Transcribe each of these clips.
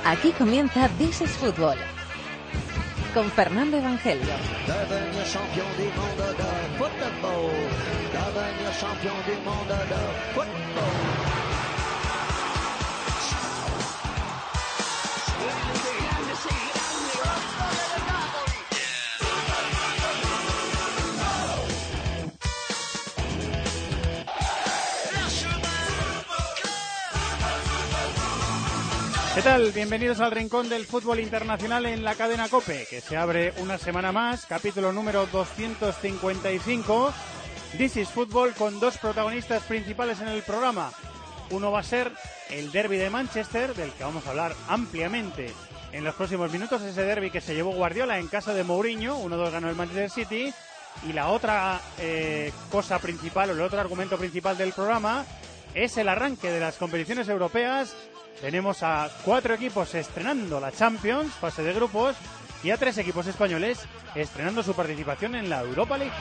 Aquí comienza This is Fútbol con Fernando Evangelio. Devenir champion du monde de football. Devenir champion du monde de football. ¿Qué tal? Bienvenidos al Rincón del Fútbol Internacional en la cadena COPE, que se abre una semana más, capítulo número 255. This is Fútbol con dos protagonistas principales en el programa. Uno va a ser el derbi de Manchester, del que vamos a hablar ampliamente en los próximos minutos, ese derbi que se llevó Guardiola en casa de Mourinho, 1-2 ganó el Manchester City. Y la otra cosa principal, o el otro argumento principal del programa, es el arranque de las competiciones europeas. Tenemos a 4 equipos estrenando la Champions, fase de grupos, y a 3 equipos españoles estrenando su participación en la Europa League.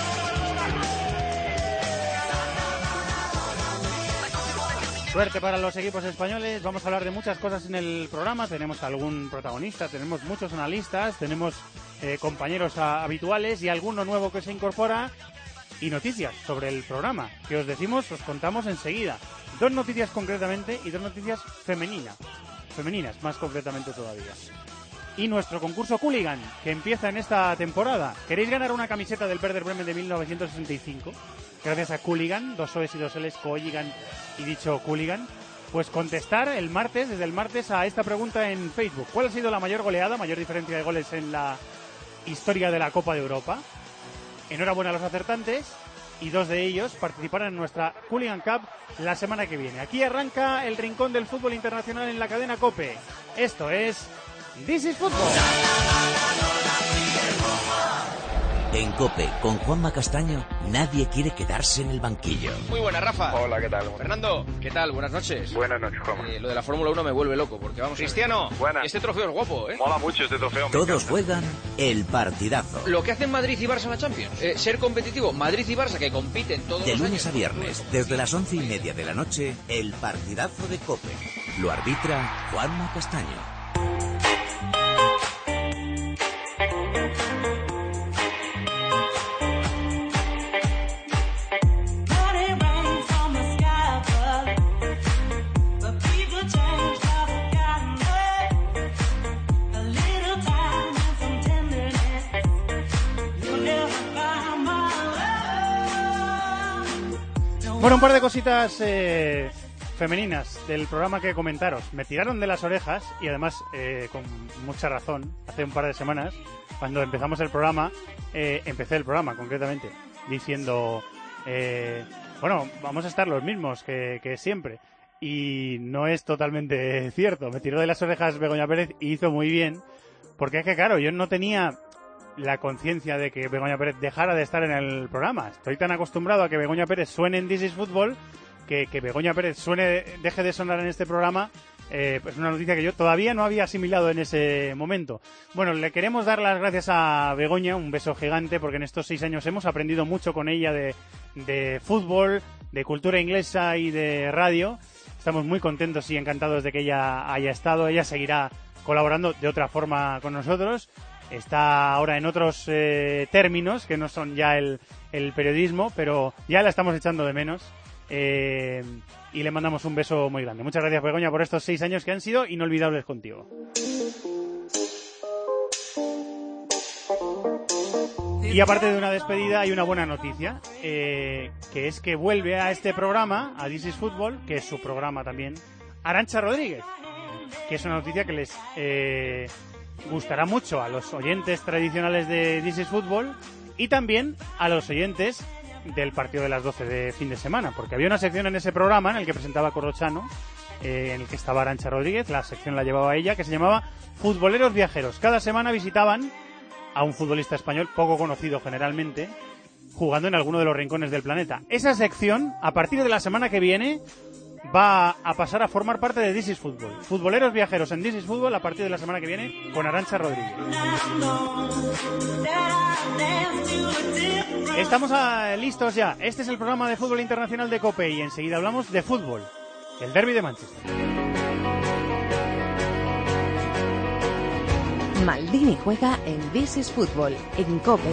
Suerte para los equipos españoles. Vamos a hablar de muchas cosas en el programa. Tenemos algún protagonista, tenemos muchos analistas, tenemos compañeros habituales y alguno nuevo que se incorpora. Y noticias sobre el programa, que os contamos enseguida. 2 noticias concretamente y 2 noticias femeninas más concretamente todavía. Y nuestro concurso Cooligan, que empieza en esta temporada. ¿Queréis ganar una camiseta del Werder Bremen de 1965? Gracias a Cooligan, 2 O's y 2 L's, Cooligan y dicho Cooligan. Pues contestar desde el martes a esta pregunta en Facebook. ¿Cuál ha sido la mayor goleada, mayor diferencia de goles en la historia de la Copa de Europa? Enhorabuena a los acertantes, y 2 de ellos participarán en nuestra Cooligan Cup la semana que viene. Aquí arranca el Rincón del Fútbol Internacional en la cadena COPE. Esto es This is Fútbol. En COPE, con Juanma Castaño, nadie quiere quedarse en el banquillo. Muy buena, Rafa. Hola, ¿qué tal? Fernando, ¿qué tal? Buenas noches. Buenas noches, Juanma. Lo de la Fórmula 1 me vuelve loco, porque vamos... Cristiano, buenas. Este trofeo es guapo, ¿eh? Mola mucho este trofeo. Todos juegan el partidazo. Lo que hacen Madrid y Barça en la Champions. Ser competitivo. Madrid y Barça que compiten todos los años. De lunes a viernes, desde las 11:30 de la noche, el partidazo de COPE. Lo arbitra Juanma Castaño. Bueno, un par de cositas femeninas del programa que comentaros. Me tiraron de las orejas y además con mucha razón. Hace un par de semanas, cuando empezamos el programa, empecé el programa concretamente, diciendo, bueno, vamos a estar los mismos que siempre. Y no es totalmente cierto. Me tiró de las orejas Begoña Pérez y hizo muy bien, porque es que claro, yo no tenía la conciencia de que Begoña Pérez dejara de estar en el programa. Estoy tan acostumbrado a que Begoña Pérez suene en This is Fútbol que Begoña Pérez deje de sonar en este programa. Es una noticia que yo todavía no había asimilado en ese momento. Bueno, le queremos dar las gracias a Begoña, un beso gigante, porque en estos 6 años hemos aprendido mucho con ella de fútbol, de cultura inglesa y de radio. Estamos muy contentos y encantados de que ella haya estado. Ella seguirá colaborando de otra forma con nosotros. Está ahora en otros términos que no son ya el periodismo, pero ya la estamos echando de menos. Y le mandamos un beso muy grande. Muchas gracias, Begoña, por estos 6 años que han sido inolvidables contigo. Y aparte de una despedida, hay una buena noticia, que es que vuelve a este programa, a This is Fútbol, que es su programa también, Arantxa Rodríguez, que es una noticia que les gustará mucho a los oyentes tradicionales de This is Fútbol y también a los oyentes del partido de las 12 de fin de semana, porque había una sección en ese programa en el que presentaba Corrochano, en el que estaba Arantxa Rodríguez, la sección la llevaba ella, que se llamaba Futboleros Viajeros. Cada semana visitaban a un futbolista español poco conocido generalmente, jugando en alguno de los rincones del planeta. Esa sección, a partir de la semana que viene, va a pasar a formar parte de This is Fútbol. Futboleros Viajeros en This is Fútbol a partir de la semana que viene con Arantxa Rodríguez. Estamos listos ya. Este es el programa de fútbol internacional de COPE y enseguida hablamos de fútbol. El derbi de Manchester. Maldini juega en This is Football, en COPE.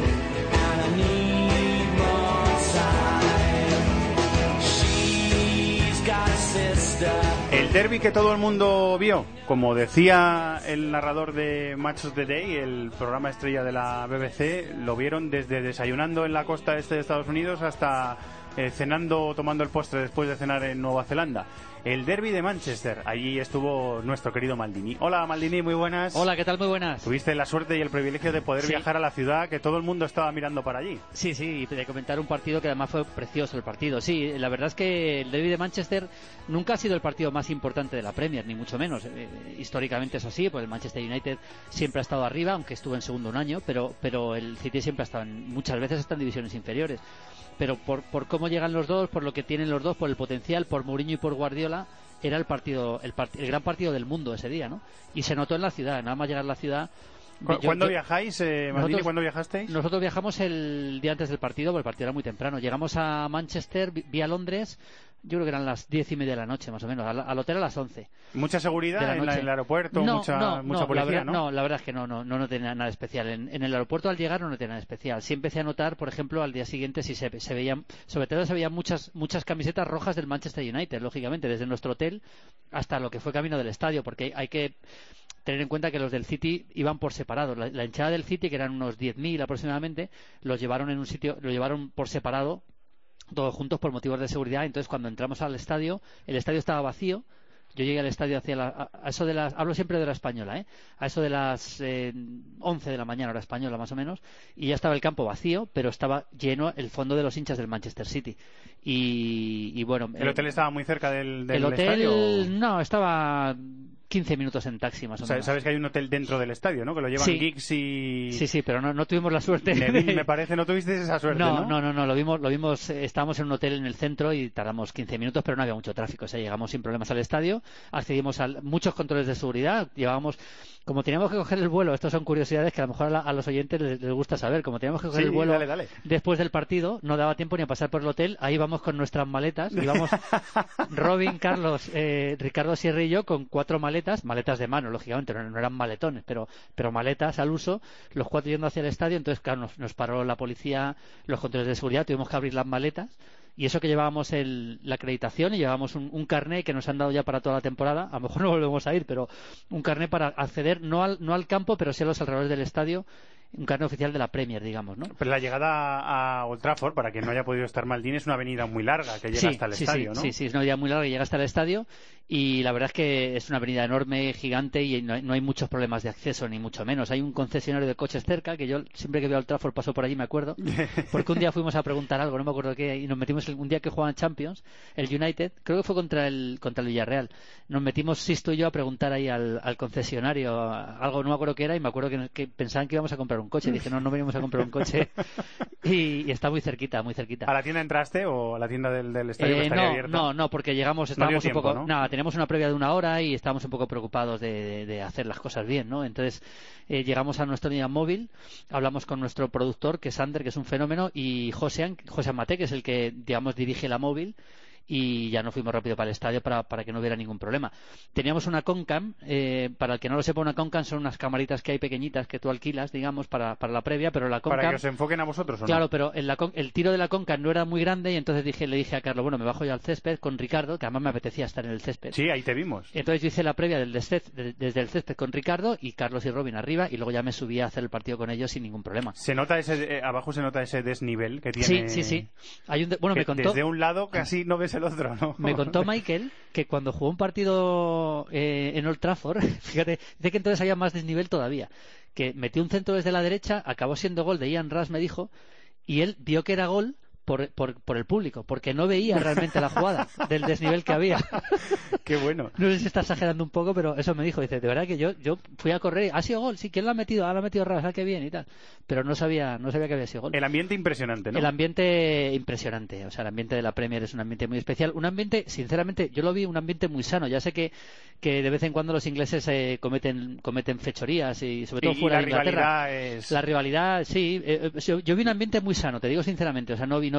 El derbi que todo el mundo vio, como decía el narrador de Match of the Day, el programa estrella de la BBC, lo vieron desde desayunando en la costa este de Estados Unidos hasta cenando o tomando el postre después de cenar en Nueva Zelanda. El derbi de Manchester, allí estuvo nuestro querido Maldini. Hola Maldini, muy buenas. Hola, ¿qué tal? Muy buenas. Tuviste la suerte y el privilegio de poder viajar a la ciudad, que todo el mundo estaba mirando para allí. Sí, y de comentar un partido que además fue precioso el partido. Sí, la verdad es que el derbi de Manchester nunca ha sido el partido más importante de la Premier, ni mucho menos. Históricamente es así, pues el Manchester United siempre ha estado arriba, aunque estuvo en segundo un año, pero el City siempre ha estado muchas veces hasta en divisiones inferiores. Pero por cómo llegan los dos, por lo que tienen los dos, por el potencial, por Mourinho y por Guardiola, era el gran partido del mundo ese día, ¿no? Y se notó en la ciudad, nada más llegar a la ciudad. ¿Cuándo viajáis, Maldini? ¿Cuándo viajasteis? Nosotros viajamos el día antes del partido, porque el partido era muy temprano. Llegamos a Manchester, vía Londres, yo creo que eran las 10:30 de la noche, más o menos, al hotel a las 11. ¿Mucha seguridad en el aeropuerto? ¿Mucha policía, no? La verdad es que no tenía nada especial. En el aeropuerto al llegar no tenía nada especial. Sí empecé a notar, por ejemplo, al día siguiente sí se veían, sobre todo se veían muchas camisetas rojas del Manchester United, lógicamente, desde nuestro hotel hasta lo que fue camino del estadio, porque hay que tener en cuenta que los del City iban por separado. La hinchada del City, que eran unos 10.000 aproximadamente, lo llevaron por separado, todos juntos por motivos de seguridad. Entonces cuando entramos al estadio, el estadio estaba vacío. Yo llegué al estadio hablo siempre de hora española, a eso de las 11 de la mañana, hora española más o menos, y ya estaba el campo vacío, pero estaba lleno el fondo de los hinchas del Manchester City. Y bueno, ¿el hotel estaba muy cerca del el hotel, estadio? No, estaba 15 minutos en taxi más o menos. Sabes que hay un hotel dentro del estadio, ¿no? Que lo llevan geeks y... Sí, pero no tuvimos la suerte. Me parece, no tuvisteis esa suerte, ¿no? No, lo vimos, estábamos en un hotel en el centro y tardamos 15 minutos, pero no había mucho tráfico. O sea, llegamos sin problemas al estadio, accedimos a muchos controles de seguridad, como teníamos que coger el vuelo, estas son curiosidades que a lo mejor a los oyentes les gusta saber, como teníamos que coger el vuelo dale. Después del partido, no daba tiempo ni a pasar por el hotel, ahí vamos con nuestras maletas, íbamos Robin, Carlos, Ricardo Sierra y yo con 4 maletas de mano, lógicamente, no eran maletones, pero maletas al uso, los 4 yendo hacia el estadio. Entonces, claro, nos paró la policía, los controles de seguridad, tuvimos que abrir las maletas. Y eso que llevábamos la acreditación y llevábamos un carné que nos han dado ya para toda la temporada, a lo mejor no volvemos a ir, pero un carné para acceder no al campo, pero sí a los alrededores del estadio, un carné oficial de la Premier, digamos, ¿no? Pero la llegada a Old Trafford, para quien no haya podido estar Maldini, es una avenida muy larga que llega hasta el estadio, ¿no? Sí, es una avenida muy larga que llega hasta el estadio, y la verdad es que es una avenida enorme, gigante, y no hay muchos problemas de acceso, ni mucho menos. Hay un concesionario de coches cerca, que yo siempre que veo Old Trafford paso por allí, me acuerdo, porque un día fuimos a preguntar algo, no me acuerdo qué, y nos metimos un día que jugaban Champions, el United, creo que fue contra el Villarreal, nos metimos Sisto y yo a preguntar ahí al concesionario algo, no me acuerdo qué era, y me acuerdo que pensaban que íbamos a comprar un coche. Dije, no venimos a comprar un coche. y está muy cerquita. ¿A la tienda entraste o a la tienda del estadio que estaría abierta? No, porque estábamos un poco... ¿no? Teníamos una previa de 1 hora y estábamos un poco preocupados de hacer las cosas bien, ¿no? Entonces llegamos a nuestra unidad móvil, hablamos con nuestro productor, que es Ander, que es un fenómeno, y José Mate, que es el que, digamos, dirige la móvil, y ya nos fuimos rápido para el estadio para que no hubiera ningún problema. Teníamos una Concam, para el que no lo sepa, una Concam son unas camaritas que hay pequeñitas que tú alquilas, digamos, para la previa, pero la Concam... ¿Para que os enfoquen a vosotros o no? Claro, pero el tiro de la Concam no era muy grande, y entonces le dije a Carlos, bueno, me bajo yo al césped con Ricardo, que además me apetecía estar en el césped. Sí, ahí te vimos. Entonces yo hice la previa desde el césped con Ricardo, y Carlos y Robin arriba, y luego ya me subí a hacer el partido con ellos sin ningún problema. Abajo se nota ese desnivel que tiene... Sí. Me contó... Desde un lado casi no ves el otro, ¿no? Me contó Michael que cuando jugó un partido en Old Trafford, fíjate, dice que entonces había más desnivel todavía, que metió un centro desde la derecha, acabó siendo gol de Ian Rush, me dijo, y él vio que era gol por el público, porque no veía realmente la jugada del desnivel que había. Qué bueno. No sé si está exagerando un poco, pero eso me dijo. Dice, de verdad que yo fui a correr, ha sido gol, sí, ¿quién lo ha metido? Ah, lo ha metido Ras, qué bien y tal. Pero no sabía que había sido gol. El ambiente impresionante, ¿no? El ambiente impresionante, o sea, el ambiente de la Premier es un ambiente muy especial. Un ambiente, sinceramente, yo lo vi un ambiente muy sano. Ya sé que de vez en cuando los ingleses cometen fechorías, y sobre todo fuera de Inglaterra. La rivalidad, sí. Yo vi un ambiente muy sano, te digo sinceramente. O sea, no vi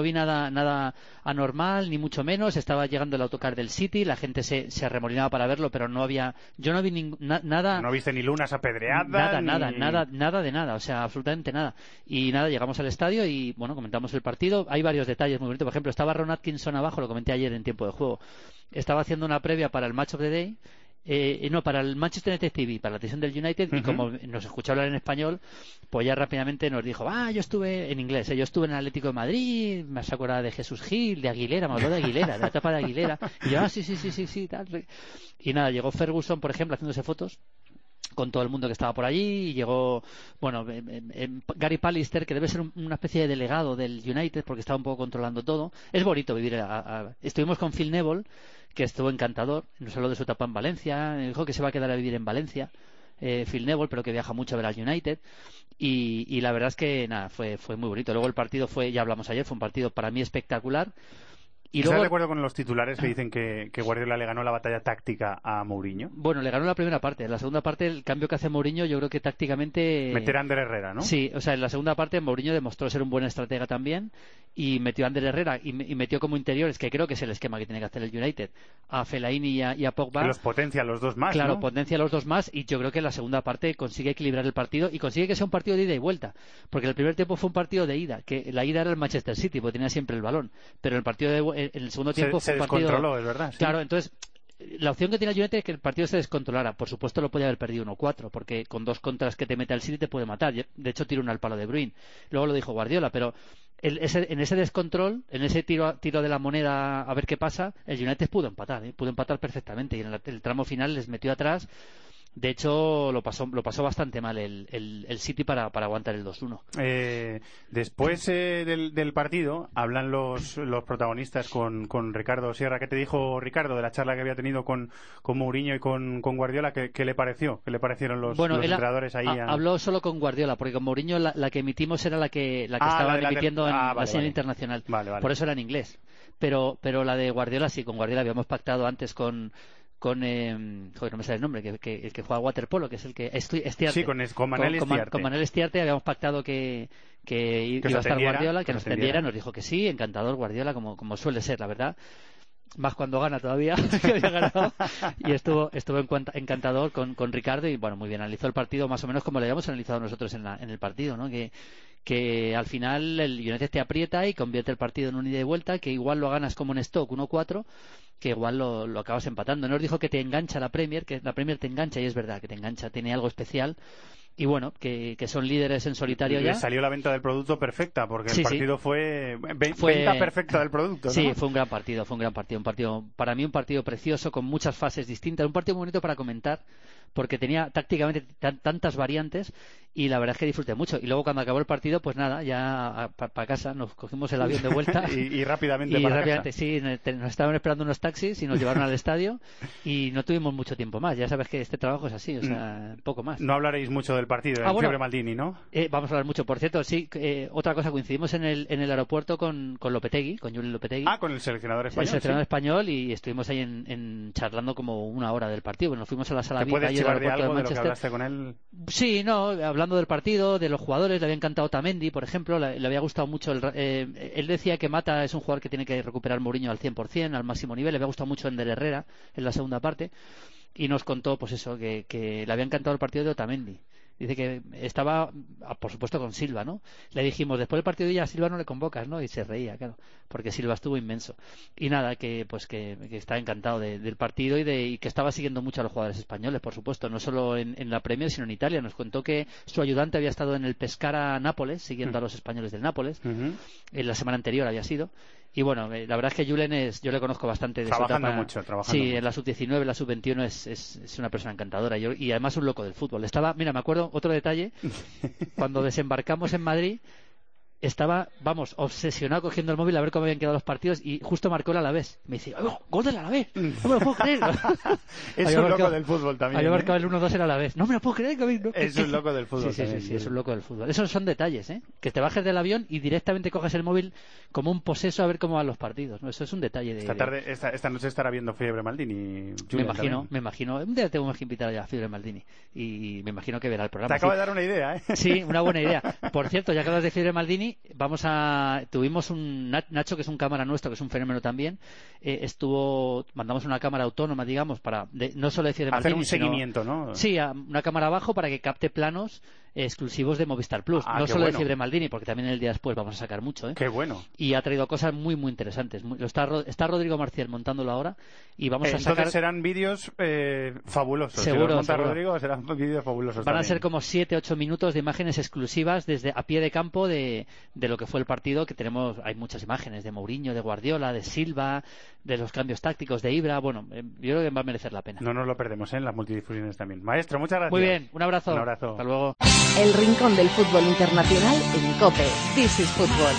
no vi nada anormal, ni mucho menos. Estaba llegando el autocar del City, la gente se arremolinaba para verlo, pero yo no vi nada. No viste ni lunas apedreadas. Nada de nada, o sea, absolutamente nada. Y nada, llegamos al estadio y, bueno, comentamos el partido. Hay varios detalles muy bonitos. Por ejemplo, estaba Ron Atkinson abajo, lo comenté ayer en tiempo de juego. Estaba haciendo una previa para el Match of the Day. Para el Manchester United TV, para la televisión del United, y como nos escuchó hablar en español, pues ya rápidamente nos dijo, yo estuve en inglés, yo estuve en el Atlético de Madrid, me acordaba de Jesús Gil, de Aguilera, me habló de Aguilera, de la etapa de Aguilera, y yo, sí, tal. Y nada, llegó Ferguson, por ejemplo, haciéndose fotos con todo el mundo que estaba por allí, y llegó, Gary Pallister, que debe ser una especie de delegado del United, porque estaba un poco controlando todo. Es bonito vivir. Estuvimos con Phil Neville, que estuvo encantador, nos habló de su etapa en Valencia, dijo que se va a quedar a vivir en Valencia, Phil Neville, pero que viaja mucho a ver al United, y la verdad es que nada, fue muy bonito. Luego el partido ya hablamos ayer, fue un partido para mí espectacular. Y ¿Estás luego, de acuerdo con los titulares que dicen que Guardiola le ganó la batalla táctica a Mourinho? Bueno, le ganó la primera parte. En la segunda parte, el cambio que hace Mourinho, yo creo que tácticamente... Meter a Ander Herrera, ¿no? Sí, o sea, en la segunda parte Mourinho demostró ser un buen estratega también, y metió a Ander Herrera y metió como interiores, que creo que es el esquema que tiene que hacer el United, a Fellaini y a Pogba. Que los potencia a los dos más, Claro, ¿no? potencia a los dos más, y yo creo que en la segunda parte consigue equilibrar el partido y consigue que sea un partido de ida y vuelta, porque el primer tiempo fue un partido de ida, que la ida era el Manchester City, porque tenía siempre el balón, pero en el segundo tiempo se descontroló, es verdad. Sí. Claro, entonces la opción que tiene el United es que el partido se descontrolara. Por supuesto lo podía haber perdido 1-4, porque con 2 contras que te mete el City te puede matar. De hecho tiró una al palo de Bruyne. Luego lo dijo Guardiola, pero en ese descontrol, en ese tiro de la moneda a ver qué pasa, el United pudo empatar perfectamente, y en el tramo final les metió atrás. De hecho, lo pasó bastante mal el City para aguantar el 2-1. Después del partido, hablan los protagonistas con Ricardo Sierra. ¿Qué te dijo Ricardo de la charla que había tenido con Mourinho y con Guardiola? ¿Qué le pareció? ¿Qué le parecieron los entrenadores ahí? Habló solo con Guardiola, porque con Mourinho la que emitimos era la que estaban emitiendo en la señal internacional. Vale. Por eso era en inglés. Pero la de Guardiola, sí, con Guardiola habíamos pactado antes con no me sale el nombre, que el que juega waterpolo, que es el que Estiarte. Sí, con Manel Estiarte. Con Manel Estiarte habíamos pactado que iba a estar Guardiola, que nos atendiera. Nos dijo que sí, encantador Guardiola, como suele ser, la verdad. Más cuando gana todavía, que había ganado. Y estuvo encantador con Ricardo, y bueno, muy bien, analizó el partido más o menos como lo habíamos analizado nosotros en el partido, ¿no? Que al final el United te aprieta y convierte el partido en un ida y vuelta, que igual lo ganas como en Stoke 1-4, que igual lo acabas empatando. Nos dijo que te engancha la Premier, que la Premier te engancha, y es verdad que te engancha, tiene algo especial. Y bueno, que son líderes en solitario ya. Le salió la venta del producto perfecta, porque el partido fue venta perfecta del producto, ¿no? Sí, fue un gran partido, para mí un partido precioso, con muchas fases distintas, un partido muy bonito para comentar, porque tenía tácticamente tantas variantes, y la verdad es que disfruté mucho. Y luego cuando acabó el partido, pues nada, ya para casa, nos cogimos el avión de vuelta y rápidamente para casa. Sí, nos estaban esperando unos taxis y nos llevaron al estadio, y no tuvimos mucho tiempo más. Ya sabes que este trabajo es así, o sea, poco más. No hablaréis mucho del partido, Fiebre Maldini, ¿no? Vamos a hablar mucho. Por cierto, sí, otra cosa, coincidimos en el aeropuerto con Lopetegui, con Julen Lopetegui. Con el seleccionador español. El seleccionador español, y estuvimos ahí charlando como una hora del partido. Bueno, nos fuimos a la sala VIP del aeropuerto de Manchester. ¿De lo que hablaste con él? Sí, hablando del partido, de los jugadores, le había encantado Otamendi, por ejemplo, le había gustado mucho. Él decía que Mata es un jugador que tiene que recuperar Mourinho al 100%, al máximo nivel. Le había gustado mucho Ander Herrera en la segunda parte, y nos contó, pues eso, que le había encantado el partido de Otamendi. Dice que estaba, por supuesto, con Silva, ¿no? Le dijimos, después del partido ya a Silva no le convocas, ¿no? Y se reía, claro, porque Silva estuvo inmenso. Y nada, que está encantado del partido, y que estaba siguiendo mucho a los jugadores españoles, por supuesto, no solo en la Premier, sino en Italia. Nos contó que su ayudante había estado en el Pescara Nápoles, siguiendo a los españoles del Nápoles. En la semana anterior había sido. Y bueno, la verdad es que Julen yo le conozco bastante de trabajando su etapa. Trabajando sí, mucho. En la sub-19, en la sub-21 es una persona encantadora, y además un loco del fútbol. Mira, me acuerdo otro detalle, cuando desembarcamos en Madrid, estaba, obsesionado cogiendo el móvil a ver cómo habían quedado los partidos, y justo marcó el Alavés. Me dice, ¡gol del Alavés! No me lo puedo creer. Es un loco del fútbol también. Había marcado el 1-2 el Alavés. No me lo puedo creer. Es un loco del fútbol. Sí, es un loco del fútbol. Esos son detalles, ¿eh? Que te bajes del avión y directamente coges el móvil como un poseso a ver cómo van los partidos, ¿no? Eso es un detalle Esta noche estará viendo Fiebre Maldini. Me imagino. Un día tengo que invitar a Fiebre Maldini, y me imagino que verá el programa. Te acabo de dar una idea, ¿eh? Sí, una buena idea. Por cierto, ya que hablas de Fiebre Maldini, Maldini, tuvimos un Nacho, que es un cámara nuestro, que es un fenómeno también, mandamos una cámara autónoma, digamos, para no solo decir de Maldini, hacer un seguimiento, ¿no? Sí, una cámara abajo para que capte planos exclusivos de Movistar Plus. No solo decir de Maldini, porque también el día después vamos a sacar mucho, ¿eh? Qué bueno. Y ha traído cosas muy, muy interesantes. Está Rodrigo Marcial montándolo ahora y vamos a sacar... Entonces serán vídeos fabulosos. Seguro, si los monta seguro. Rodrigo, serán vídeos fabulosos. Van también. a ser como 7-8 minutos de imágenes exclusivas desde a pie de campo de lo que fue el partido, que hay muchas imágenes de Mourinho, de Guardiola, de Silva, de los cambios tácticos de Ibra. Bueno, yo creo que va a merecer la pena. No nos lo perdemos, en las multidifusiones también. Maestro, muchas gracias. Muy bien, un abrazo. Un abrazo. Hasta luego. El rincón del fútbol internacional en COPE. This is Fútbol.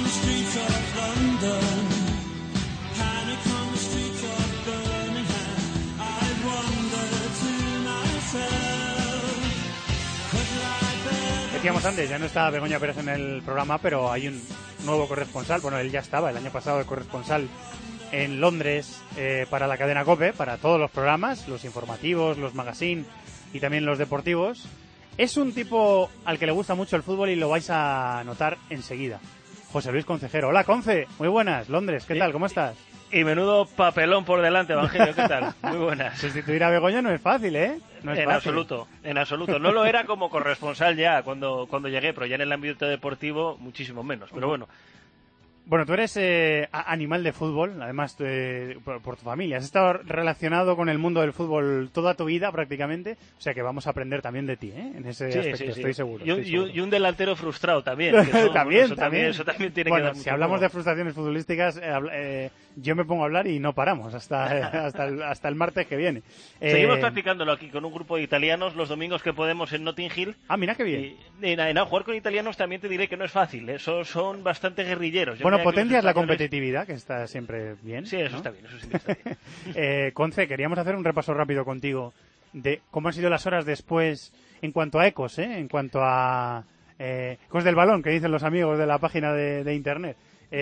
Decíamos antes, ya no está Begoña Pérez en el programa, pero hay un nuevo corresponsal. Bueno, él ya estaba el año pasado de corresponsal en Londres para la cadena COPE, para todos los programas, los informativos, los magazine y también los deportivos. Es un tipo al que le gusta mucho el fútbol y lo vais a notar enseguida. José Luis Concejero. Hola, Conce. Muy buenas. Londres, ¿qué tal? ¿Cómo estás? Y menudo papelón por delante, Evangelio, ¿qué tal? Muy buenas. Sustituir a Begoña no es fácil, ¿eh? No es fácil. En absoluto. No lo era como corresponsal ya cuando llegué, pero ya en el ámbito deportivo muchísimo menos. Pero bueno. Bueno, tú eres animal de fútbol, además por tu familia. Has estado relacionado con el mundo del fútbol toda tu vida prácticamente, o sea que vamos a aprender también de ti, ¿eh? En ese aspecto, estoy seguro. Y un delantero frustrado también. Que eso también tiene que dar si hablamos de frustraciones futbolísticas, yo me pongo a hablar y no paramos hasta el martes que viene. Seguimos practicándolo aquí con un grupo de italianos los domingos que podemos en Notting Hill. Ah, mira qué bien. Y jugar con italianos también te diré que no es fácil, ¿eh? Son bastante guerrilleros. Bueno, potencias la competitividad, que está siempre bien. Sí, eso, ¿no? Está bien, eso siempre está bien. Conce, queríamos hacer un repaso rápido contigo de cómo han sido las horas después en cuanto a ecos, en cuanto a ecos del balón, que dicen los amigos de la página de internet.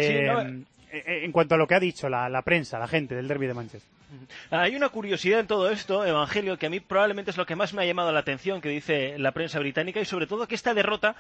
En cuanto a lo que ha dicho la prensa, la gente del Derby de Manchester. Hay una curiosidad en todo esto, Evangelio, que a mí probablemente es lo que más me ha llamado la atención, que dice la prensa británica, y sobre todo que esta derrota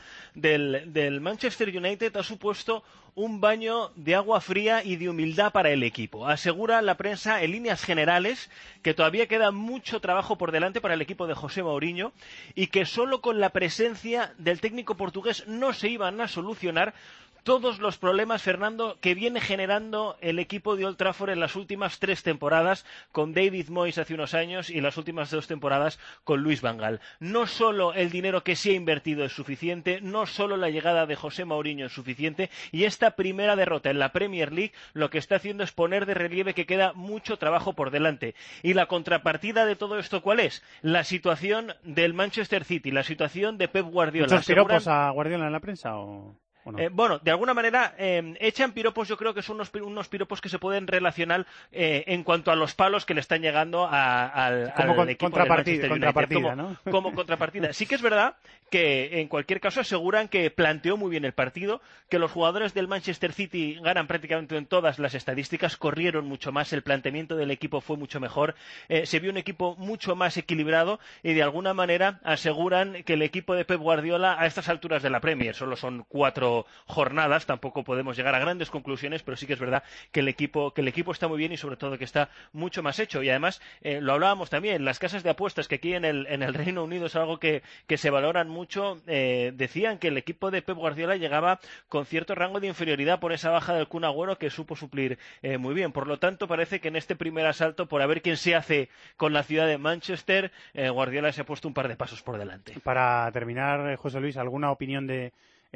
del Manchester United ha supuesto un baño de agua fría y de humildad para el equipo. Asegura la prensa en líneas generales que todavía queda mucho trabajo por delante para el equipo de José Mourinho y que solo con la presencia del técnico portugués no se iban a solucionar todos los problemas, Fernando, que viene generando el equipo de Old Trafford en las últimas 3 temporadas con David Moyes hace unos años y las últimas 2 temporadas con Luis Van Gaal. No solo el dinero que se ha invertido es suficiente, no solo la llegada de José Mourinho es suficiente, y esta primera derrota en la Premier League lo que está haciendo es poner de relieve que queda mucho trabajo por delante. Y la contrapartida de todo esto, ¿cuál es? La situación del Manchester City, la situación de Pep Guardiola. ¿Muchos piropos a Guardiola en la prensa o...? No? Bueno, de alguna manera echan piropos, yo creo que son unos piropos que se pueden relacionar en cuanto a los palos que le están llegando al equipo del Manchester United, ¿no? Como contrapartida. Sí que es verdad que en cualquier caso aseguran que planteó muy bien el partido, que los jugadores del Manchester City ganan prácticamente en todas las estadísticas, corrieron mucho más, el planteamiento del equipo fue mucho mejor, se vio un equipo mucho más equilibrado y de alguna manera aseguran que el equipo de Pep Guardiola a estas alturas de la Premier, solo son 4 jornadas, tampoco podemos llegar a grandes conclusiones, pero sí que es verdad que el equipo está muy bien y sobre todo que está mucho más hecho. Y además, lo hablábamos también, las casas de apuestas que aquí en el Reino Unido es algo que se valoran mucho, decían que el equipo de Pep Guardiola llegaba con cierto rango de inferioridad por esa baja del Kun Agüero que supo suplir muy bien. Por lo tanto, parece que en este primer asalto, por a ver quién se hace con la ciudad de Manchester, Guardiola se ha puesto un par de pasos por delante. Para terminar, José Luis, ¿alguna opinión de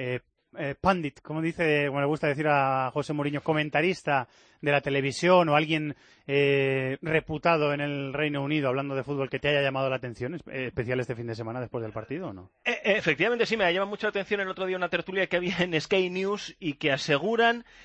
pundit, como le gusta decir a José Mourinho, comentarista de la televisión o alguien reputado en el Reino Unido hablando de fútbol que te haya llamado la atención, especial este fin de semana después del partido o no? Efectivamente sí, me ha llamado mucho la atención el otro día una tertulia que había en Sky News y que aseguran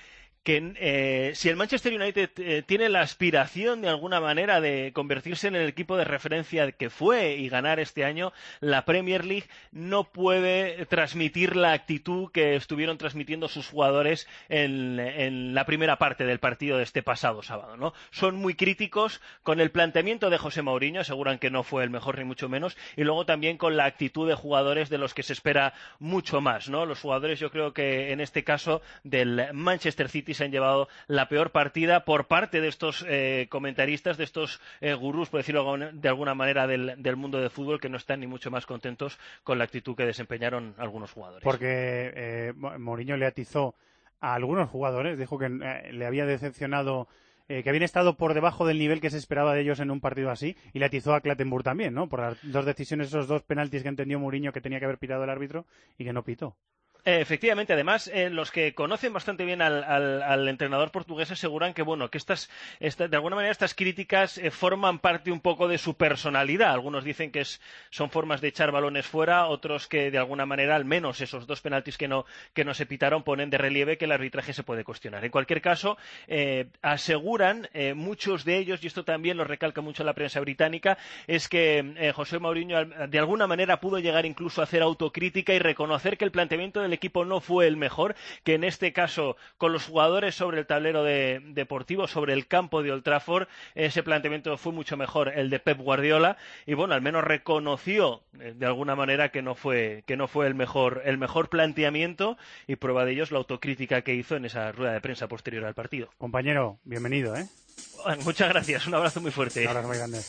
que si el Manchester United tiene la aspiración de alguna manera de convertirse en el equipo de referencia que fue y ganar este año la Premier League, no puede transmitir la actitud que estuvieron transmitiendo sus jugadores en la primera parte del partido de este pasado sábado, ¿no? Son muy críticos con el planteamiento de José Mourinho, aseguran que no fue el mejor ni mucho menos, y luego también con la actitud de jugadores de los que se espera mucho más, ¿no? Los jugadores, yo creo que en este caso del Manchester City, se han llevado la peor partida por parte de estos comentaristas, de estos gurús, por decirlo de alguna manera, del mundo del fútbol, que no están ni mucho más contentos con la actitud que desempeñaron algunos jugadores. Porque Mourinho le atizó a algunos jugadores, dijo que le había decepcionado, que habían estado por debajo del nivel que se esperaba de ellos en un partido así, y le atizó a Clattenburg también, ¿no? Por las dos decisiones, esos dos penaltis que entendió Mourinho que tenía que haber pitado el árbitro y que no pitó. Efectivamente, además, los que conocen bastante bien al entrenador portugués aseguran que, bueno, que de alguna manera estas críticas forman parte un poco de su personalidad. Algunos dicen que son formas de echar balones fuera, otros que de alguna manera, al menos esos dos penaltis que no se pitaron, ponen de relieve que el arbitraje se puede cuestionar. En cualquier caso, aseguran muchos de ellos, y esto también lo recalca mucho la prensa británica, es que José Mourinho de alguna manera pudo llegar incluso a hacer autocrítica y reconocer que el planteamiento del equipo no fue el mejor, que en este caso con los jugadores sobre el tablero deportivo, sobre el campo de Old Trafford, ese planteamiento fue mucho mejor el de Pep Guardiola, y bueno, al menos reconoció de alguna manera que no fue el mejor planteamiento, y prueba de ello es la autocrítica que hizo en esa rueda de prensa posterior al partido. Compañero, bienvenido, Muchas gracias, un abrazo muy fuerte. Un abrazo muy grande.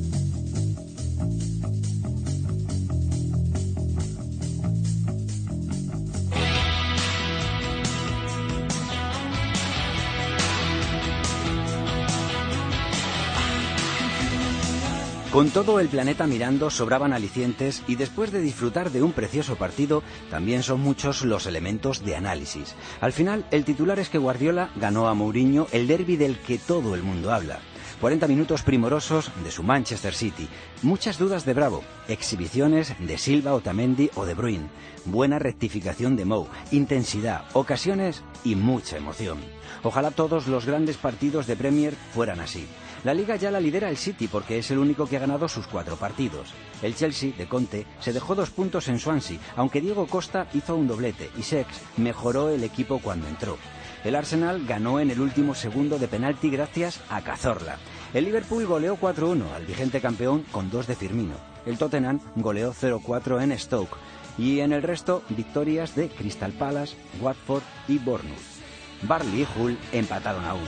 Con todo el planeta mirando, sobraban alicientes, y después de disfrutar de un precioso partido, también son muchos los elementos de análisis. Al final, el titular es que Guardiola ganó a Mourinho el derbi del que todo el mundo habla. 40 minutos primorosos de su Manchester City. Muchas dudas de Bravo. Exhibiciones de Silva, Otamendi o De Bruyne. Buena rectificación de Mou. Intensidad, ocasiones y mucha emoción. Ojalá todos los grandes partidos de Premier fueran así. La Liga ya la lidera el City porque es el único que ha ganado sus 4 partidos. El Chelsea, de Conte, se dejó 2 puntos en Swansea, aunque Diego Costa hizo un doblete y Sex mejoró el equipo cuando entró. El Arsenal ganó en el último segundo de penalti gracias a Cazorla. El Liverpool goleó 4-1 al vigente campeón con 2 de Firmino. El Tottenham goleó 0-4 en Stoke. Y en el resto, victorias de Crystal Palace, Watford y Bournemouth. Burnley y Hull empataron a 1.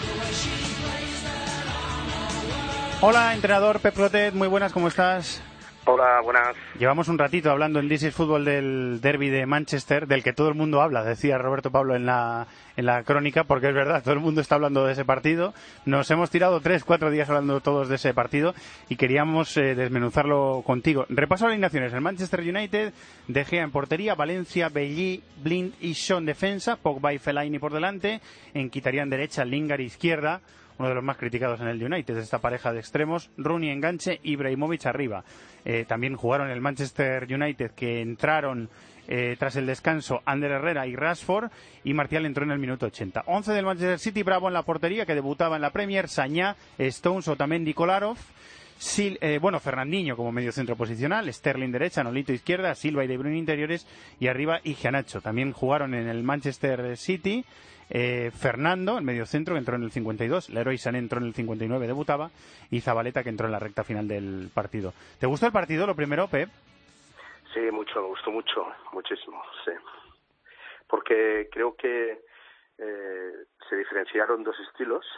Hola, entrenador Pep Clotet, muy buenas, ¿cómo estás? Hola, buenas. Llevamos un ratito hablando en This is Fútbol del derbi de Manchester, del que todo el mundo habla, decía Roberto Pablo en la crónica, porque es verdad, todo el mundo está hablando de ese partido. Nos hemos tirado 3-4 días hablando todos de ese partido y queríamos desmenuzarlo contigo. Repaso alineaciones: el Manchester United, De Gea en portería, Valencia, Bailly, Blind y Shaw en defensa, Pogba y Fellaini por delante, en Mkhitaryan derecha, Lingard izquierda, uno de los más criticados en el United, esta pareja de extremos, Rooney enganche, Ibrahimovic arriba. También jugaron el Manchester United, que entraron tras el descanso Ander Herrera y Rashford, y Martial entró en el minuto 80. 11 del Manchester City: Bravo en la portería, que debutaba en la Premier, Sañá, Stones, Otamendi, Kolarov, Fernandinho como medio centro posicional, Sterling derecha, Nolito izquierda, Silva y De Bruyne interiores, y arriba Iheanacho. También jugaron en el Manchester City Fernando, en medio centro, que entró en el 52, Leroy Sané entró en el 59, debutaba, y Zabaleta, que entró en la recta final del partido. ¿Te gustó el partido, lo primero, Pep? Sí, mucho, me gustó muchísimo, sí. Porque creo que se diferenciaron 2 estilos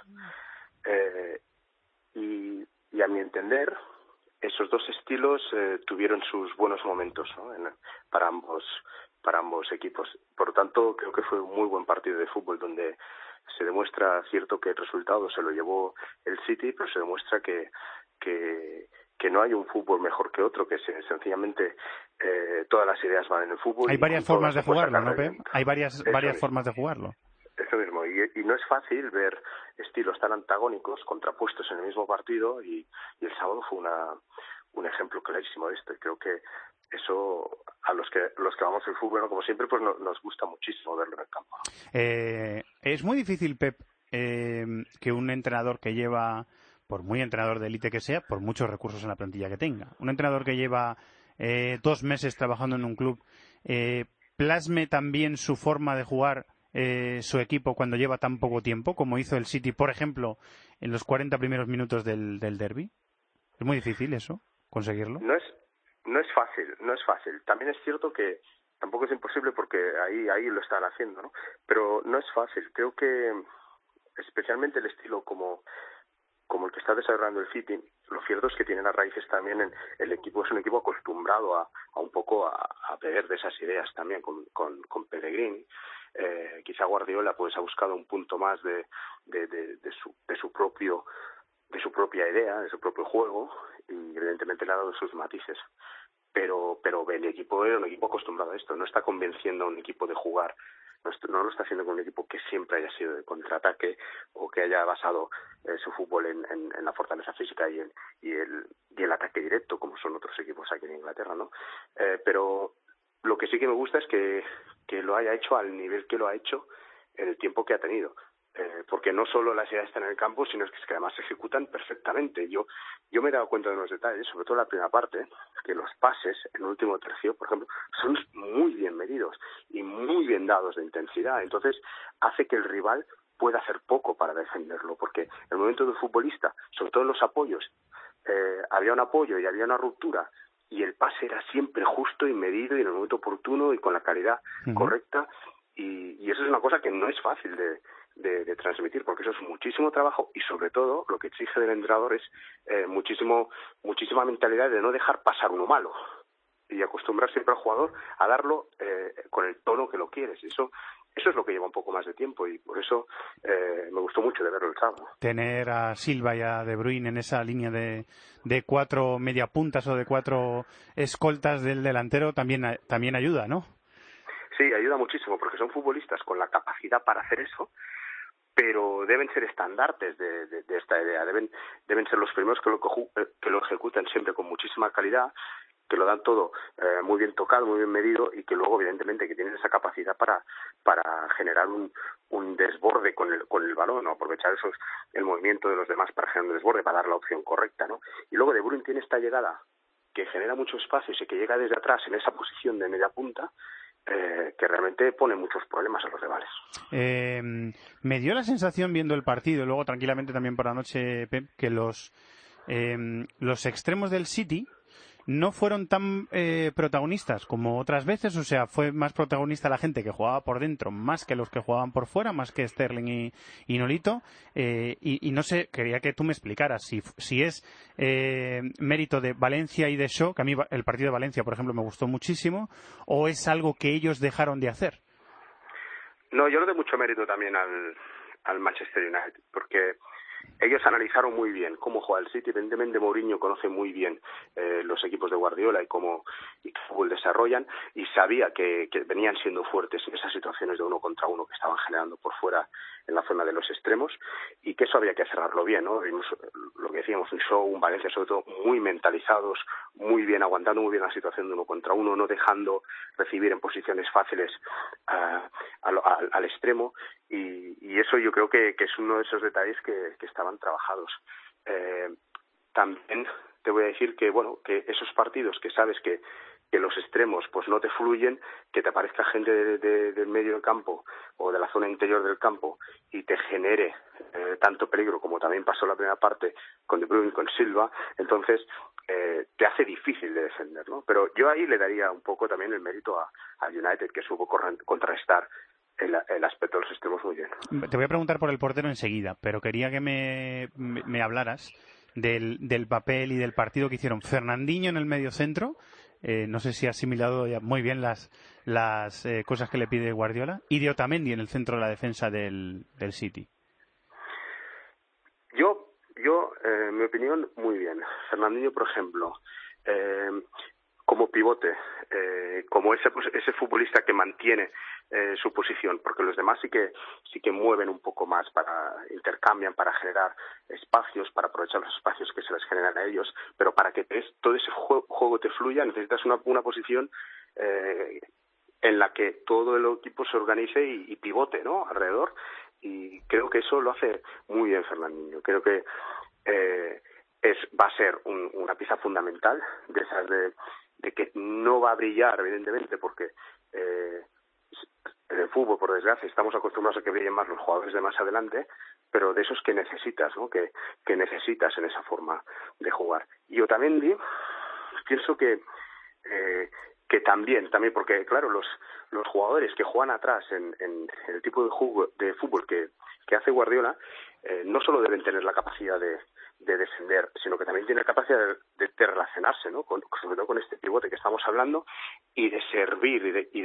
y a mi entender esos 2 estilos tuvieron sus buenos momentos, ¿no? para ambos equipos. Por lo tanto, creo que fue un muy buen partido de fútbol donde se demuestra, cierto, que el resultado se lo llevó el City, pero se demuestra que no hay un fútbol mejor que otro, que sencillamente todas las ideas van en el fútbol. Hay varias formas de jugarlo, ¿no, Pep? Hay varias formas de jugarlo. Eso mismo, y no es fácil ver estilos tan antagónicos, contrapuestos en el mismo partido, y el sábado fue un ejemplo clarísimo de esto, y creo que eso a los que vamos al fútbol, ¿no? Como siempre, pues nos gusta muchísimo verlo en el campo. Es muy difícil, Pep, que un entrenador que lleva, por muy entrenador de élite que sea, por muchos recursos en la plantilla que tenga, un entrenador que lleva 2 meses trabajando en un club, plasme también su forma de jugar su equipo cuando lleva tan poco tiempo, como hizo el City, por ejemplo, en los 40 primeros minutos del derbi. ¿Es muy difícil eso, conseguirlo? No es fácil. También es cierto que tampoco es imposible porque ahí lo están haciendo, ¿no? Pero no es fácil. Creo que especialmente el estilo como el que está desarrollando el City, lo cierto es que tiene las raíces también en el equipo. Es un equipo acostumbrado a un poco a beber de esas ideas también con Pellegrini. Quizá Guardiola pues ha buscado un punto más de su propia idea, de su propio juego, y evidentemente le ha dado sus matices. Pero el equipo era un equipo acostumbrado a esto, no está convenciendo a un equipo de jugar, no lo está haciendo con un equipo que siempre haya sido de contraataque o que haya basado su fútbol en la fortaleza física y el ataque directo, como son otros equipos aquí en Inglaterra, ¿no? Pero lo que sí que me gusta es que lo haya hecho al nivel que lo ha hecho en el tiempo que ha tenido. Porque no solo las ideas están en el campo, sino que además se ejecutan perfectamente. Yo me he dado cuenta de los detalles, sobre todo en la primera parte, que los pases en el último tercio, por ejemplo, son muy bien medidos y muy bien dados de intensidad. Entonces, hace que el rival pueda hacer poco para defenderlo, porque en el momento del futbolista, sobre todo en los apoyos, había un apoyo y había una ruptura, y el pase era siempre justo y medido y en el momento oportuno y con la calidad correcta, y eso es una cosa que no es fácil de transmitir, porque eso es muchísimo trabajo y sobre todo lo que exige del entrenador es muchísima mentalidad de no dejar pasar uno malo y acostumbrar siempre al jugador a darlo con el tono que lo quieres. Eso es lo que lleva un poco más de tiempo y por eso me gustó mucho de verlo el sábado. Tener a Silva y a De Bruyne en esa línea de 4 mediapuntas o de 4 escoltas del delantero también ayuda, ¿no? Sí, ayuda muchísimo porque son futbolistas con la capacidad para hacer eso, pero deben ser estandartes de esta idea, deben ser los primeros que lo ejecutan siempre con muchísima calidad, que lo dan todo muy bien tocado, muy bien medido y que luego evidentemente que tienen esa capacidad para generar un desborde con el balón, ¿no? Aprovechar el movimiento de los demás para generar un desborde, para dar la opción correcta, ¿no? Y luego De Bruyne tiene esta llegada que genera muchos espacios y que llega desde atrás en esa posición de media punta, que realmente pone muchos problemas a los rivales. Me dio la sensación viendo el partido, y luego tranquilamente también por la noche, Pep, que los extremos del City no fueron tan protagonistas como otras veces, o sea, fue más protagonista la gente que jugaba por dentro, más que los que jugaban por fuera, más que Sterling y Nolito, y no sé, quería que tú me explicaras si es mérito de Valencia y de Shaw, que a mí el partido de Valencia, por ejemplo, me gustó muchísimo, o es algo que ellos dejaron de hacer. No, yo le doy mucho mérito también al Manchester United, porque ellos analizaron muy bien cómo juega el City. Evidentemente Mourinho conoce muy bien los equipos de Guardiola y cómo fútbol desarrollan, y sabía que venían siendo fuertes en esas situaciones de 1 contra 1 que estaban generando por fuera en la zona de los extremos, y que eso había que cerrarlo bien, ¿no? Vimos lo que decíamos, un Shaw, un Valencia sobre todo muy mentalizados, muy bien, aguantando muy bien la situación de 1 contra 1, no dejando recibir en posiciones fáciles al extremo, y eso yo creo que es uno de esos detalles que estaban trabajados. También te voy a decir que que esos partidos que sabes que los extremos pues no te fluyen, que te aparezca gente del medio del campo o de la zona interior del campo y te genere tanto peligro, como también pasó la primera parte con De Bruyne y con Silva, entonces te hace difícil de defender, ¿no? Pero yo ahí le daría un poco también el mérito a United, que supo contrarrestar el aspecto de los extremos muy bien. Te voy a preguntar por el portero enseguida, pero quería que me hablaras del papel y del partido que hicieron Fernandinho en el medio centro. No sé si ha asimilado ya muy bien las cosas que le pide Guardiola, y de Otamendi en el centro de la defensa del City. Yo en mi opinión, muy bien. Fernandinho, por ejemplo, como pivote, como ese futbolista que mantiene su posición, porque los demás sí que mueven un poco más, intercambian para generar espacios, para aprovechar los espacios que se les generan a ellos, pero para que todo ese juego te fluya necesitas una posición en la que todo el equipo se organice y pivote, ¿no?, alrededor, y creo que eso lo hace muy bien Fernandinho. Creo que va a ser una pieza fundamental de esas de que no va a brillar, evidentemente, porque en el fútbol, por desgracia, estamos acostumbrados a que brillen más los jugadores de más adelante, pero de esos que necesitas, ¿no? Que necesitas en esa forma de jugar. Y yo también pienso que también, porque claro, los jugadores que juegan atrás en el tipo de fútbol que hace Guardiola, no solo deben tener la capacidad de defender, sino que también tienen la capacidad de relacionarse, ¿no? Sobre todo con este pivote que estamos hablando, y de servir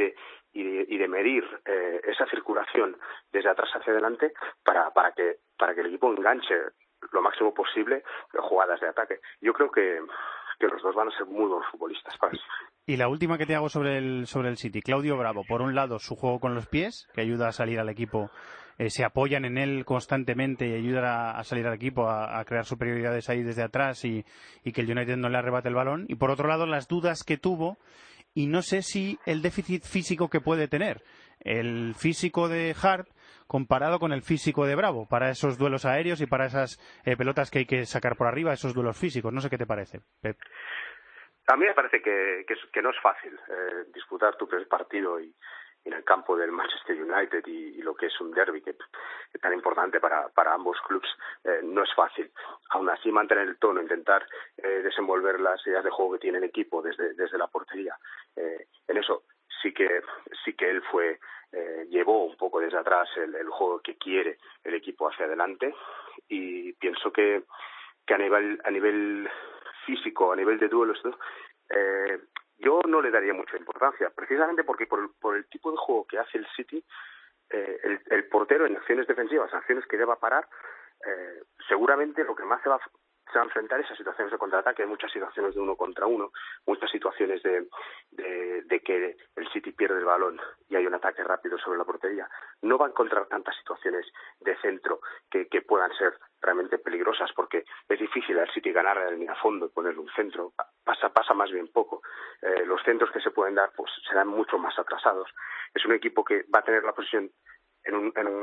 y de medir esa circulación desde atrás hacia adelante para que el equipo enganche lo máximo posible jugadas de ataque. Yo creo que los dos van a ser muy buenos futbolistas para eso. Y la última que te hago sobre el City, Claudio Bravo, por un lado su juego con los pies, que ayuda a salir al equipo, se apoyan en él constantemente y ayudan a salir al equipo a crear superioridades ahí desde atrás y que el United no le arrebate el balón, y por otro lado las dudas que tuvo, y no sé si el déficit físico que puede tener el físico de Hart comparado con el físico de Bravo para esos duelos aéreos y para esas pelotas que hay que sacar por arriba, esos duelos físicos. No sé qué te parece, Pep. A mí me parece que no es fácil disputar tu primer partido y en el campo del Manchester United y lo que es un derbi que es tan importante para ambos clubes. No es fácil. Aún así, mantener el tono, intentar desenvolver las ideas de juego que tiene el equipo desde la portería. En eso sí que él llevó un poco desde atrás el juego que quiere el equipo hacia adelante, y pienso que a nivel físico, a nivel de duelos, yo no le daría mucha importancia, precisamente porque por el tipo de juego que hace el City, el portero en acciones defensivas, acciones que deba parar, seguramente lo que más se va a enfrentar es a situaciones de contraataque, muchas situaciones de 1 contra 1, muchas situaciones de que el City pierde el balón y hay un ataque rápido sobre la portería. No va a encontrar tantas situaciones de centro que puedan ser realmente peligrosas, porque es difícil al City ganar en la línea a fondo y ponerle un centro. Pasa más bien poco. Los centros que se pueden dar pues serán mucho más atrasados. Es un equipo que va a tener la posición en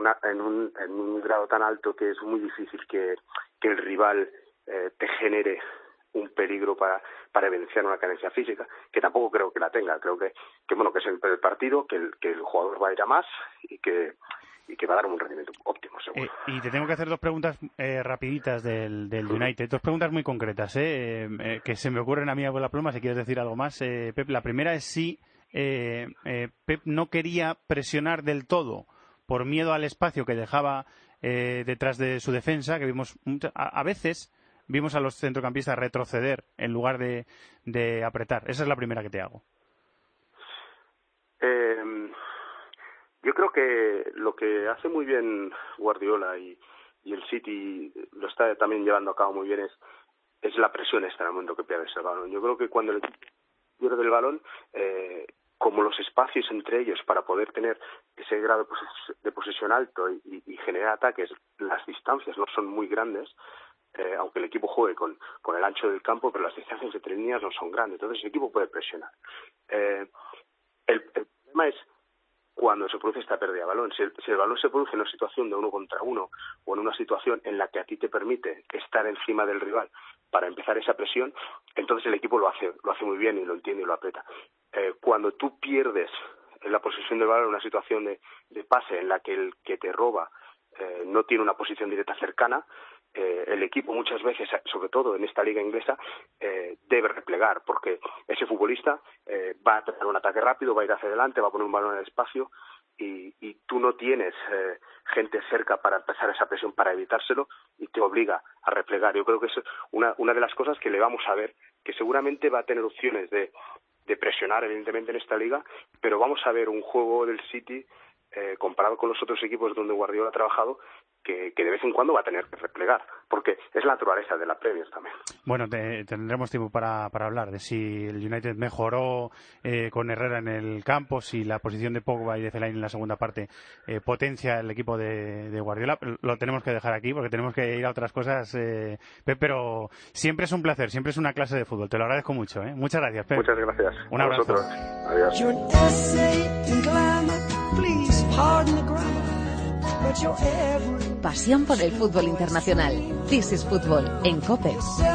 un grado tan alto que es muy difícil que el rival te genere un peligro para evidenciar una carencia física, que tampoco creo que la tenga. Creo que es el partido, que el jugador va a ir a más y que va a dar un rendimiento óptimo, seguro. Y te tengo que hacer dos preguntas rapiditas del United, dos preguntas muy concretas, que se me ocurren a mí a la pluma, si quieres decir algo más. Pep, la primera es si Pep no quería presionar del todo por miedo al espacio que dejaba detrás de su defensa, que vimos a veces vimos a los centrocampistas retroceder en lugar de apretar. Esa es la primera que te hago. Yo creo que lo que hace muy bien Guardiola y el City lo está también llevando a cabo muy bien es la presión extra en el momento que pierdes el balón. Yo creo que cuando el equipo pierde el balón, como los espacios entre ellos para poder tener ese grado de posesión alto y generar ataques, las distancias no son muy grandes, aunque el equipo juegue con el ancho del campo, pero las distancias entre líneas no son grandes, entonces el equipo puede presionar. El problema es cuando se produce esta pérdida de balón. Si el balón se produce en una situación de 1 contra 1 o en una situación en la que a ti te permite estar encima del rival para empezar esa presión, entonces el equipo lo hace muy bien y lo entiende y lo aprieta. Cuando tú pierdes la posesión del balón en una situación de pase en la que el que te roba no tiene una posición directa cercana, el equipo muchas veces, sobre todo en esta liga inglesa, debe replegar, porque ese futbolista va a tener un ataque rápido, va a ir hacia adelante, va a poner un balón en el espacio y tú no tienes gente cerca para empezar esa presión, para evitárselo, y te obliga a replegar. Yo creo que es una de las cosas que le vamos a ver, que seguramente va a tener opciones de presionar evidentemente en esta liga, pero vamos a ver un juego del City comparado con los otros equipos donde Guardiola ha trabajado, que de vez en cuando va a tener que replegar, porque es la naturaleza de la Premier también. Bueno, tendremos tiempo para hablar de si el United mejoró con Herrera en el campo, si la posición de Pogba y de Fellaini en la segunda parte potencia el equipo de Guardiola. Lo tenemos que dejar aquí porque tenemos que ir a otras cosas, Pep, pero siempre es un placer, siempre es una clase de fútbol. Te lo agradezco mucho, ¿eh? Muchas gracias, Pep. Muchas gracias. Un abrazo. Adiós. Pasión por el fútbol internacional. This is Football en COPE.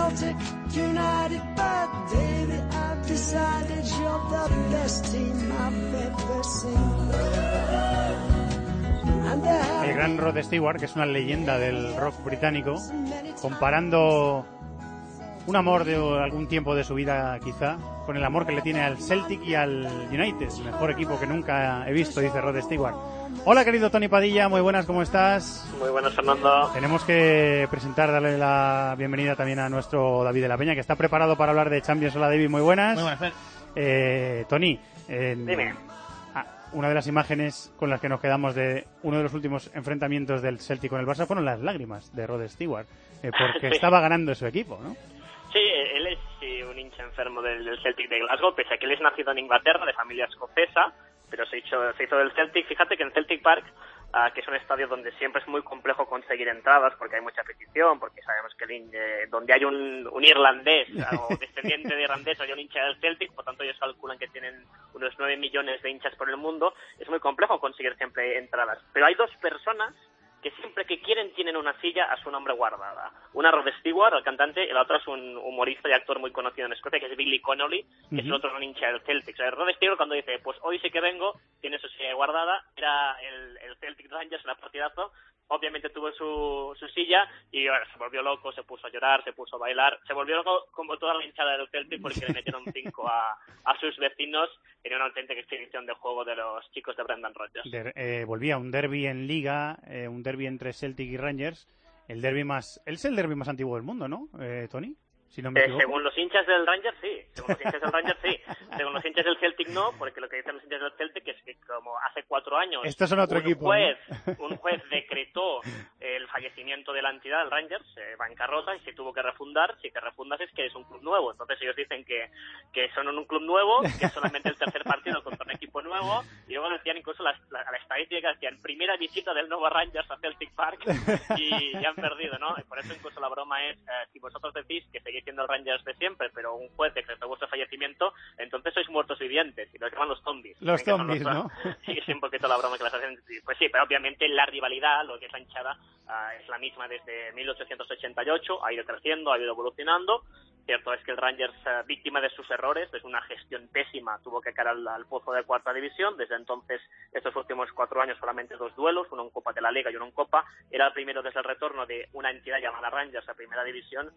El gran Rod Stewart, que es una leyenda del rock británico, comparando un amor de algún tiempo de su vida, quizá, con el amor que le tiene al Celtic y al United, el mejor equipo que nunca he visto, dice Rod Stewart. Hola, querido Tony Padilla, muy buenas, ¿cómo estás? Muy buenas, Fernando. Tenemos que darle la bienvenida también a nuestro David de la Peña, que está preparado para hablar de Champions. Hola, David, muy buenas. Muy buenas, Fer. Tony, Dime. Una de las imágenes con las que nos quedamos de uno de los últimos enfrentamientos del Celtic con el Barça fueron las lágrimas de Rod Stewart, porque Sí. estaba ganando su equipo, ¿no? Sí, él es un hincha enfermo del Celtic de Glasgow, pese a que él es nacido en Inglaterra, de familia escocesa, pero se hizo del Celtic. Fíjate que en Celtic Park, que es un estadio donde siempre es muy complejo conseguir entradas, porque hay mucha petición, porque sabemos que donde hay un irlandés o descendiente de irlandés, hay un hincha del Celtic, por tanto ellos calculan que tienen unos 9 millones de hinchas por el mundo, es muy complejo conseguir siempre entradas. Pero hay dos personas que siempre que quieren tienen una silla a su nombre guardada. Una Rod Stewart, el cantante, y la otra es un humorista y actor muy conocido en Escocia, que es Billy Connolly, que es el otro gran hincha del Celtic. O sea, Rod Stewart, cuando dice, pues hoy sí que vengo, tiene su silla guardada, era el Celtic Rangers, una partidazo, obviamente tuvo su silla y bueno, se volvió loco, se puso a llorar, se puso a bailar, se volvió loco como toda la hinchada del Celtic porque le metieron 5 a sus vecinos en una auténtica exhibición de juego de los chicos de Brendan Rodgers. Volvía un derbi en Liga, un derbi entre Celtic y Rangers, es el derbi más antiguo del mundo, ¿no, Tony? Si no me equivoco. Según los hinchas del Rangers, sí. Según los hinchas del Celtic, no, porque lo que dicen los hinchas del Celtic es que como hace 4 años estos son otro equipo, un juez decretó el fallecimiento de la entidad del Rangers, bancarrota, y se tuvo que refundar. Si te refundas es que es un club nuevo. Entonces ellos dicen que son un club nuevo, que es solamente el tercer partido contra un equipo nuevo, y luego decían incluso a la estadística, decían primera visita del nuevo Rangers a Celtic Park y ya han perdido, ¿no? Y por eso incluso la broma es, si vosotros decís que seguís siendo el Rangers de siempre, pero un juez decretó vuestro fallecimiento, entonces sois muertos vivientes, y los llaman los zombies. Los zombies, ¿no? Sí, es un poquito la broma que las hacen. Pues sí, pero obviamente la rivalidad, lo que es la hinchada, es la misma desde 1888, ha ido creciendo, ha ido evolucionando. Cierto es que el Rangers, víctima de sus errores, de una gestión pésima, tuvo que caer al pozo de cuarta división. Desde entonces, estos últimos 4 años, solamente 2 duelos, uno en Copa de la Liga y uno en Copa. Era el primero desde el retorno de una entidad llamada Rangers a primera división.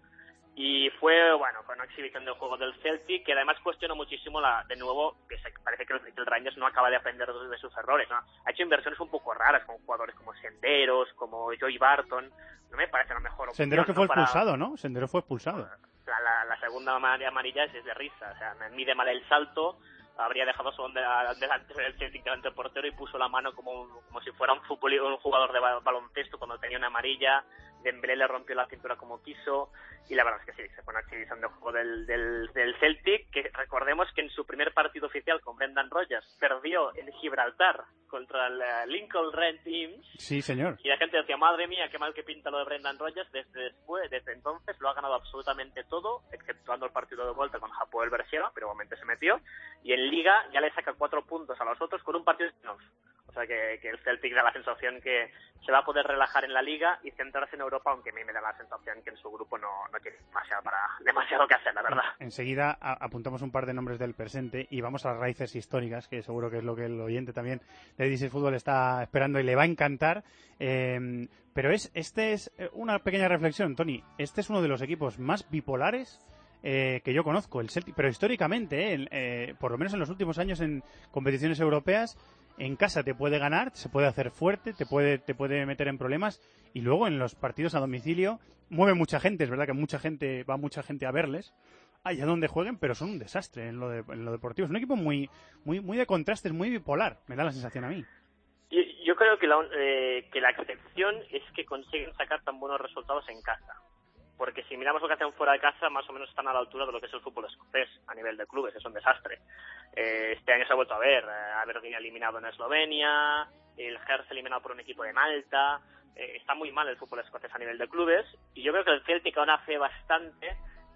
Y fue una exhibición del juego del Celtic, que además cuestionó muchísimo, de nuevo, que parece que el Rangers no acaba de aprender de sus errores, ¿no? Ha hecho inversiones un poco raras con jugadores como Senderos, como Joey Barton. No me parece la mejor opción. Senderos que fue expulsado, ¿no? Senderos fue expulsado. La segunda amarilla es de risa, o sea, mide mal el salto, habría dejado delante del Celtic delante del portero y puso la mano como si fuera un jugador de baloncesto cuando tenía una amarilla. Dembélé le rompió la cintura como quiso, y la verdad es que sí, se fue una exhibición de juego del Celtic, que recordemos que en su primer partido oficial con Brendan Rodgers perdió en Gibraltar contra el Lincoln Red Teams. Sí, señor. Y la gente decía, madre mía, qué mal que pinta lo de Brendan Rodgers. Desde entonces lo ha ganado absolutamente todo, exceptuando el partido de vuelta con Hapoel Beersheba, pero igualmente se metió, y en Liga ya le saca 4 puntos a los otros con un partido de menos. O sea que el Celtic da la sensación que se va a poder relajar en la Liga y centrarse en Europa, aunque a mí me da la sensación que en su grupo no tiene demasiado que hacer, la verdad. Enseguida apuntamos un par de nombres del presente y vamos a las raíces históricas, que seguro que es lo que el oyente también de This is Football está esperando y le va a encantar. Pero este es una pequeña reflexión, Tony. Este es uno de los equipos más bipolares que yo conozco, el Celtic, pero históricamente, por lo menos en los últimos años en competiciones europeas. En casa te puede ganar, se puede hacer fuerte, te puede meter en problemas, y luego en los partidos a domicilio mueve mucha gente. Es verdad que va mucha gente a verles allá donde jueguen, pero son un desastre en lo deportivo. Es un equipo muy de contrastes, muy bipolar, me da la sensación a mí. Yo creo que la excepción es que consiguen sacar tan buenos resultados en casa. Porque si miramos lo que hacen fuera de casa, más o menos están a la altura de lo que es el fútbol escocés a nivel de clubes. Es un desastre. Este año se ha vuelto a ver. Aberdeen eliminado en Eslovenia, el Hertha eliminado por un equipo de Malta. Está muy mal el fútbol escocés a nivel de clubes. Y yo creo que el Celtic aún hace bastante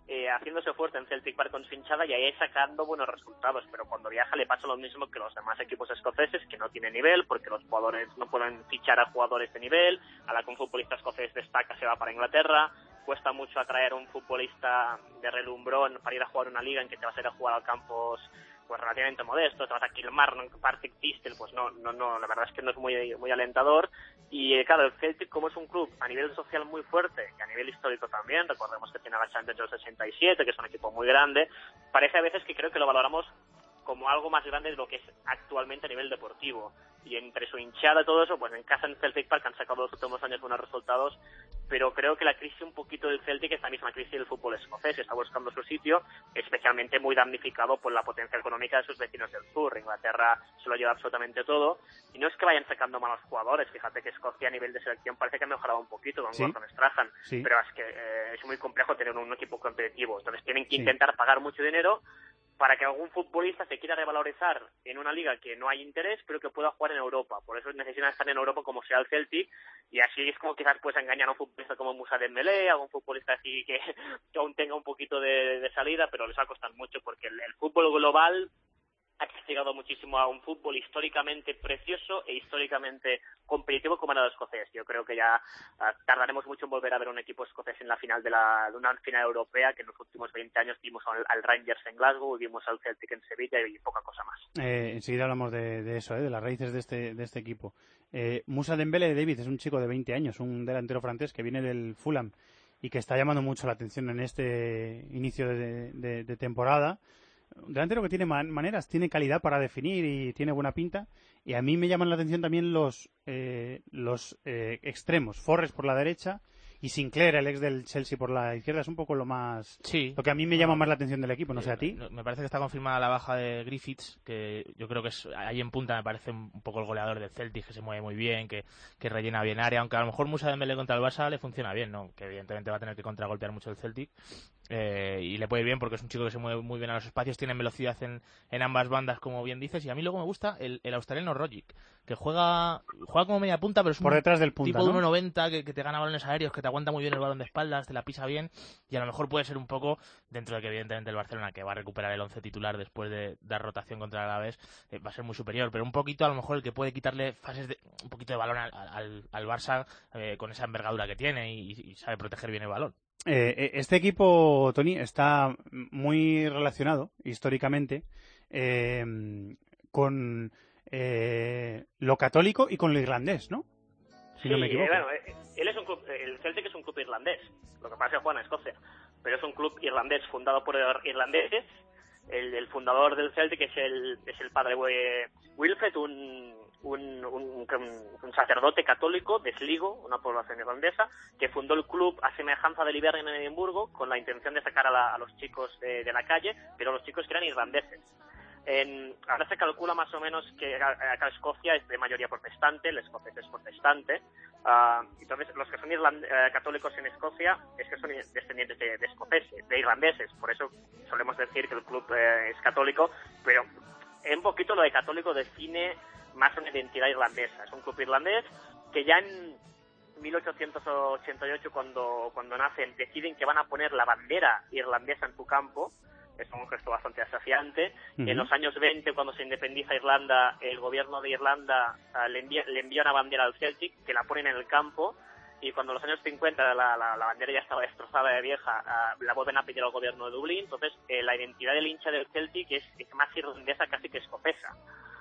haciéndose fuerte en Celtic Park con su hinchada y ahí sacando buenos resultados, pero cuando viaja le pasa lo mismo que los demás equipos escoceses, que no tienen nivel porque los jugadores no pueden fichar a jugadores de nivel, a la que un futbolista escocés destaca se va para Inglaterra, cuesta mucho atraer a un futbolista de relumbrón para ir a jugar una liga en que te vas a ir a jugar a campos pues relativamente modestos, te vas a Kilmarnock, Partick Thistle, pues no, la verdad es que no es muy alentador. Y claro, el Celtic, como es un club a nivel social muy fuerte y a nivel histórico también, recordemos que tiene la Champions del 67, que es un equipo muy grande, parece a veces que creo que lo valoramos como algo más grande de lo que es actualmente a nivel deportivo. Y entre su hinchada y todo eso, pues en casa en Celtic Park han sacado los últimos años buenos resultados, pero creo que la crisis un poquito del Celtic es la misma crisis del fútbol escocés, está buscando su sitio, especialmente muy damnificado por la potencia económica de sus vecinos del sur. Inglaterra se lo lleva absolutamente todo, y no es que vayan sacando malos jugadores, fíjate que Escocia a nivel de selección parece que ha mejorado un poquito con Gordon Strachan, pero es que es muy complejo tener un equipo competitivo, entonces tienen que intentar pagar mucho dinero para que algún futbolista se quiera revalorizar en una liga que no hay interés, pero que pueda jugar en Europa. Por eso necesitan estar en Europa como sea el Celtic, y así es como quizás puedes engañar a un futbolista como Moussa Dembélé, a un futbolista así que aún tenga un poquito de salida, pero les va a costar mucho porque el fútbol global ha castigado muchísimo a un fútbol históricamente precioso e históricamente competitivo como era el escocés. Yo creo que ya tardaremos mucho en volver a ver un equipo escocés en la final de una final europea, que en los últimos 20 años vimos al Rangers en Glasgow, vimos al Celtic en Sevilla y poca cosa más. Enseguida hablamos de eso, de las raíces de este equipo. Moussa Dembélé, David, es un chico de 20 años, un delantero francés que viene del Fulham y que está llamando mucho la atención en este inicio de temporada. Un delantero que tiene maneras, tiene calidad para definir y tiene buena pinta. Y a mí me llaman la atención también los extremos. Forrest por la derecha y Sinclair, el ex del Chelsea, por la izquierda. Es un poco lo que a mí me llama más la atención del equipo, no sé a ti. Me parece que está confirmada la baja de Griffiths, que yo creo que es ahí en punta me parece un poco el goleador del Celtic, que se mueve muy bien, que rellena bien área, aunque a lo mejor Moussa Dembélé contra el Barça le funciona bien, ¿no? Que evidentemente va a tener que contragolpear mucho el Celtic, y le puede ir bien porque es un chico que se mueve muy bien a los espacios, tiene velocidad en ambas bandas, como bien dices, y a mí luego me gusta el australiano Rogic, que juega como media punta, pero es por detrás del punta, tipo ¿no? de 1,90 que te gana balones aéreos, que te aguanta muy bien el balón de espaldas, te la pisa bien, y a lo mejor puede ser un poco, dentro de que evidentemente el Barcelona, que va a recuperar el 11 titular después de dar rotación contra el Alavés, va a ser muy superior, pero un poquito a lo mejor el que puede quitarle un poquito de balón al Barça, con esa envergadura que tiene y sabe proteger bien el balón. Este equipo, Tony, está muy relacionado históricamente con lo católico y con lo irlandés, ¿no? Si no me equivoco. Bueno, él es un club, el Celtic es un club irlandés, lo que pasa es que juega en Escocia, pero es un club irlandés fundado por irlandeses. El fundador del Celtic es el padre Wilfred, un sacerdote católico de Sligo, una población irlandesa, que fundó el club a semejanza del Hibernian en Edimburgo con la intención de sacar a los chicos de la calle, pero los chicos que eran irlandeses. Ahora se calcula más o menos que acá Escocia es de mayoría protestante, el escocés es protestante, entonces los que son católicos en Escocia es que son descendientes de escoceses, de irlandeses, por eso solemos decir que el club es católico, pero un poquito lo de católico define más una identidad irlandesa. Es un club irlandés que ya en 1888 cuando nacen deciden que van a poner la bandera irlandesa en su campo. Es un gesto bastante desafiante. En los años 20, cuando se independiza Irlanda, el gobierno de Irlanda le envía una bandera al Celtic, que la ponen en el campo, y cuando en los años 50 la bandera ya estaba destrozada de vieja, la vuelven a pedir al gobierno de Dublín. Entonces la identidad del hincha del Celtic es más irlandesa casi que escocesa.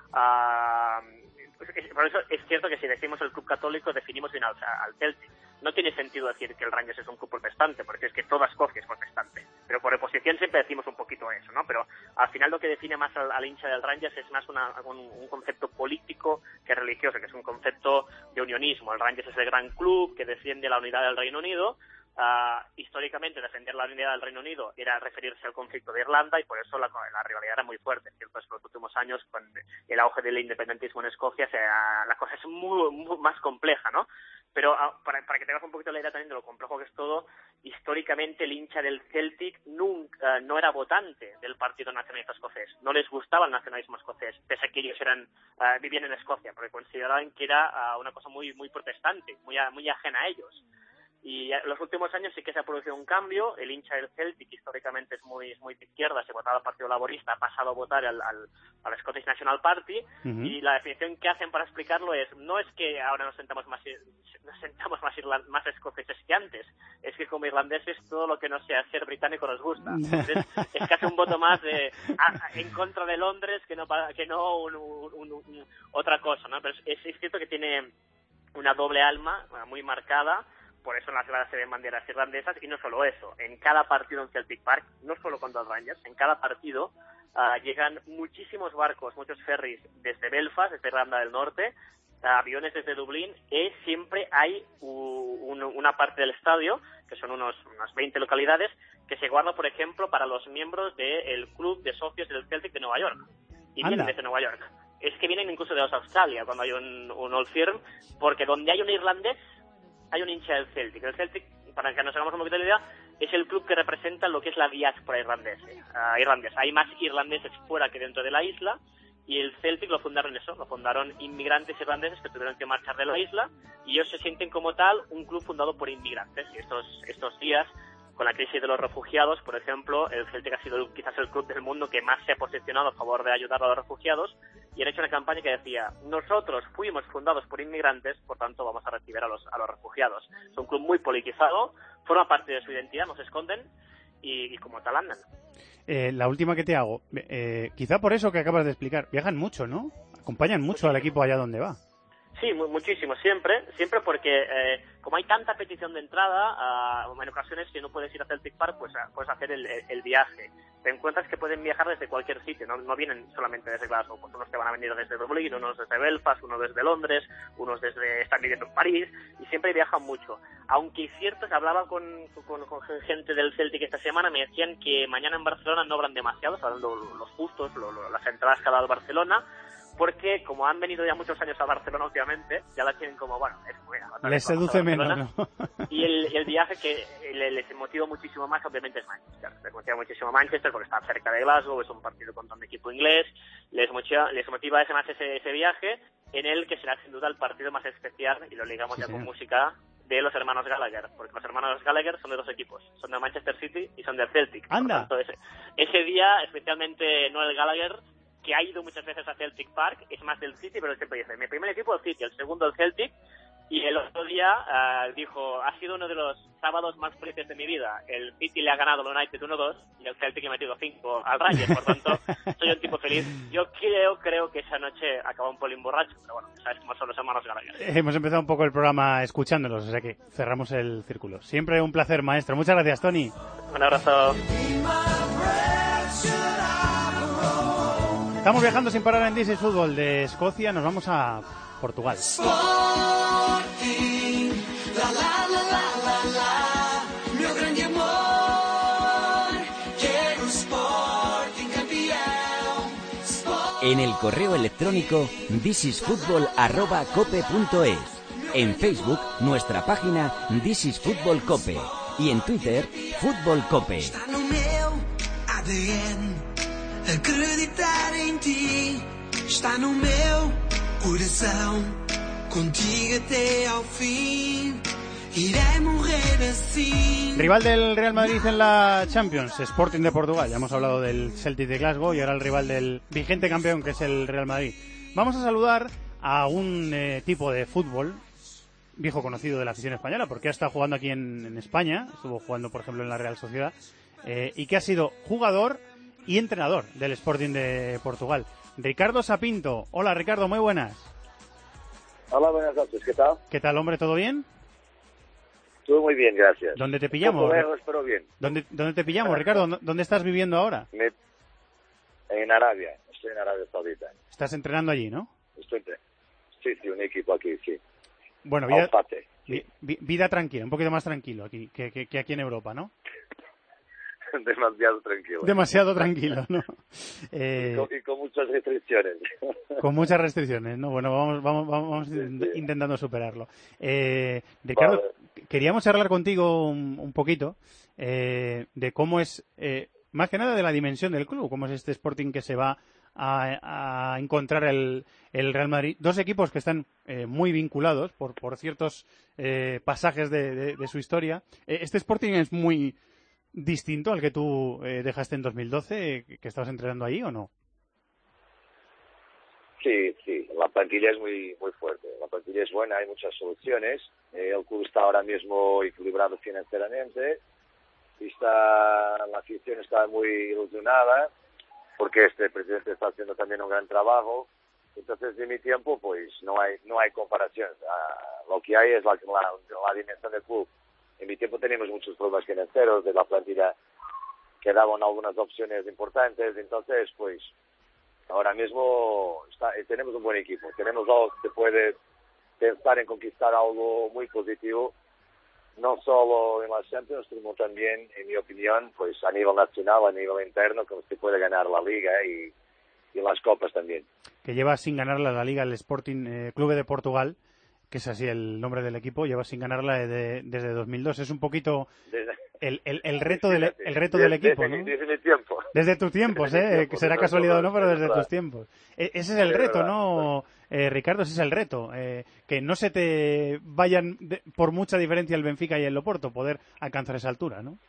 Por eso es cierto que si decimos el club católico definimos bien al Celtic. No tiene sentido decir que el Rangers es un club protestante, porque es que toda Escocia es protestante. Pero por oposición siempre decimos un poquito eso, ¿no? Pero al final lo que define más al hincha del Rangers es más un concepto político que religioso, que es un concepto de unionismo. El Rangers es el gran club que defiende la unidad del Reino Unido. Históricamente defender la unidad del Reino Unido era referirse al conflicto de Irlanda, y por eso la rivalidad era muy fuerte. Cierto es que en los últimos años, con el auge del independentismo en Escocia, la cosa es muy más compleja, ¿no? Pero para que tengas un poquito la idea también de lo complejo que es todo, históricamente el hincha del Celtic nunca no era votante del Partido Nacionalista Escocés. No les gustaba el nacionalismo escocés, pese a que ellos vivían en Escocia, porque consideraban que era una cosa muy protestante, muy ajena a ellos. Y en los últimos años sí que se ha producido un cambio. El hincha del Celtic históricamente es muy de izquierda, se votaba al Partido Laborista, ha pasado a votar al Scottish National Party. Y la definición que hacen para explicarlo no es que ahora nos sentamos más escoceses que antes, es que como irlandeses todo lo que no sea ser británico nos gusta. Entonces, es casi un voto más en contra de Londres que no otra cosa, ¿no? Pero es cierto que tiene una doble alma muy marcada. Por eso en las gradas se ven banderas irlandesas, y no solo eso, en cada partido en Celtic Park, no solo contra los Rangers, en cada partido llegan muchísimos barcos, muchos ferries desde Belfast, desde Irlanda del Norte, aviones desde Dublín, y siempre hay una parte del estadio, que son unas 20 localidades, que se guarda, por ejemplo, para los miembros del club de socios del Celtic de Nueva York, y vienen desde Nueva York. Es que vienen incluso de Australia cuando hay un Old Firm, porque donde hay un irlandés, hay un hincha del Celtic. El Celtic, para que nos hagamos un poquito de idea, es el club que representa lo que es la diáspora irlandesa. Hay más irlandeses fuera que dentro de la isla, y el Celtic lo fundaron inmigrantes irlandeses que tuvieron que marchar de la isla, y ellos se sienten como tal un club fundado por inmigrantes. Y estos días, con la crisis de los refugiados, por ejemplo, el Celtic ha sido quizás el club del mundo que más se ha posicionado a favor de ayudar a los refugiados, y han hecho una campaña que decía: nosotros fuimos fundados por inmigrantes, por tanto vamos a recibir a los refugiados. Es un club muy politizado, forma parte de su identidad, no se esconden, y como tal andan. La última que te hago, quizá por eso que acabas de explicar, viajan mucho, ¿no? Acompañan mucho al equipo allá donde va. Sí, muchísimo, siempre porque como hay tanta petición de entrada, en ocasiones si no puedes ir a Celtic Park, pues puedes hacer el viaje. Te encuentras que pueden viajar desde cualquier sitio, no vienen solamente desde Glasgow, pues unos que van a venir desde Dublín, unos desde Belfast, unos desde Londres, unos están viviendo en París, y siempre viajan mucho. Aunque es cierto, que hablaba con gente del Celtic esta semana, me decían que mañana en Barcelona no habrán demasiados, hablando los justos, las entradas que ha dado Barcelona, porque como han venido ya muchos años a Barcelona últimamente, ya la tienen como, bueno, es buena. Les seduce menos, ¿no? Y el viaje que les motiva muchísimo más, obviamente, es Manchester. Les motiva muchísimo Manchester porque está cerca de Glasgow, es un partido contra un equipo inglés. Les motiva ese viaje, en el que será sin duda el partido más especial, y lo ligamos ya con música, de los hermanos Gallagher, porque los hermanos Gallagher son de dos equipos, son de Manchester City y son del Celtic. ¡Anda! Por tanto, ese día, especialmente Noel Gallagher, que ha ido muchas veces a Celtic Park, es más del City, pero siempre dice: mi primer equipo el City, el segundo el Celtic. Y el otro día dijo: ha sido uno de los sábados más felices de mi vida. El City le ha ganado al United 1-2 y el Celtic le ha metido 5 al Rangers. Por tanto, soy un tipo feliz. Yo creo que esa noche acabó un pelín borracho, pero bueno, sabes cómo son los hermanos Gallagher. Hemos empezado un poco el programa escuchándolos, o sea que cerramos el círculo. Siempre un placer, maestro. Muchas gracias, Tony. Un abrazo. Estamos viajando sin parar en This is Football. De Escocia nos vamos a Portugal. En el correo electrónico thisisfutbol@cope.es. En Facebook, nuestra página This is Football Cope. Y en Twitter, Fútbol Cope. Acreditar em ti está no meu coração, contigo até ao fim, iré morrer assim. Rival del Real Madrid en la Champions, Sporting de Portugal. Ya hemos hablado del Celtic de Glasgow y ahora el rival del vigente campeón, que es el Real Madrid. Vamos a saludar a un tipo de fútbol viejo conocido de la afición española, porque ha estado jugando aquí en España, estuvo jugando por ejemplo en la Real Sociedad, y que ha sido jugador y entrenador del Sporting de Portugal. Ricardo Sapinto. Hola, Ricardo, muy buenas. Hola, buenas noches, ¿qué tal? ¿Qué tal, hombre? ¿Todo bien? Todo muy bien, gracias. ¿Dónde te pillamos? Un poco lejos, pero bien. ¿Dónde te pillamos, Ricardo? ¿Dónde estás viviendo ahora? En Arabia, estoy en Arabia Saudita. ¿Estás entrenando allí, no? Sí, un equipo aquí, sí. Bueno, vida tranquila, un poquito más tranquilo aquí que aquí en Europa, ¿no? Demasiado tranquilo. Demasiado tranquilo, ¿no? Y con muchas restricciones. Con muchas restricciones, ¿no? Bueno, vamos intentando superarlo. Ricardo, queríamos hablar contigo un poquito de cómo es, más que nada de la dimensión del club, cómo es este Sporting que se va a encontrar el Real Madrid. Dos equipos que están muy vinculados por ciertos pasajes de su historia. Este Sporting es muy distinto al que tú dejaste en 2012, que estabas entrenando ahí, ¿o no? Sí, la plantilla es muy fuerte, la plantilla es buena, hay muchas soluciones, el club está ahora mismo equilibrado financieramente, la afición está muy ilusionada, porque este presidente está haciendo también un gran trabajo, entonces de mi tiempo pues no hay comparación, lo que hay es la dimensión del club. En mi tiempo teníamos muchos problemas financieros, de la plantilla quedaban algunas opciones importantes, entonces pues ahora mismo tenemos un buen equipo, tenemos algo que se puede pensar en conquistar algo muy positivo, no solo en la Champions, sino también, en mi opinión, pues a nivel nacional, a nivel interno, que se puede ganar la Liga y las Copas también. Que lleva sin ganar la Liga el Sporting Clube de Portugal, que es así el nombre del equipo, lleva sin ganarla desde 2002. Es un poquito el reto del equipo, ¿no? Desde mi tiempo. Desde tus tiempos, que será casualidad o no, pero desde tus tiempos. Ese es el reto, ¿no, Ricardo? Ese es el reto. Que no se te vayan por mucha diferencia el Benfica y el Oporto, poder alcanzar esa altura, ¿no?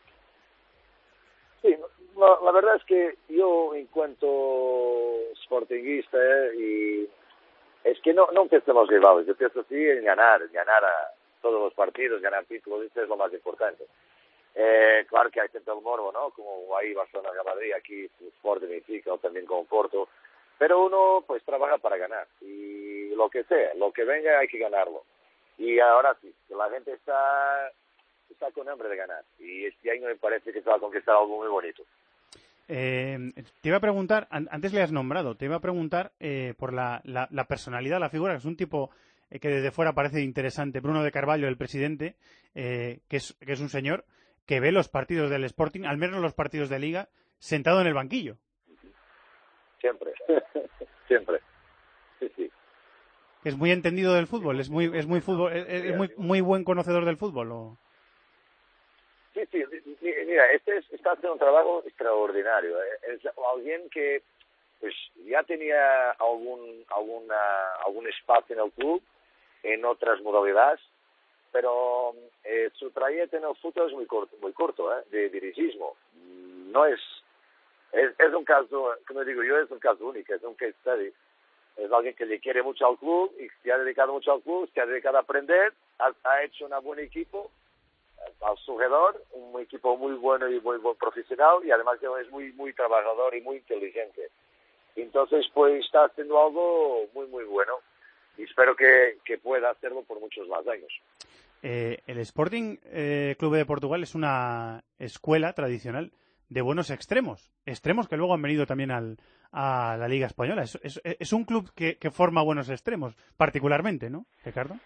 Sí, la verdad es que yo, en cuanto sportinguista, y es que no pensemos rivales, yo pienso sí en ganar a todos los partidos, ganar títulos, eso es lo más importante. Claro que hay siempre el morbo, ¿no? Como ahí Barcelona, Real Madrid, aquí Sporting, Benfica, o también con Porto, pero uno pues trabaja para ganar, y lo que sea, lo que venga hay que ganarlo. Y ahora sí, que la gente está con hambre de ganar, y este año me parece que se va a conquistar algo muy bonito. Te iba a preguntar, antes le has nombrado, te iba a preguntar por la personalidad, la figura, que es un tipo que desde fuera parece interesante, Bruno de Carvalho, el presidente, que es un señor que ve los partidos del Sporting, al menos los partidos de Liga, sentado en el banquillo. Siempre, siempre, sí. Es muy entendido del fútbol, es muy buen conocedor del fútbol, ¿o? Sí, mira, está haciendo un trabajo extraordinario. Es alguien que pues ya tenía algún espacio en el club, en otras modalidades, pero su trayecto en el fútbol es muy corto, de dirigismo. No es un caso, como digo yo, es un caso único, es un case study. Es alguien que le quiere mucho al club y se ha dedicado mucho al club, se ha dedicado a aprender, ha hecho un buen equipo a su alrededor, un equipo muy bueno y muy buen profesional, y además es muy trabajador y muy inteligente. Entonces, pues está haciendo algo muy bueno, y espero que pueda hacerlo por muchos más años. El Sporting Clube de Portugal es una escuela tradicional de buenos extremos que luego han venido también a la Liga Española. Es un club que forma buenos extremos, particularmente, ¿no, Ricardo?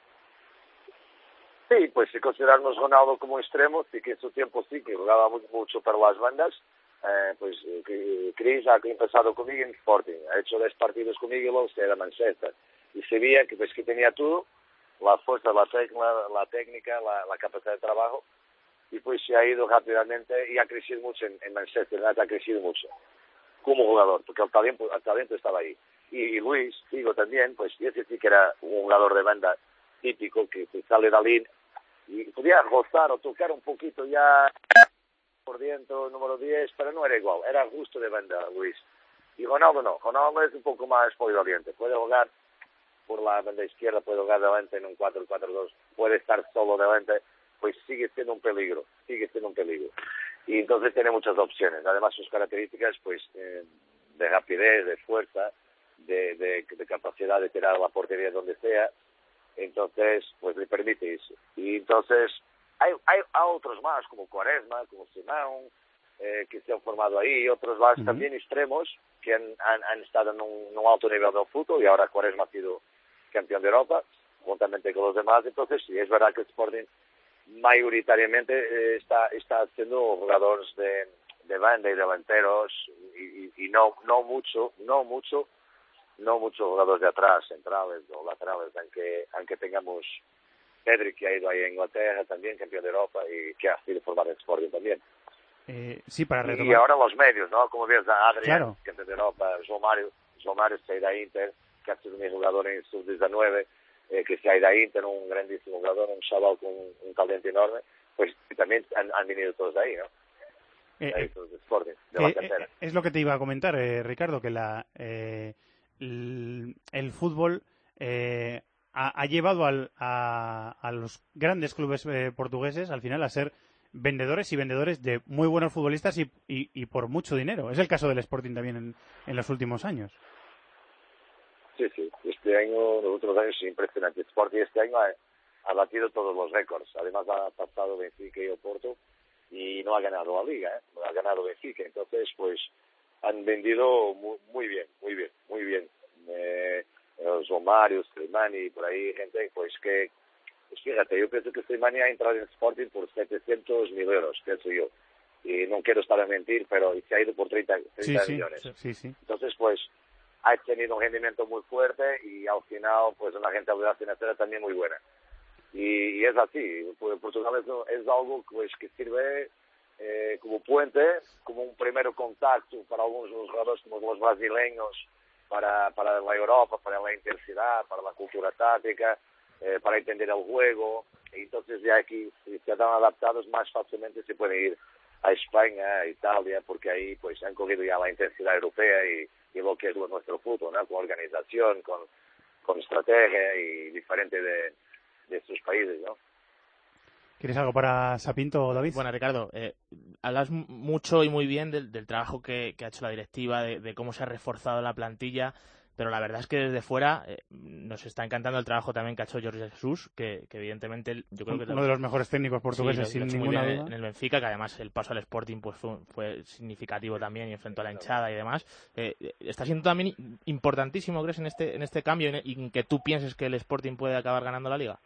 Sí, pues si consideramos Ronaldo como extremo, sí que en su tiempo sí, que jugaba mucho para las bandas, pues Chris ha empezado conmigo en Sporting, ha hecho 10 partidos conmigo y luego se era Manchester. Y se veía que tenía todo, la fuerza, la técnica, la capacidad de trabajo, y pues se ha ido rápidamente y ha crecido mucho en Manchester, ha crecido mucho como jugador, porque el talento estaba ahí. Y Luis, digo también, pues ese sí que era un jugador de banda típico, que sale de la línea y podía gozar o tocar un poquito ya por dentro, número 10, pero no era igual, era justo de banda Luis. Y Ronaldo no, Ronaldo es un poco más polivalente, puede jugar por la banda izquierda, puede jugar delante en un 4-4-2, puede estar solo delante, pues sigue siendo un peligro. Y entonces tiene muchas opciones, además sus características pues de rapidez, de fuerza, de capacidad de tirar a la portería donde sea, entonces pues le permite eso. Y entonces hay otros más, como Quaresma, como Simão, que se han formado ahí, otros más también extremos que han estado en un alto nivel del fútbol, y ahora Quaresma ha sido campeón de Europa, juntamente con los demás. Entonces sí, es verdad que el Sporting mayoritariamente está haciendo jugadores de banda y delanteros, y no mucho jugadores de atrás, centrales o laterales, aunque tengamos Pedri, que ha ido ahí a Inglaterra también, campeón de Europa, y que ha sido formado en Sporting también. Sí, para retomar. Y ahora los medios, ¿no? Como ves a Adrián, claro. que es de Europa, João Mário se ha ido a Inter, que ha sido mi jugador en sub-19, que se ha ido a Inter, un grandísimo jugador, un chaval con un talento enorme, pues también han venido todos de ahí, ¿no? Todos de Sporting, de la cantera. Es lo que te iba a comentar, Ricardo, que el fútbol ha llevado a los grandes clubes portugueses al final a ser vendedores y vendedores de muy buenos futbolistas y por mucho dinero. Es el caso del Sporting también en los últimos años. Sí, este año, los últimos años, es impresionante. Sporting este año ha batido todos los récords. Además ha pasado Benfica y Oporto y no ha ganado la Liga, ha ganado Benfica. Entonces, pues han vendido muy bien. João Mário, Slimani, por ahí gente, pues que, pues fíjate, yo pienso que Slimani ha entrado en Sporting por 700.000 euros, pienso yo. Y no quiero estar a mentir, pero se ha ido por 30 millones. Sí. Entonces, pues, ha tenido un rendimiento muy fuerte y al final, pues, una rentabilidad financiera también muy buena. Y es así. Portugal es algo pues, que sirve como puente, como un primer contacto para algunos jugadores como los brasileños, para la Europa, para la intensidad, para la cultura táctica, para entender el juego. Y entonces ya aquí, si se están adaptados, más fácilmente se pueden ir a España, a Italia, porque ahí pues han cogido ya la intensidad europea y lo que es nuestro fútbol, ¿no? Con organización, con estrategia y diferente de sus países, ¿no? ¿Quieres algo para Sapinto, David? Bueno, Ricardo, hablas mucho y muy bien del trabajo que ha hecho la directiva, de cómo se ha reforzado la plantilla, pero la verdad es que desde fuera nos está encantando el trabajo también que ha hecho Jorge Jesus, que evidentemente yo creo que uno de los mejores técnicos portugueses, sin ninguna duda. En el Benfica, que además el paso al Sporting pues fue significativo también y enfrentó a la hinchada y demás. Está siendo también importantísimo, ¿crees, en este cambio y en que tú pienses que el Sporting puede acabar ganando la Liga?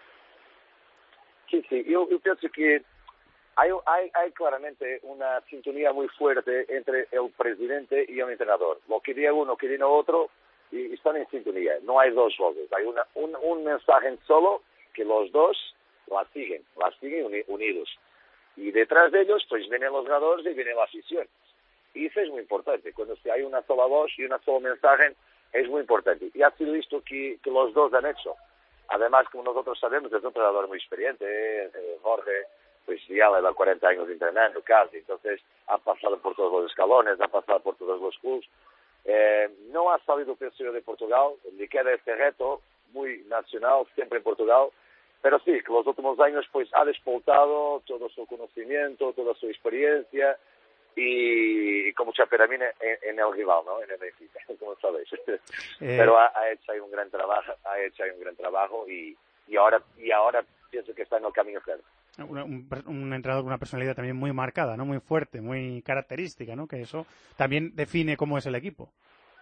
Sí, yo pienso que hay claramente una sintonía muy fuerte entre el presidente y el entrenador. Lo que diga uno, que diga otro, y están en sintonía. No hay dos voces. Hay un mensaje solo que los dos la siguen unidos. Y detrás de ellos, pues vienen los jugadores y viene la afición. Y eso es muy importante. Cuando hay una sola voz y una sola mensaje, es muy importante. Y ha sido esto que los dos han hecho. Además, como nosotros sabemos, es un entrenador muy experiente, Jorge, pues ya le da 40 años entrenando casi, entonces ha pasado por todos los escalones, ha pasado por todos los clubes. No ha salido, pienso yo, de Portugal, le queda este reto muy nacional, siempre en Portugal, pero sí, que los últimos años pues ha despoltado todo su conocimiento, toda su experiencia y con mucha peramina en el rival, ¿no? En el Benfica, como sabéis. Pero ha hecho ahí un gran trabajo, y ahora pienso que está en el camino claro. Un entrenador con una personalidad también muy marcada, ¿no? Muy fuerte, muy característica, ¿no? Que eso también define cómo es el equipo.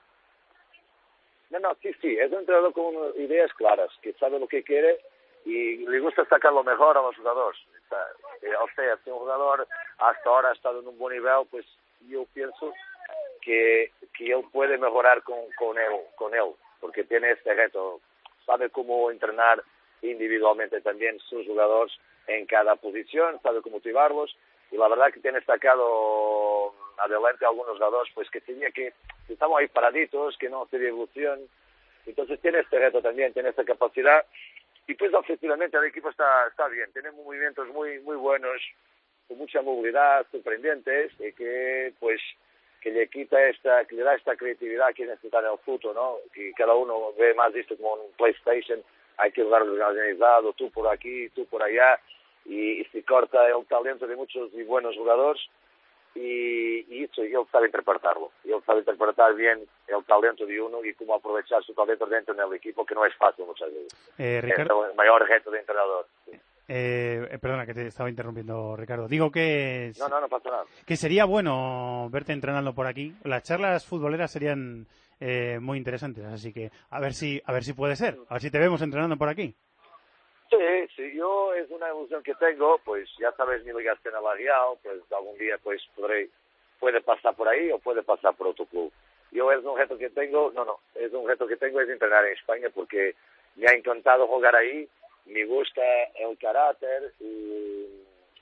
No, sí, es un entrenador con ideas claras, que sabe lo que quiere y le gusta sacar lo mejor a los jugadores. O sea, si un jugador hasta ahora ha estado en un buen nivel, pues yo pienso que él puede mejorar con él, porque tiene este reto, sabe cómo entrenar individualmente también sus jugadores en cada posición, sabe cómo motivarlos, y la verdad que tiene sacado adelante a algunos jugadores pues que tenía que estaban ahí paraditos, que no tenía evolución. Entonces tiene este reto también, tiene esta capacidad, y pues efectivamente el equipo está bien, tiene movimientos muy buenos, con mucha movilidad, sorprendentes, y que pues que le da esta creatividad que necesita en el fútbol, ¿no? Que cada uno ve más esto como un PlayStation, hay que jugar organizado, tú por aquí, tú por allá, y se corta el talento de muchos y buenos jugadores, y eso, y él sabe interpretarlo, y él sabe interpretar bien el talento de uno y cómo aprovechar su talento dentro del equipo, que no es fácil muchas veces. Ricardo, es el mayor reto de entrenador. Sí. Perdona que te estaba interrumpiendo, Ricardo. Digo que... No pasa nada. Que sería bueno verte entrenando por aquí. Las charlas futboleras serían muy interesantes, así que a ver si puede ser, a ver si te vemos entrenando por aquí. Sí, yo es una ilusión que tengo, pues ya sabes mi ligación a la Real, pues algún día pues puede pasar por ahí o puede pasar por otro club. Yo es un reto que tengo, es un reto que tengo es entrenar en España, porque me ha encantado jugar ahí, me gusta el carácter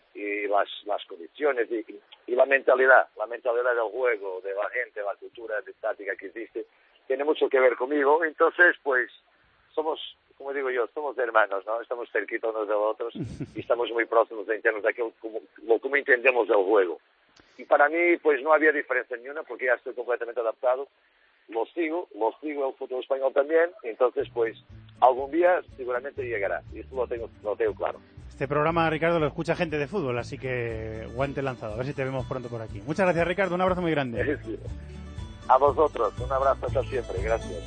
y las condiciones y la mentalidad del juego, de la gente, la cultura de táctica que existe, tiene mucho que ver conmigo. Entonces, pues, somos, como digo yo, somos hermanos, ¿no? Estamos cerquitos unos de los otros y estamos muy próximos en términos de cómo entendemos el juego. Y para mí, pues, no había diferencia ni una, porque ya estoy completamente adaptado. Lo sigo el fútbol español también, entonces, pues, algún día seguramente llegará, y eso lo tengo claro. Este programa, Ricardo, lo escucha gente de fútbol, así que guante lanzado. A ver si te vemos pronto por aquí. Muchas gracias, Ricardo. Un abrazo muy grande. Sí. A vosotros, un abrazo hasta siempre. Gracias.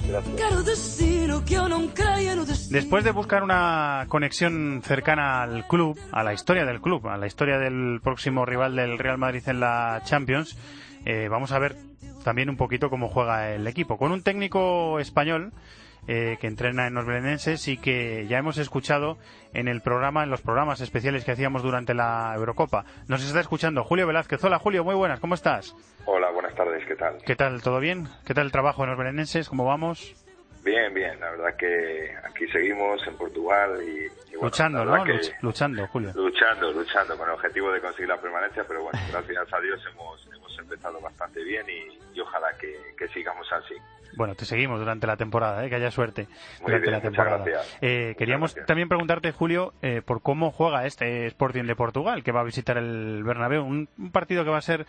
Después de buscar una conexión cercana al club, a la historia del club, a la historia del próximo rival del Real Madrid en la Champions, vamos a ver también un poquito cómo juega el equipo. Con un técnico español que entrena en los belenenses y que ya hemos escuchado en los programas especiales que hacíamos durante la Eurocopa. Nos está escuchando Julio Velázquez. Hola, Julio, muy buenas, ¿cómo estás? Hola, buenas tardes, ¿qué tal? ¿Qué tal, todo bien? ¿Qué tal el trabajo en los belenenses? ¿Cómo vamos? Bien, la verdad que aquí seguimos en Portugal y bueno, luchando, ¿no? Luchando, Julio. Luchando con el objetivo de conseguir la permanencia, pero bueno, gracias a Dios hemos empezado bastante bien y ojalá que sigamos así. Bueno, te seguimos durante la temporada, que haya suerte Muy durante bien, la temporada. Queríamos también preguntarte, Julio, por cómo juega este Sporting de Portugal, que va a visitar el Bernabéu, un partido que va a ser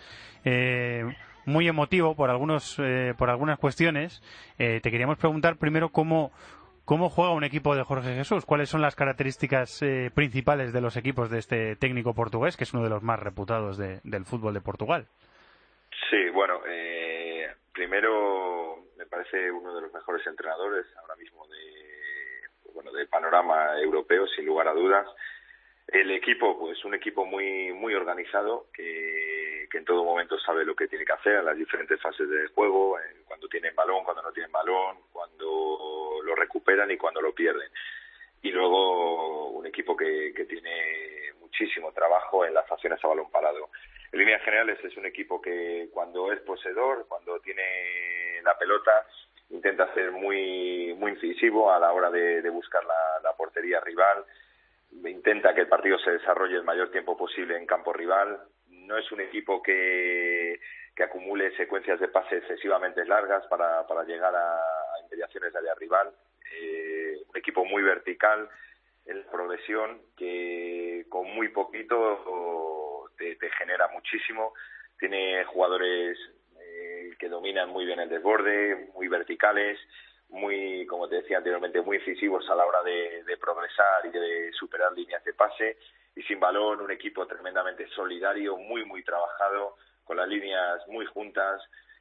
muy emotivo por algunas cuestiones. Te queríamos preguntar primero cómo juega un equipo de Jorge Jesús, cuáles son las características principales de los equipos de este técnico portugués, que es uno de los más reputados del fútbol de Portugal. Sí, bueno, primero me parece uno de los mejores entrenadores ahora mismo de panorama europeo, sin lugar a dudas. El equipo, pues un equipo muy organizado, que en todo momento sabe lo que tiene que hacer en las diferentes fases del juego, cuando tienen balón, cuando no tienen balón, cuando lo recuperan y cuando lo pierden. Y luego un equipo que tiene muchísimo trabajo en las acciones a balón parado. En líneas generales es un equipo que cuando es poseedor, cuando tiene la pelota, intenta ser muy incisivo a la hora de buscar la portería rival, intenta que el partido se desarrolle el mayor tiempo posible en campo rival. No es un equipo que acumule secuencias de pase excesivamente largas para llegar a inmediaciones de área rival. Un equipo muy vertical en la progresión, que con muy poquito te genera muchísimo. Tiene jugadores que dominan muy bien el desborde, muy verticales, muy, como te decía anteriormente, muy incisivos a la hora de progresar y de superar líneas de pase. Y sin balón, un equipo tremendamente solidario, muy trabajado, con las líneas muy juntas,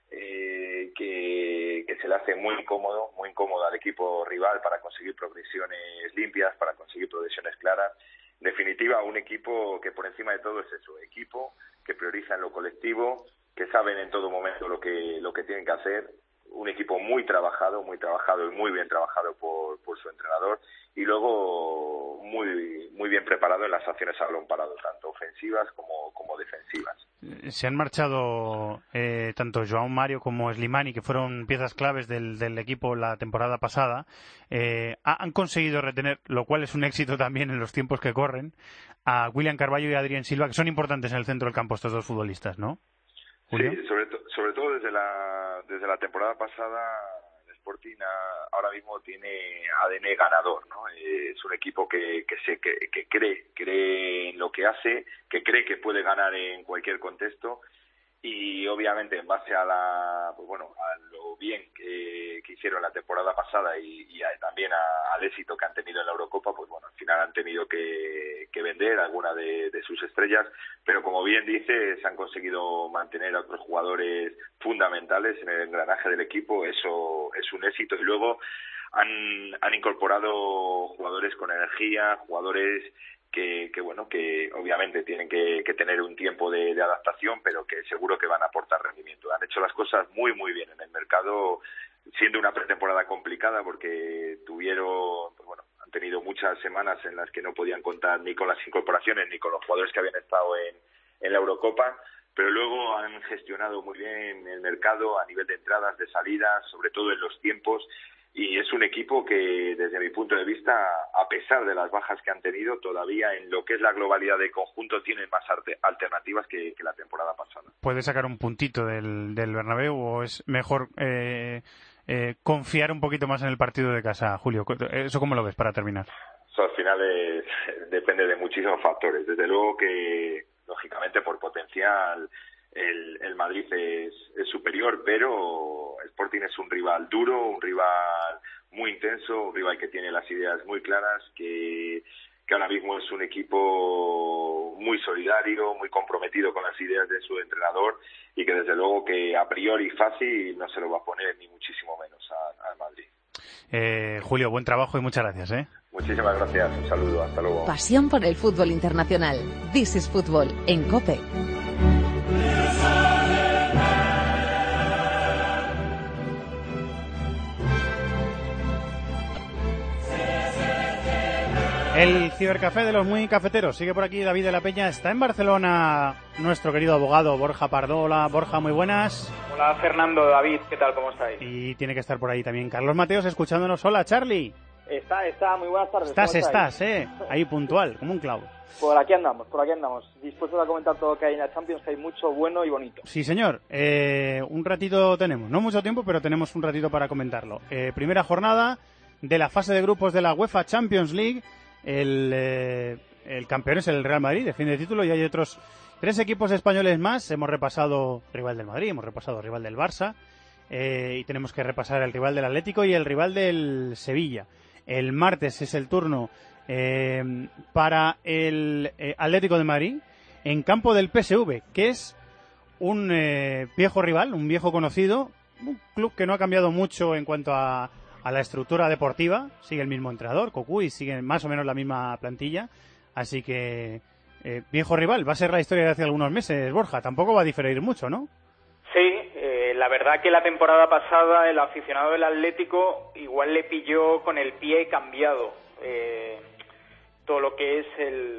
que se le hace muy incómodo al equipo rival para conseguir progresiones limpias, para conseguir progresiones claras. En definitiva, un equipo que por encima de todo es eso, equipo que prioriza en lo colectivo, que saben en todo momento lo que tienen que hacer. Un equipo muy trabajado y muy bien trabajado por su entrenador, y luego muy bien preparado en las acciones a balón parado, tanto ofensivas como defensivas. Se han marchado tanto João Mario como Slimani, que fueron piezas claves del equipo la temporada pasada. Han conseguido retener, lo cual es un éxito también en los tiempos que corren, a William Carvalho y a Adrien Silva, que son importantes en el centro del campo estos dos futbolistas, ¿no? ¿Julio? Sí, sobre todo desde la temporada pasada, el Sporting ahora mismo tiene ADN ganador, ¿no? Es un equipo que cree en lo que hace, que cree que puede ganar en cualquier contexto, y obviamente en base a a lo bien que hicieron la temporada pasada y también al éxito que han tenido en la Eurocopa, pues bueno, al final han tenido que vender alguna de sus estrellas, pero como bien dice, se han conseguido mantener a otros jugadores fundamentales en el engranaje del equipo. Eso es un éxito. Y luego han incorporado jugadores con energía, jugadores que obviamente tienen que tener un tiempo de adaptación, pero que seguro que van a aportar rendimiento. Han hecho las cosas muy bien en el mercado, siendo una pretemporada complicada, porque han tenido muchas semanas en las que no podían contar ni con las incorporaciones ni con los jugadores que habían estado en la Eurocopa, pero luego han gestionado muy bien el mercado a nivel de entradas, de salidas, sobre todo en los tiempos. y es un equipo que, desde mi punto de vista, a pesar de las bajas que han tenido, todavía en lo que es la globalidad de conjunto tiene más alternativas que la temporada pasada. ¿Puede sacar un puntito del Bernabéu o es mejor confiar un poquito más en el partido de casa, Julio? ¿Eso cómo lo ves para terminar? Eso al final depende de muchísimos factores. Desde luego que, lógicamente, por potencial el Madrid es superior, pero Sporting es un rival duro, un rival muy intenso, un rival que tiene las ideas muy claras, que ahora mismo es un equipo muy solidario, muy comprometido con las ideas de su entrenador y que desde luego que a priori fácil no se lo va a poner ni muchísimo menos al Madrid. Julio, buen trabajo y muchas gracias. Muchísimas gracias, un saludo, hasta luego. Pasión por el fútbol internacional. This is Fútbol en COPE. El cibercafé de los muy cafeteros. Sigue por aquí David de la Peña. Está en Barcelona nuestro querido abogado Borja Pardola. Borja, muy buenas. Hola Fernando, David, ¿qué tal? ¿Cómo estáis? Y tiene que estar por ahí también Carlos Mateos escuchándonos. Hola, Charlie. Está, muy buenas tardes. Estás, ahí puntual, como un clavo. Por aquí andamos. Dispuestos a comentar todo lo que hay en la Champions, que hay mucho bueno y bonito. Sí, señor. Un ratito tenemos, no mucho tiempo, pero tenemos un ratito para comentarlo. Primera jornada de la fase de grupos de la UEFA Champions League. El campeón es el Real Madrid, defiende el título, y hay otros 3 equipos españoles más. Hemos repasado rival del Madrid, hemos repasado rival del Barça, y tenemos que repasar el rival del Atlético y el rival del Sevilla. El martes es el turno para el Atlético de Madrid en campo del PSV, que es un viejo rival, un viejo conocido, un club que no ha cambiado mucho en cuanto a la estructura deportiva. Sigue el mismo entrenador, Cocu, y sigue más o menos la misma plantilla, así que viejo rival. Va a ser la historia de hace algunos meses, Borja, tampoco va a diferir mucho, ¿no? Sí, la verdad que la temporada pasada el aficionado del Atlético igual le pilló con el pie cambiado. Todo lo que es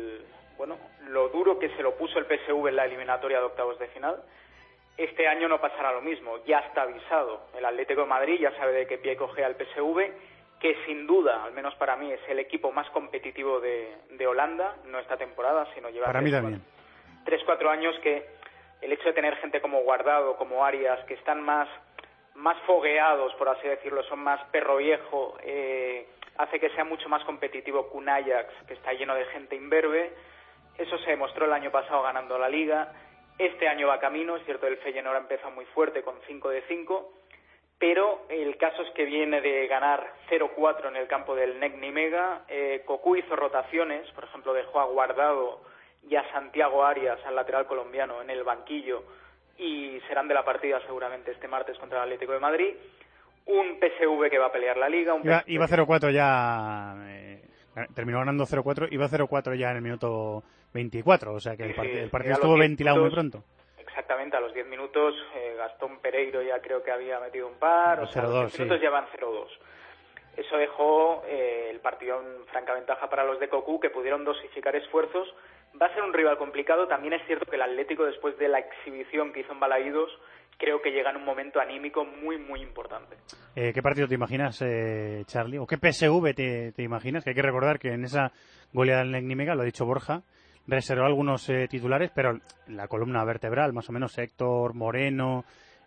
lo duro que se lo puso el PSV en la eliminatoria de octavos de final. Este año no pasará lo mismo, ya está avisado. El Atlético de Madrid ya sabe de qué pie coge al PSV, que sin duda, al menos para mí, es el equipo más competitivo de Holanda, no esta temporada, sino lleva para mí también 3-4 años, que el hecho de tener gente como Guardado, como Arias, que están más fogueados, por así decirlo, son más perro viejo, hace que sea mucho más competitivo que un Ajax, que está lleno de gente imberbe. Eso se demostró el año pasado ganando la Liga. Este año va camino, es cierto, el Feyenoord ha empezado muy fuerte con 5 de 5, pero el caso es que viene de ganar 0-4 en el campo del NEC Nimega. Cocu hizo rotaciones, por ejemplo, dejó a Guardado y a Santiago Arias, al lateral colombiano, en el banquillo, y serán de la partida seguramente este martes contra el Atlético de Madrid. Un PSV que va a pelear la Liga. Iba 0-4 ya, terminó ganando 0-4, iba 0-4 ya en el minuto 24, o sea que el partido estuvo ventilado muy pronto. Exactamente, a los 10 minutos Gastón Pereiro ya creo que había metido un par, o sea, a los 10 minutos ya van 0-2. Eso dejó el partido en franca ventaja para los de Cocu, que pudieron dosificar esfuerzos. Va a ser un rival complicado. También es cierto que el Atlético, después de la exhibición que hizo en Balaídos, creo que llega en un momento anímico muy, muy importante. ¿Qué partido te imaginas, Charlie? ¿O qué PSV te imaginas? Que hay que recordar que en esa goleada del NEC Nimega, lo ha dicho Borja, reservó algunos titulares, pero la columna vertebral, más o menos, Héctor, Moreno,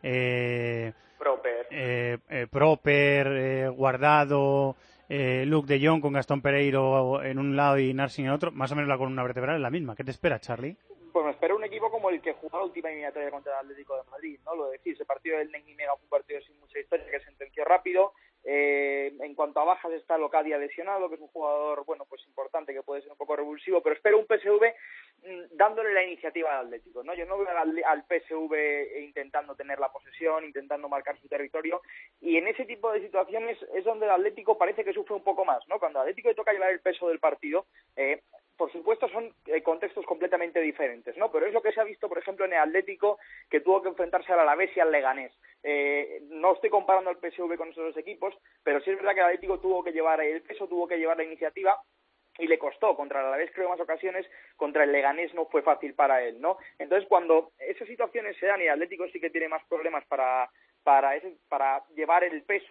Proper, Guardado, Luke de Jong con Gastón Pereiro en un lado y Narsing en otro, más o menos la columna vertebral es la misma. ¿Qué te espera, Charlie? Pues me espera un equipo como el que jugó la última eliminatoria contra el Atlético de Madrid, ¿no? Lo decís, ese partido del NEC Nimega fue un partido sin mucha historia, que sentenció rápido. En cuanto a bajas está Locadia lesionado, que es un jugador, pues importante, que puede ser un poco revulsivo, pero espero un PSV dándole la iniciativa al Atlético, ¿no? Yo no veo al PSV intentando tener la posesión, intentando marcar su territorio, y en ese tipo de situaciones es donde el Atlético parece que sufre un poco más, ¿no? Cuando al Atlético le toca llevar el peso del partido, por supuesto son contextos completamente diferentes, ¿no? Pero es lo que se ha visto, por ejemplo, en el Atlético, que tuvo que enfrentarse al Alavés y al Leganés. No estoy comparando al PSV con esos dos equipos, pero sí es verdad que el Atlético tuvo que llevar el peso, tuvo que llevar la iniciativa, y le costó. Contra el Alavés, creo, en más ocasiones, contra el Leganés no fue fácil para él, ¿no? Entonces, cuando esas situaciones se dan y el Atlético sí que tiene más problemas para llevar el peso,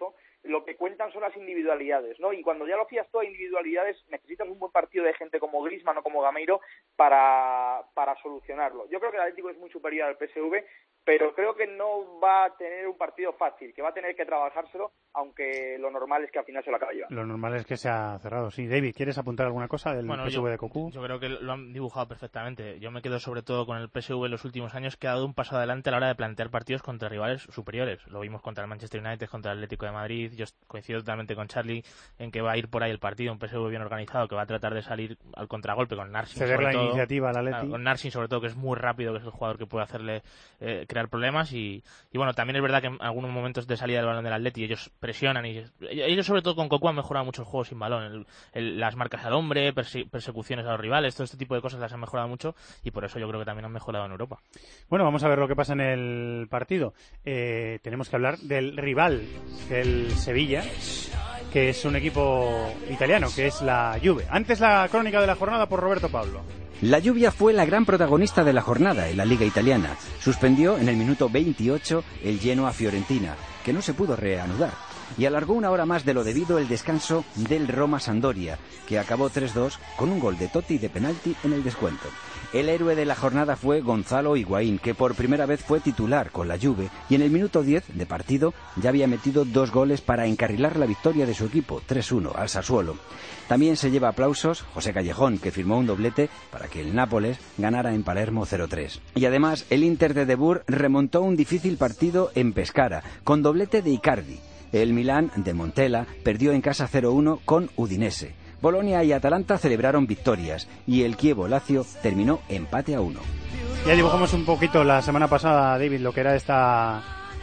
lo que cuentan son las individualidades, ¿no? Y cuando ya lo fías todo a individualidades, necesitas un buen partido de gente como Griezmann o como Gameiro para solucionarlo. Yo creo que el Atlético es muy superior al PSV, pero creo que no va a tener un partido fácil, que va a tener que trabajárselo, aunque lo normal es que al final se lo acabe llevando. Lo normal es que sea cerrado, sí. David, ¿quieres apuntar alguna cosa del PSV de Cocu? Yo creo que lo han dibujado perfectamente. Yo me quedo sobre todo con el PSV en los últimos años, que ha dado un paso adelante a la hora de plantear partidos contra rivales superiores. Lo vimos contra el Manchester United, contra el Atlético de Madrid. Yo coincido totalmente con Charlie en que va a ir por ahí el partido, un PSV bien organizado, que va a tratar de salir al contragolpe con Narsing. Ceder la iniciativa al Atleti. Claro, con Narsing sobre todo, que es muy rápido, que es el jugador que puede hacerle crear problemas. Y bueno, también es verdad que en algunos momentos de salida del balón del Atleti ellos presionan y ellos sobre todo con Cocu han mejorado mucho el juego sin balón, las marcas al hombre, persecuciones a los rivales, todo este tipo de cosas las han mejorado mucho y por eso yo creo que también han mejorado en Europa. Bueno, vamos a ver lo que pasa en el partido. Tenemos que hablar del rival del Sevilla, que es un equipo italiano, que es la Juve. Antes la crónica de la jornada por Roberto Pablo. La lluvia fue la gran protagonista de la jornada en la Liga Italiana. Suspendió en el minuto 28 el Genoa Fiorentina, que no se pudo reanudar, y alargó una hora más de lo debido el descanso del Roma Sampdoria, que acabó 3-2 con un gol de Totti de penalti en el descuento. El héroe de la jornada fue Gonzalo Higuaín, que por primera vez fue titular con la Juve y en el minuto 10 de partido ya había metido 2 goles para encarrilar la victoria de su equipo, 3-1 al Sassuolo. También se lleva aplausos José Callejón, que firmó un doblete para que el Nápoles ganara en Palermo 0-3. Y además el Inter de De Boer remontó un difícil partido en Pescara, con doblete de Icardi. El Milán de Montella perdió en casa 0-1 con Udinese. Bolonia y Atalanta celebraron victorias y el Chievo-Lazio terminó empate a 1. Ya dibujamos un poquito la semana pasada, David, lo que era esta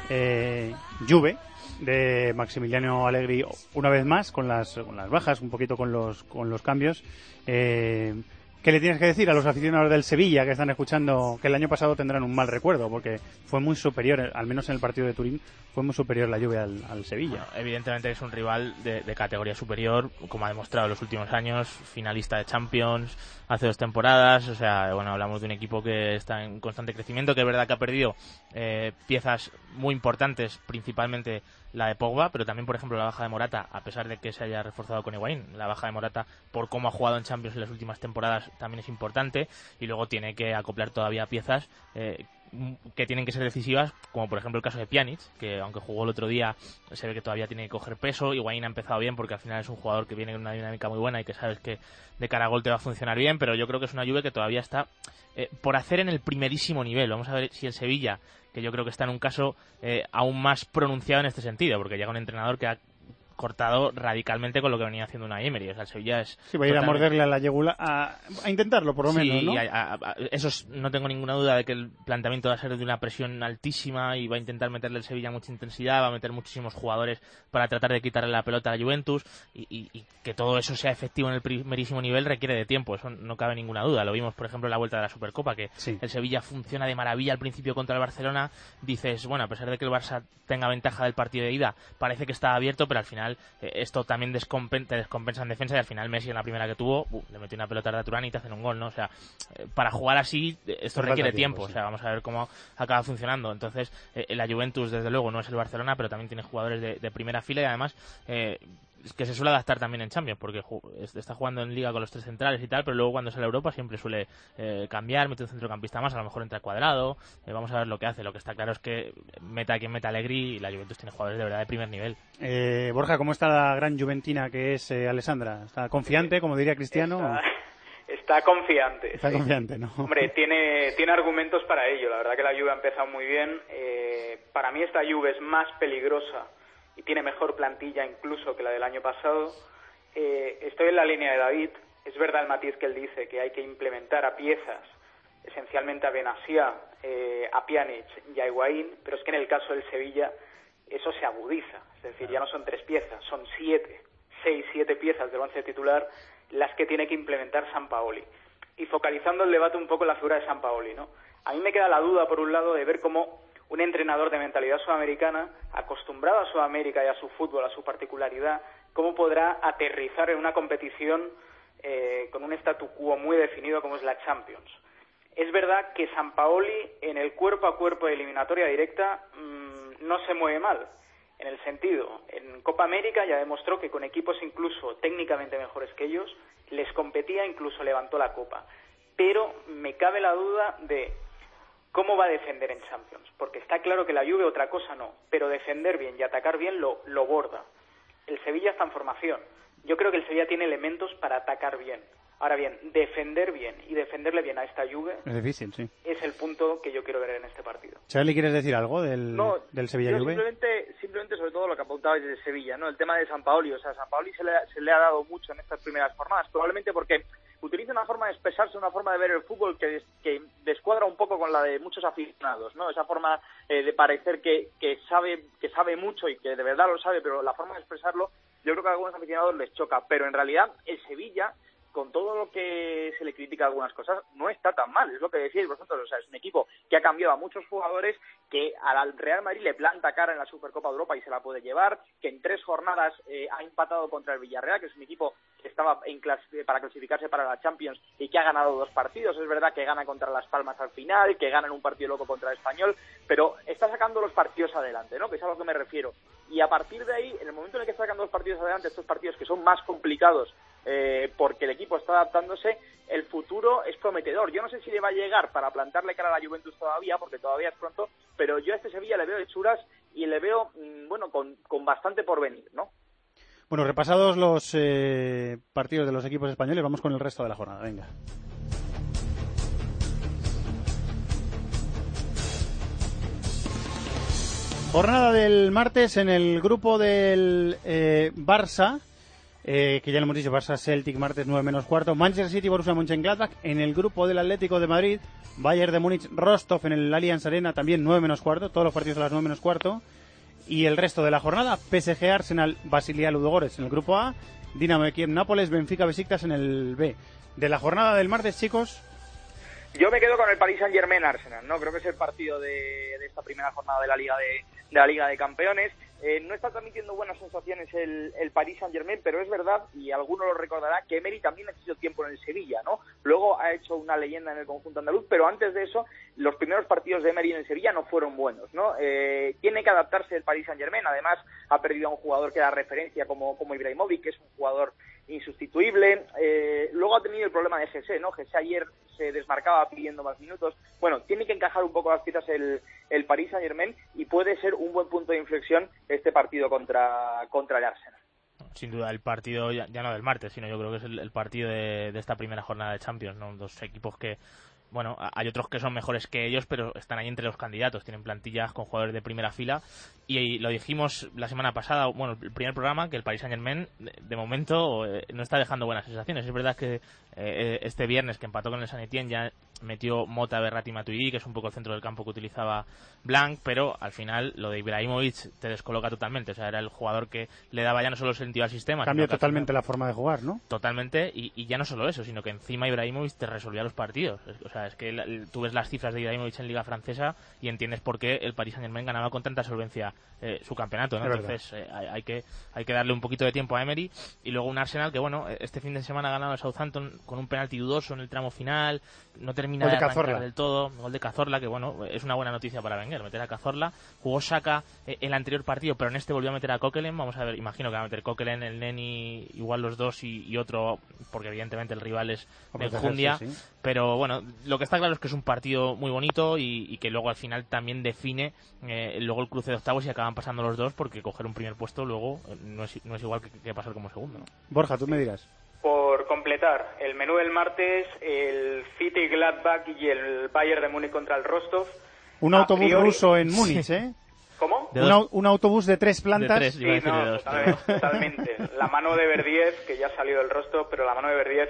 Juve de Maximiliano Allegri una vez más, con las bajas, un poquito con los cambios. ¿Qué le tienes que decir a los aficionados del Sevilla que están escuchando, que el año pasado tendrán un mal recuerdo, porque fue muy superior, al menos en el partido de Turín, fue muy superior la Juve al Sevilla? Bueno, evidentemente es un rival de categoría superior, como ha demostrado en los últimos años, finalista de Champions hace 2 temporadas, o sea, bueno, hablamos de un equipo que está en constante crecimiento, que es verdad que ha perdido piezas muy importantes, principalmente la de Pogba, pero también, por ejemplo, la baja de Morata, a pesar de que se haya reforzado con Higuaín. La baja de Morata, por cómo ha jugado en Champions en las últimas temporadas, también es importante, y luego tiene que acoplar todavía piezas que tienen que ser decisivas, como por ejemplo el caso de Pjanic, que aunque jugó el otro día se ve que todavía tiene que coger peso. Higuaín ha empezado bien porque al final es un jugador que viene con una dinámica muy buena y que sabes que de cara a gol te va a funcionar bien, pero yo creo que es una Juve que todavía está por hacer en el primerísimo nivel. Vamos a ver si el Sevilla, que yo creo que está en un caso aún más pronunciado en este sentido, porque llega un entrenador que ha cortado radicalmente con lo que venía haciendo Unai Emery. O sea, el Sevilla es... Sí, va a ir a morderle a la yegula, a intentarlo por lo menos, ¿no? Eso no tengo ninguna duda de que el planteamiento va a ser de una presión altísima y va a intentar meterle el Sevilla mucha intensidad, va a meter muchísimos jugadores para tratar de quitarle la pelota a la Juventus y que todo eso sea efectivo en el primerísimo nivel requiere de tiempo, eso no cabe ninguna duda. Lo vimos, por ejemplo, en la vuelta de la Supercopa, que sí, el Sevilla funciona de maravilla al principio contra el Barcelona. Dices, bueno, a pesar de que el Barça tenga ventaja del partido de ida, parece que está abierto, pero al final esto también te descompensa en defensa y al final Messi en la primera que tuvo le metió una pelota a Turán y te hacen un gol, ¿no? O sea, para jugar así esto requiere tiempo, sí. O sea, vamos a ver cómo acaba funcionando. Entonces, la Juventus desde luego no es el Barcelona, pero también tiene jugadores de primera fila y además que se suele adaptar también en Champions, porque está jugando en Liga con los 3 centrales y tal, pero luego cuando sale a Europa siempre suele cambiar, mete un centrocampista más, a lo mejor entra Cuadrado. Vamos a ver lo que hace. Lo que está claro es que meta quien meta Allegri y la Juventus tiene jugadores de verdad de primer nivel. Borja, ¿cómo está la gran juventina que es Alessandra? ¿Está confiante, como diría Cristiano? Está confiante. Está sí. Confiante, ¿no? Hombre, tiene argumentos para ello. La verdad que la Juve ha empezado muy bien. Para mí esta Juve es más peligrosa y tiene mejor plantilla incluso que la del año pasado. Estoy en la línea de David. Es verdad el matiz que él dice, que hay que implementar a piezas, esencialmente a Benassia, a Pjanic y a Higuaín, pero es que en el caso del Sevilla eso se agudiza. Es decir, ya no son 3 piezas, son 6-7 piezas del once titular las que tiene que implementar Sampaoli. Y focalizando el debate un poco en la figura de Sampaoli, ¿no? A mí me queda la duda, por un lado, de ver cómo un entrenador de mentalidad sudamericana, acostumbrado a Sudamérica y a su fútbol, a su particularidad, cómo podrá aterrizar en una competición con un statu quo muy definido como es la Champions. Es verdad que Sampaoli en el cuerpo a cuerpo de eliminatoria directa no se mueve mal. en el sentido, en Copa América ya demostró que con equipos incluso técnicamente mejores que ellos, les competía, incluso levantó la Copa. Pero me cabe la duda de cómo va a defender en Champions, porque está claro que la Juve otra cosa no, pero defender bien y atacar bien lo borda. El Sevilla está en formación. Yo creo que el Sevilla tiene elementos para atacar bien. Ahora bien, defender bien y defenderle bien a esta Juve es difícil, sí. Es el punto que yo quiero ver en este partido. Charlie, ¿quieres decir algo del Sevilla Juve? Simplemente sobre todo lo que apuntabais de Sevilla, ¿no? El tema de Sampaoli. O sea, Sampaoli se le ha dado mucho en estas primeras jornadas, probablemente porque utiliza una forma de expresarse, una forma de ver el fútbol que descuadra un poco con la de muchos aficionados, ¿no? Esa forma de parecer que sabe mucho y que de verdad lo sabe, pero la forma de expresarlo yo creo que a algunos aficionados les choca. Pero en realidad el Sevilla, con todo lo que se le critica algunas cosas, no está tan mal, es lo que decíais vosotros. O sea, es un equipo que ha cambiado a muchos jugadores, que al Real Madrid le planta cara en la Supercopa de Europa y se la puede llevar, que en 3 jornadas ha empatado contra el Villarreal, que es un equipo que estaba para clasificarse para la Champions y que ha ganado 2 partidos. Es verdad que gana contra Las Palmas al final, que gana en un partido loco contra el Español, pero está sacando los partidos adelante, ¿no? Que es a lo que me refiero. Y a partir de ahí, en el momento en el que está sacando los partidos adelante, estos partidos que son más complicados, porque el equipo está adaptándose, el futuro es prometedor. Yo no sé si le va a llegar para plantarle cara a la Juventus todavía, porque todavía es pronto, pero yo a este Sevilla le veo hechuras y le veo, con bastante por venir, ¿no? Bueno, repasados los partidos de los equipos españoles, vamos con el resto de la jornada. Venga. Jornada del martes en el grupo del Barça, que ya lo hemos dicho, Barça-Celtic, martes 9 menos cuarto. Manchester City, Borussia Mönchengladbach. En el grupo del Atlético de Madrid, Bayern de Múnich, Rostov en el Allianz Arena, también 9 menos cuarto. Todos los partidos a las 9 menos cuarto. Y el resto de la jornada, PSG, Arsenal, Basilea, Ludogorets en el grupo A. Dinamo de Kiev, Nápoles, Benfica, Besiktas en el B. De la jornada del martes, chicos. Yo me quedo con el Paris Saint-Germain Arsenal, ¿no? Creo que es el partido de esta primera jornada de la Liga de Campeones. No está transmitiendo buenas sensaciones el Paris Saint-Germain, pero es verdad, y alguno lo recordará, que Emery también ha tenido tiempo en el Sevilla, ¿no? Luego ha hecho una leyenda en el conjunto andaluz, pero antes de eso, los primeros partidos de Emery en el Sevilla no fueron buenos, ¿no? Tiene que adaptarse el Paris Saint-Germain. Además, ha perdido a un jugador que da referencia como Ibrahimovic, que es un jugador insustituible. Luego ha tenido el problema de Gessé, ¿no? Gessé ayer se desmarcaba pidiendo más minutos. Bueno, tiene que encajar un poco las piezas el Paris Saint-Germain y puede ser un buen punto de inflexión este partido contra el Arsenal. Sin duda el partido, ya no del martes, sino yo creo que es el partido de esta primera jornada de Champions, ¿no? 2 equipos que, bueno, hay otros que son mejores que ellos, pero están ahí entre los candidatos, tienen plantillas con jugadores de primera fila, y lo dijimos la semana pasada, bueno, el primer programa, que el Paris Saint-Germain de momento no está dejando buenas sensaciones. Es verdad que este viernes, que empató con el Saint Etienne, ya metió Mota, Verratti y Matuidi, que es un poco el centro del campo que utilizaba Blanc, pero al final lo de Ibrahimovic te descoloca totalmente. O sea, era el jugador que le daba ya no solo sentido al sistema, cambia totalmente la forma de jugar, ¿no? Totalmente, y ya no solo eso, sino que encima Ibrahimovic te resolvía los partidos. O sea, es que tú ves las cifras de Ibrahimovic en Liga Francesa y entiendes por qué el Paris Saint-Germain ganaba con tanta solvencia su campeonato, ¿no? Entonces hay que darle un poquito de tiempo a Emery. Y luego un Arsenal que, bueno, este fin de semana ha ganado el Southampton con un penalti dudoso en el tramo final, no termina de arrancar del todo. Gol de Cazorla, que bueno, es una buena noticia para Wenger, meter a Cazorla. Jugó Saka el anterior partido, pero en este volvió a meter a Coquelin. Vamos a ver, imagino que va a meter Coquelin, el Neni, igual los dos y otro, porque evidentemente el rival es de Enjundia. Sí. Pero bueno, lo que está claro es que es un partido muy bonito y que luego al final también define luego el cruce de octavos y acaban pasando los dos, porque coger un primer puesto luego no es igual que pasar como segundo, ¿no? Borja, tú me dirás. Por completar el menú del martes, el City Gladbach y el Bayern de Múnich contra el Rostov. Un autobús ruso en Múnich, ¿eh? ¿Cómo? Un autobús de 3 plantas. De 3, sí, no, totalmente. La mano de Berdiev, que ya ha salido del Rostov, pero la mano de Berdiev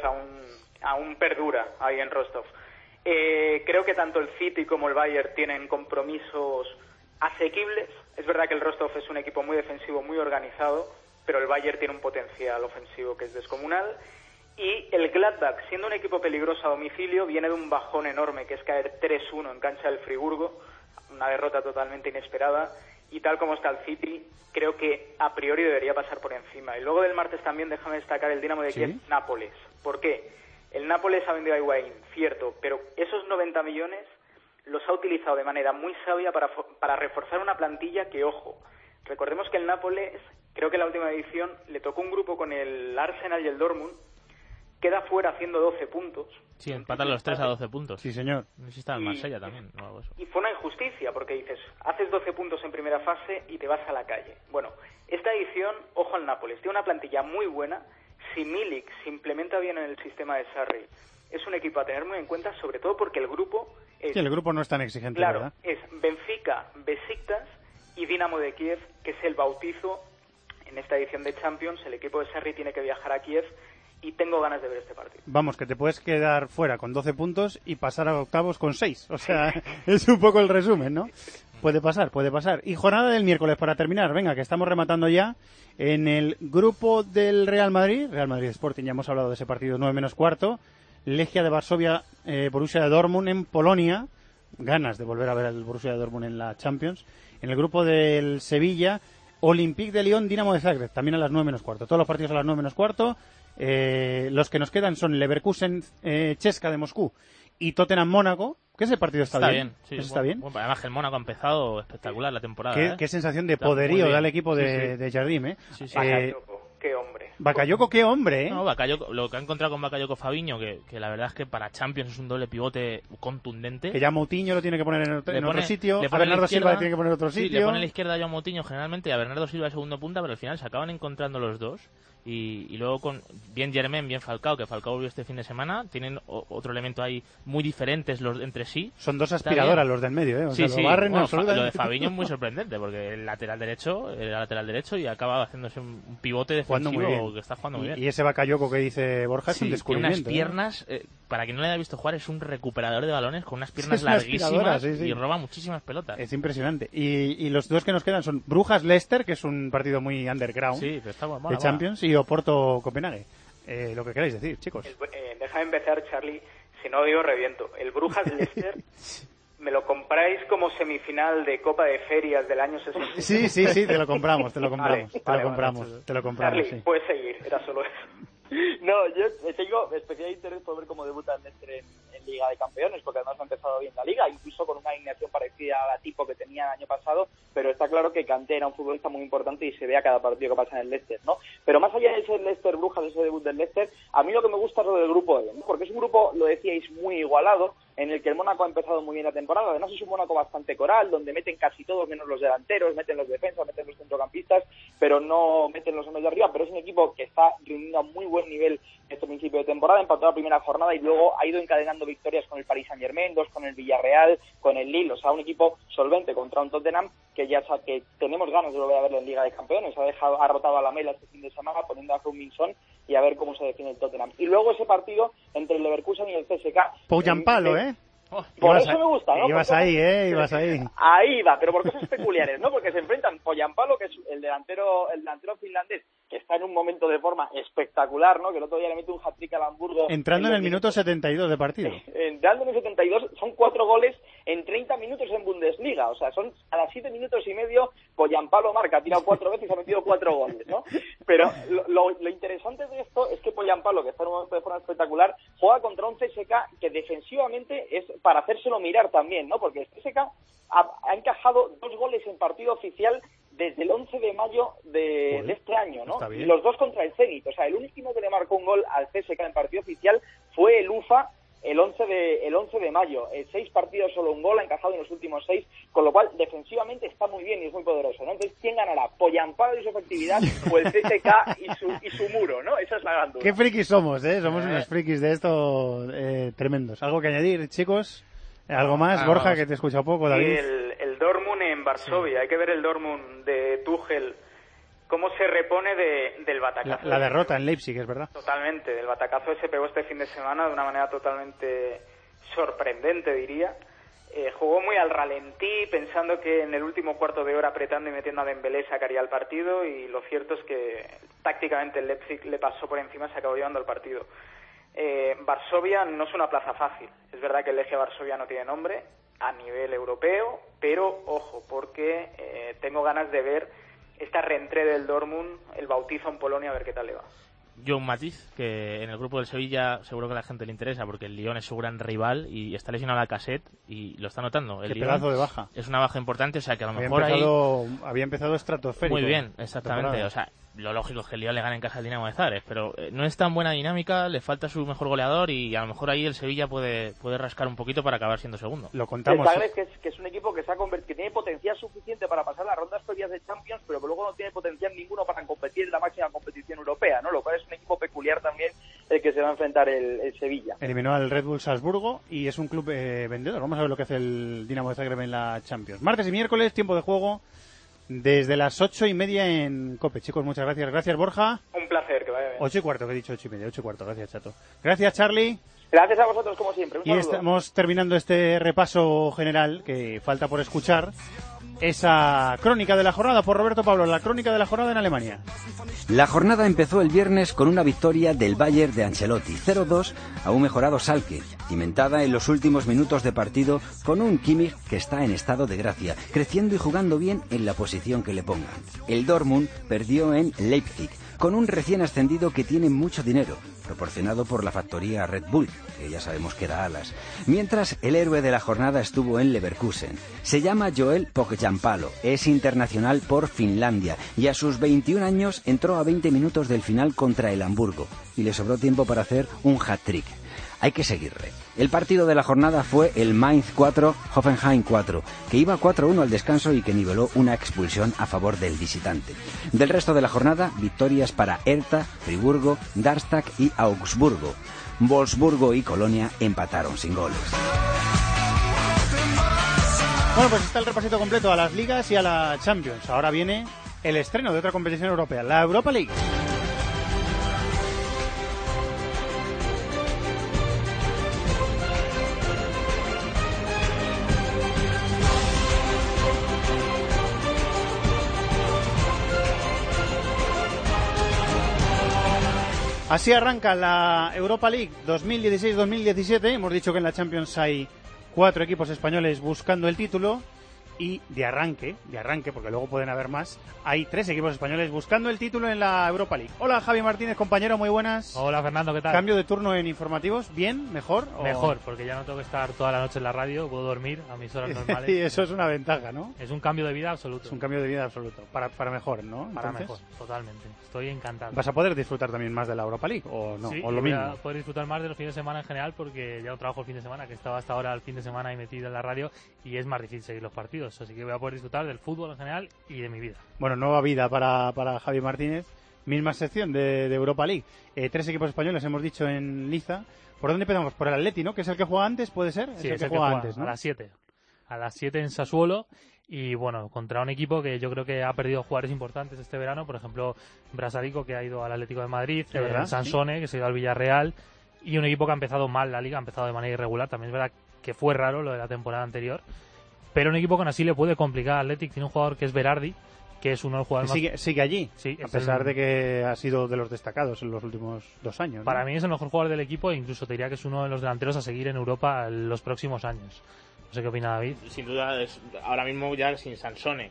aún perdura ahí en Rostov. Creo que tanto el City como el Bayern tienen compromisos asequibles. Es verdad que el Rostov es un equipo muy defensivo, muy organizado, pero el Bayern tiene un potencial ofensivo que es descomunal. Y el Gladbach, siendo un equipo peligroso a domicilio, viene de un bajón enorme, que es caer 3-1 en cancha del Friburgo, una derrota totalmente inesperada. Y tal como está el City, creo que a priori debería pasar por encima. Y luego del martes también déjame destacar el Dinamo de Kiev, Nápoles. ¿Por qué? El Nápoles ha vendido a Higuaín, cierto, pero esos 90 millones los ha utilizado de manera muy sabia para reforzar una plantilla que, ojo, Recordemos que el Nápoles, creo que en la última edición, le tocó un grupo con el Arsenal y el Dortmund, queda fuera haciendo 12 puntos. Sí, empatan los 3 a 12 puntos. Sí, señor. No sé si está en Marsella también o algo así. Y fue una injusticia, porque dices, haces 12 puntos en primera fase y te vas a la calle. Bueno, esta edición, ojo al Nápoles, tiene una plantilla muy buena. Si Milik se implementa bien en el sistema de Sarri, es un equipo a tener muy en cuenta, sobre todo porque el grupo es... Sí, el grupo no es tan exigente, claro, ¿verdad? Es Benfica, Besiktas y Dinamo de Kiev, que es el bautizo en esta edición de Champions. El equipo de Sarri tiene que viajar a Kiev y tengo ganas de ver este partido. Vamos, que te puedes quedar fuera con 12 puntos y pasar a octavos con 6. O sea, es un poco el resumen, ¿no? Puede pasar, puede pasar. Y jornada del miércoles para terminar. Venga, que estamos rematando ya. En el grupo del Real Madrid Sporting, ya hemos hablado de ese partido, 9 menos cuarto. Legia de Varsovia, Borussia de Dortmund en Polonia. Ganas de volver a ver al Borussia de Dortmund en la Champions. En el grupo del Sevilla, Olympique de Lyon, Dinamo de Zagreb, también a las 9 menos cuarto. Todos los partidos a las 9 menos cuarto. Los que nos quedan son Leverkusen, Chesca de Moscú y Tottenham Mónaco, que ese partido está bien. Sí, está bien. Bueno, además que el Mónaco ha empezado espectacular la temporada. Qué sensación de poderío da el equipo de Jardim, ¿eh? Sí. Bakayoko, qué hombre. Bakayoko, qué hombre, ¿eh? No, Bakayoko, lo que ha encontrado con Bakayoko Fabiño, que la verdad es que para Champions es un doble pivote contundente. Que ya Moutinho lo tiene que poner en otro sitio, a Bernardo Silva le tiene que poner en otro sitio. Sí, le pone a la izquierda a João Moutinho generalmente y a Bernardo Silva de segundo punta, pero al final se acaban encontrando los dos. Y luego con bien Germain, bien Falcao, que Falcao volvió este fin de semana, tienen otro elemento ahí muy diferentes los entre sí. Son dos aspiradoras los del medio, ¿eh? O sea, lo barren absolutamente. Lo de Fabinho es muy sorprendente, porque el lateral derecho y acaba haciéndose un pivote defensivo que está jugando muy bien. Y ese Bakayoko que dice Borja es un descubrimiento. Tiene unas piernas, para quien no le haya visto jugar, es un recuperador de balones con unas piernas larguísimas y roba muchísimas pelotas. Es impresionante. Y los dos que nos quedan son Brujas-Leicester, que es un partido muy underground de Champions, y Oporto-Copenhague. Lo que queráis decir, chicos. Déjame empezar, Charlie. Si no digo, reviento. El Brujas-Leicester me lo compráis como semifinal de Copa de Ferias del año 60. Sí, te lo compramos. Vale, Charlie, sí. Puedes seguir, era solo eso. No, yo tengo especial interés por ver cómo debuta el Leicester en Liga de Campeones, porque además ha empezado bien la Liga, incluso con una alineación parecida a la tipo que tenía el año pasado, pero está claro que Kanté era un futbolista muy importante y se ve a cada partido que pasa en el Leicester, ¿no? Pero más allá de ese Leicester Brujas, ese debut del Leicester, a mí lo que me gusta es lo del grupo E, ¿no? Porque es un grupo, lo decíais, muy igualado, en el que el Mónaco ha empezado muy bien la temporada. Además es un Mónaco bastante coral, donde meten casi todos menos los delanteros, meten los defensas, meten los centrocampistas, pero no meten los hombres de arriba. Pero es un equipo que está reuniendo a muy buen nivel este principio de temporada, empató la primera jornada y luego ha ido encadenando victorias con el Paris Saint-Germain, 2 con el Villarreal, con el Lille. O sea, un equipo solvente contra un Tottenham que ya sabe que tenemos ganas de volver a verlo en Liga de Campeones. Ha rotado a la Mela este fin de semana poniendo a Heung-min-son y a ver cómo se define el Tottenham. Y luego ese partido entre el Leverkusen y el CSKA. Poyampalo, ¿eh? Por eso me gusta, ¿no? Ibas ahí. Ahí va, pero por cosas peculiares, ¿no? Porque se enfrentan Poyampalo, que es el delantero finlandés, que está en un momento de forma espectacular, ¿no? Que el otro día le mete un hat-trick al Hamburgo. Entrando en el minuto 72 de partido. Entrando en el 72, son 4 goles en 30 minutos en Bundesliga. O sea, son a las 7 minutos y medio, Poyampalo marca, ha tirado 4 veces y ha metido 4 goles, ¿no? Pero lo interesante de esto es que Poyampalo, que está en un momento de forma espectacular, juega contra un CSKA que defensivamente es para hacérselo mirar también, ¿no? Porque el CSKA ha encajado 2 goles en partido oficial desde el 11 de mayo de este año, ¿no? Y los 2 contra el Zenit. O sea, el último que le marcó un gol al CSKA en partido oficial fue el UFA el 11 de mayo. 6 partidos, solo un gol, ha encajado en los últimos 6, con lo cual defensivamente está muy bien y es muy poderoso, ¿no? Entonces, ¿quién ganará? ¿Poyampalo y su efectividad o el CSKA y su muro, ¿no? Esa es la gran duda. Qué frikis somos, ¿eh? Somos unos frikis de esto tremendos. ¿Algo que añadir, chicos? ¿Algo más? Borja, vamos. Que te he escuchado poco, David. El Dortmund en Varsovia. Hay que ver el Dortmund de Tuchel, cómo se repone del batacazo. La derrota en Leipzig, es verdad. Totalmente. Del batacazo que se pegó este fin de semana de una manera totalmente sorprendente, diría. Jugó muy al ralentí, pensando que en el último cuarto de hora apretando y metiendo a Dembélé sacaría el partido, y lo cierto es que tácticamente el Leipzig le pasó por encima, se acabó llevando el partido. Varsovia no es una plaza fácil. Es verdad que el Legia Varsovia no tiene nombre a nivel europeo, pero ojo, porque tengo ganas de ver esta reentrée del Dortmund, el bautizo en Polonia, a ver qué tal le va. yo un matiz, que en el grupo del Sevilla seguro que a la gente le interesa, porque el Lyon es su gran rival y está lesionado la Lacazette y lo está notando. El Qué pedazo de baja. Es una baja importante, o sea que a lo había mejor había empezado estratosférico. Muy bien, exactamente. O sea, lo lógico es que el Lyon le gane en casa al Dinamo de Zagreb, pero no es tan buena dinámica, le falta su mejor goleador y a lo mejor ahí el Sevilla puede rascar un poquito para acabar siendo segundo. Lo contamos. El Zagreb, que es un equipo que que tiene potencial suficiente para pasar las rondas previas de Champions, pero que luego no tiene potencial ninguno para competir en la máxima competición europea, ¿no? Lo cual es un equipo peculiar también el que se va a enfrentar el Sevilla. Eliminó al Red Bull Salzburgo y es un club vendedor. Vamos a ver lo que hace el Dinamo de Zagreb en la Champions. Martes y miércoles, tiempo de juego desde las 8:30 en COPE. Chicos, muchas gracias. Gracias, Borja. Un placer, que vaya bien. 8:15, que he dicho 8:30. 8:15, gracias, Chato. Gracias, Charlie. Gracias a vosotros, como siempre. Un y saludo. estamos terminando este repaso general que falta por escuchar. Esa crónica de la jornada por Roberto Pablo, la crónica de la jornada en Alemania. La jornada empezó el viernes con una victoria del Bayern de Ancelotti, 0-2 a un mejorado Schalke, cimentada en los últimos minutos de partido con un Kimmich que está en estado de gracia, creciendo y jugando bien en la posición que le pongan. El Dortmund perdió en Leipzig, con un recién ascendido que tiene mucho dinero, proporcionado por la factoría Red Bull, que ya sabemos que da alas. Mientras, el héroe de la jornada estuvo en Leverkusen. Se llama Joel Pohjanpalo, es internacional por Finlandia y a sus 21 años entró a 20 minutos del final contra el Hamburgo y le sobró tiempo para hacer un hat-trick. Hay que seguirle. El partido de la jornada fue el Mainz 4, Hoffenheim 4, que iba 4-1 al descanso y que niveló una expulsión a favor del visitante. Del resto de la jornada, victorias para Hertha, Friburgo, Darmstadt y Augsburgo. Wolfsburgo y Colonia empataron sin goles. Bueno, pues está el repasito completo a las ligas y a la Champions. Ahora viene el estreno de otra competición europea, la Europa League. Así arranca la Europa League 2016-2017. Hemos dicho que en la Champions hay 4 equipos españoles buscando el título. Y de arranque, porque luego pueden haber más, hay 3 equipos españoles buscando el título en la Europa League. Hola, Javi Martínez, compañero, muy buenas. Hola, Fernando, ¿qué tal? ¿Cambio de turno en informativos? ¿Bien? ¿Mejor? Mejor, porque ya no tengo que estar toda la noche en la radio, puedo dormir a mis horas normales. Y eso es una ventaja, ¿no? Es un cambio de vida absoluto. Es un cambio de vida absoluto, para mejor, ¿no? Para Entonces, mejor, totalmente. Estoy encantado. ¿Vas a poder disfrutar también más de la Europa League o no? Sí, ¿O lo mismo? Voy a poder disfrutar más de los fines de semana en general porque ya no trabajo el fin de semana, que estaba hasta ahora el fin de semana ahí metido en la radio y es más difícil seguir los partidos. Así que voy a poder disfrutar del fútbol en general y de mi vida. Bueno, nueva vida para Javi Martínez. Misma sección de Europa League. 3 equipos españoles hemos dicho en liza. ¿Por dónde empezamos? ¿Por el Atleti, no? ¿Que es el que juega antes, puede ser? Sí, es el que juega antes, ¿no? A las 7. A las 7 en Sassuolo. Y bueno, contra un equipo que yo creo que ha perdido jugadores importantes este verano. Por ejemplo, Brasarico, que ha ido al Atlético de Madrid. Sansone, que se ha ido al Villarreal. Y un equipo que ha empezado mal la liga, ha empezado de manera irregular. También es verdad que fue raro lo de la temporada anterior. Pero un equipo que aún así le puede complicar al Athletic. Tiene un jugador que es Berardi, que es uno de los jugadores más... Sigue allí, sí, a pesar de que ha sido de los destacados en los últimos 2 años, ¿no? Para mí es el mejor jugador del equipo e incluso te diría que es uno de los delanteros a seguir en Europa en los próximos años. No sé qué opina David. Sin duda, ahora mismo ya sin Sansone.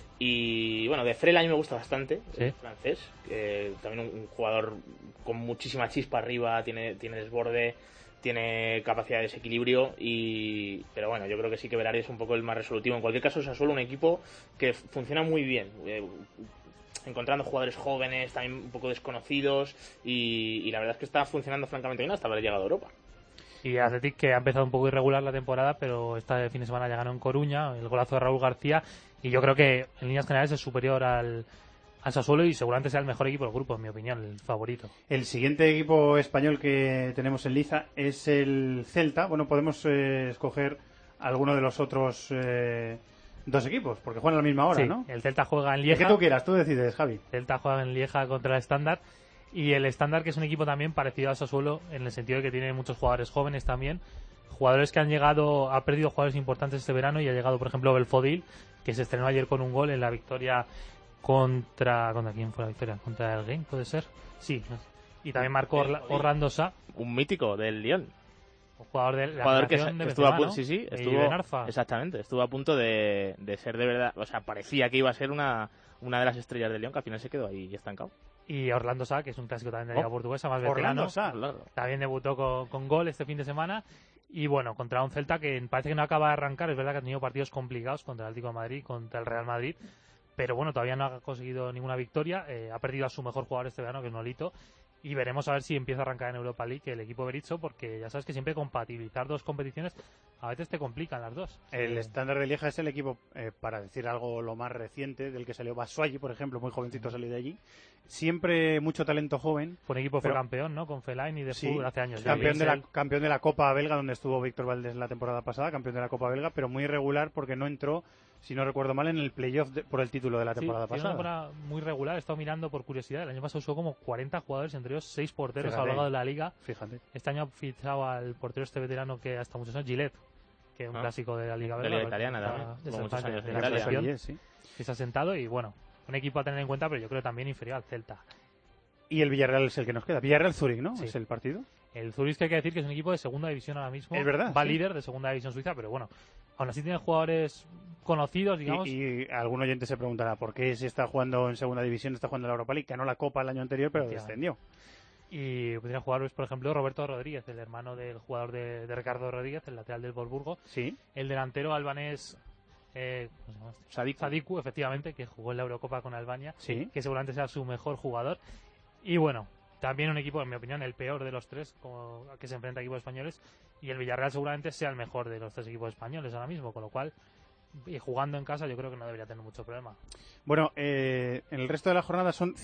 Y bueno, de Frel a mí me gusta bastante, ¿sí? El francés. También un jugador con muchísima chispa arriba, tiene desborde, tiene capacidad de desequilibrio, pero bueno, yo creo que sí que Berardi es un poco el más resolutivo. En cualquier caso, es solo un equipo que funciona muy bien, encontrando jugadores jóvenes, también un poco desconocidos, y la verdad es que está funcionando francamente bien hasta haber llegado a Europa. Y Athletic, que ha empezado un poco irregular la temporada, pero este fin de semana ya ganó en Coruña, el golazo de Raúl García, y yo creo que en líneas generales es superior al Sassuolo y seguramente sea el mejor equipo del grupo, en mi opinión, el favorito. El siguiente equipo español que tenemos en liza es el Celta. Bueno, podemos escoger alguno de los otros 2 equipos, porque juegan a la misma hora, sí, ¿no? El Celta juega en Lieja. El que tú quieras, tú decides, Javi. Celta juega en Lieja contra el Standard. Y el Standard, que es un equipo también parecido al Sassuolo, en el sentido de que tiene muchos jugadores jóvenes también. Jugadores que ha perdido jugadores importantes este verano y ha llegado, por ejemplo, Belfodil, que se estrenó ayer con un gol en la victoria ¿Contra quién fue la victoria? ¿Contra el Game, puede ser? Sí. Y también marcó Orlando Sá. Un mítico del Lyon. Un jugador de la jugador que estuvo a punto, ¿no? Sí, exactamente, estuvo a punto de ser de verdad, o sea, parecía que iba a ser una de las estrellas del Lyon, que al final se quedó ahí estancado. Y Orlando Sá, que es un clásico también de la Liga Portuguesa, más veterano. También debutó con gol este fin de semana. Y bueno, contra un Celta que parece que no acaba de arrancar. Es verdad que ha tenido partidos complicados contra el Atlético de Madrid, contra el Real Madrid. Pero bueno, todavía no ha conseguido ninguna victoria. Ha perdido a su mejor jugador este verano, que es Nolito. Y veremos a ver si empieza a arrancar en Europa League el equipo Berizzo, porque ya sabes que siempre compatibilizar dos competiciones a veces te complican las dos. El Standard de Lieja es el equipo, para decir algo lo más reciente, del que salió Batshuayi, por ejemplo, muy jovencito salió de allí. Siempre mucho talento joven. Fue un equipo fue campeón, ¿no? Con Fellaini y de fútbol hace años. Campeón de la Copa Belga, donde estuvo Víctor Valdés la temporada pasada, campeón de la Copa Belga, pero muy irregular porque no entró, si no recuerdo mal, en el playoff por el título de la temporada pasada. Una temporada muy regular. He estado mirando por curiosidad. El año pasado usó como 40 jugadores, entre ellos 6 porteros a lo largo de la liga. Fíjate. Este año ha fichado al portero este veterano que hasta muchos años, Gillette, que es un clásico de la Liga Belga. De la italiana también. Muchos años de Italia. Que se ha sentado y bueno, un equipo a tener en cuenta, pero yo creo también inferior al Celta. Y el Villarreal es el que nos queda. Villarreal-Zurich, ¿no? Sí. Es el partido. El Zurich, que hay que decir que es un equipo de segunda división ahora mismo. Es verdad. Va líder de segunda división suiza, pero bueno, aún así tiene jugadores conocidos, digamos. Y algún oyente se preguntará por qué si está jugando en segunda división, está jugando en la Europa League, ganó la Copa el año anterior, pero descendió. Y podría jugar, por ejemplo, Roberto Rodríguez, el hermano del jugador de Ricardo Rodríguez, el lateral del Wolfsburgo. Sí. El delantero albanés Sadiku, efectivamente, que jugó en la Eurocopa con Albania, que seguramente sea su mejor jugador. Y bueno, también un equipo, en mi opinión, el peor de los tres que se enfrenta a equipos españoles, y el Villarreal seguramente sea el mejor de los tres equipos españoles ahora mismo, con lo cual, y jugando en casa, yo creo que no debería tener mucho problema. Bueno, en el resto de la jornada son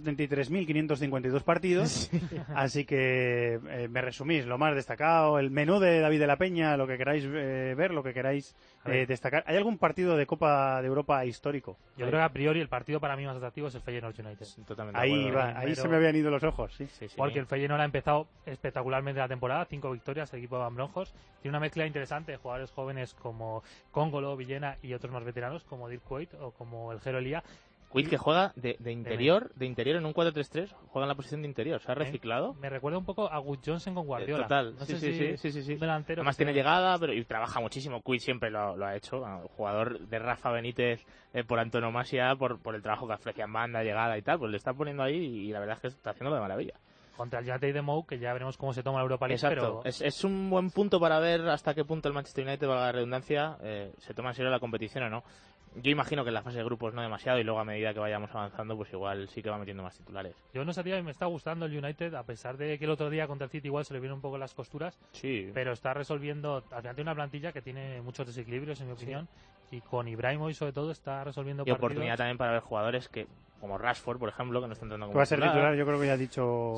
173.552 partidos, así que me resumís lo más destacado, el menú de David de la Peña, lo que queráis ver, lo que queráis destacar. ¿Hay algún partido de Copa de Europa histórico? Yo creo que a priori el partido para mí más atractivo es el Feyenoord United. Totalmente ahí se me habían ido los ojos. Porque el Feyenoord ha empezado espectacularmente la temporada, 5 victorias, el equipo de Van Bronckhorst. Tiene una mezcla interesante de jugadores jóvenes como Congolo, Villena y otros más veteranos como Dirk Kuyt o como el Gero Elia. Kuyt, que juega de interior en un 4-3-3, juega en la posición de interior, se ha reciclado. Me recuerda un poco a Gus Johnson con Guardiola. Total, no sí. Un delantero. Además tiene llegada, pero y trabaja muchísimo. Kuyt siempre lo ha hecho, jugador de Rafa Benítez por antonomasia, por el trabajo que ofrecía en banda, llegada y tal, pues le está poniendo ahí y la verdad es que está haciéndolo de maravilla. Contra el United de Mou, que ya veremos cómo se toma la Europa League. Exacto, pero... es un buen punto para ver hasta qué punto el Manchester United, valga la redundancia, se toma en serio la competición o no. Yo imagino que en la fase de grupos no demasiado y luego a medida que vayamos avanzando pues igual sí que va metiendo más titulares. Yo no sabía, me está gustando el United, a pesar de que el otro día contra el City igual se le vieron un poco las costuras, pero está resolviendo, al final tiene una plantilla que tiene muchos desequilibrios en mi opinión, y con Ibrahimovic sobre todo está resolviendo partidos. Y oportunidad también para ver jugadores que, como Rashford, por ejemplo, que no está entrando como va a ser titular, yo creo que ya ha dicho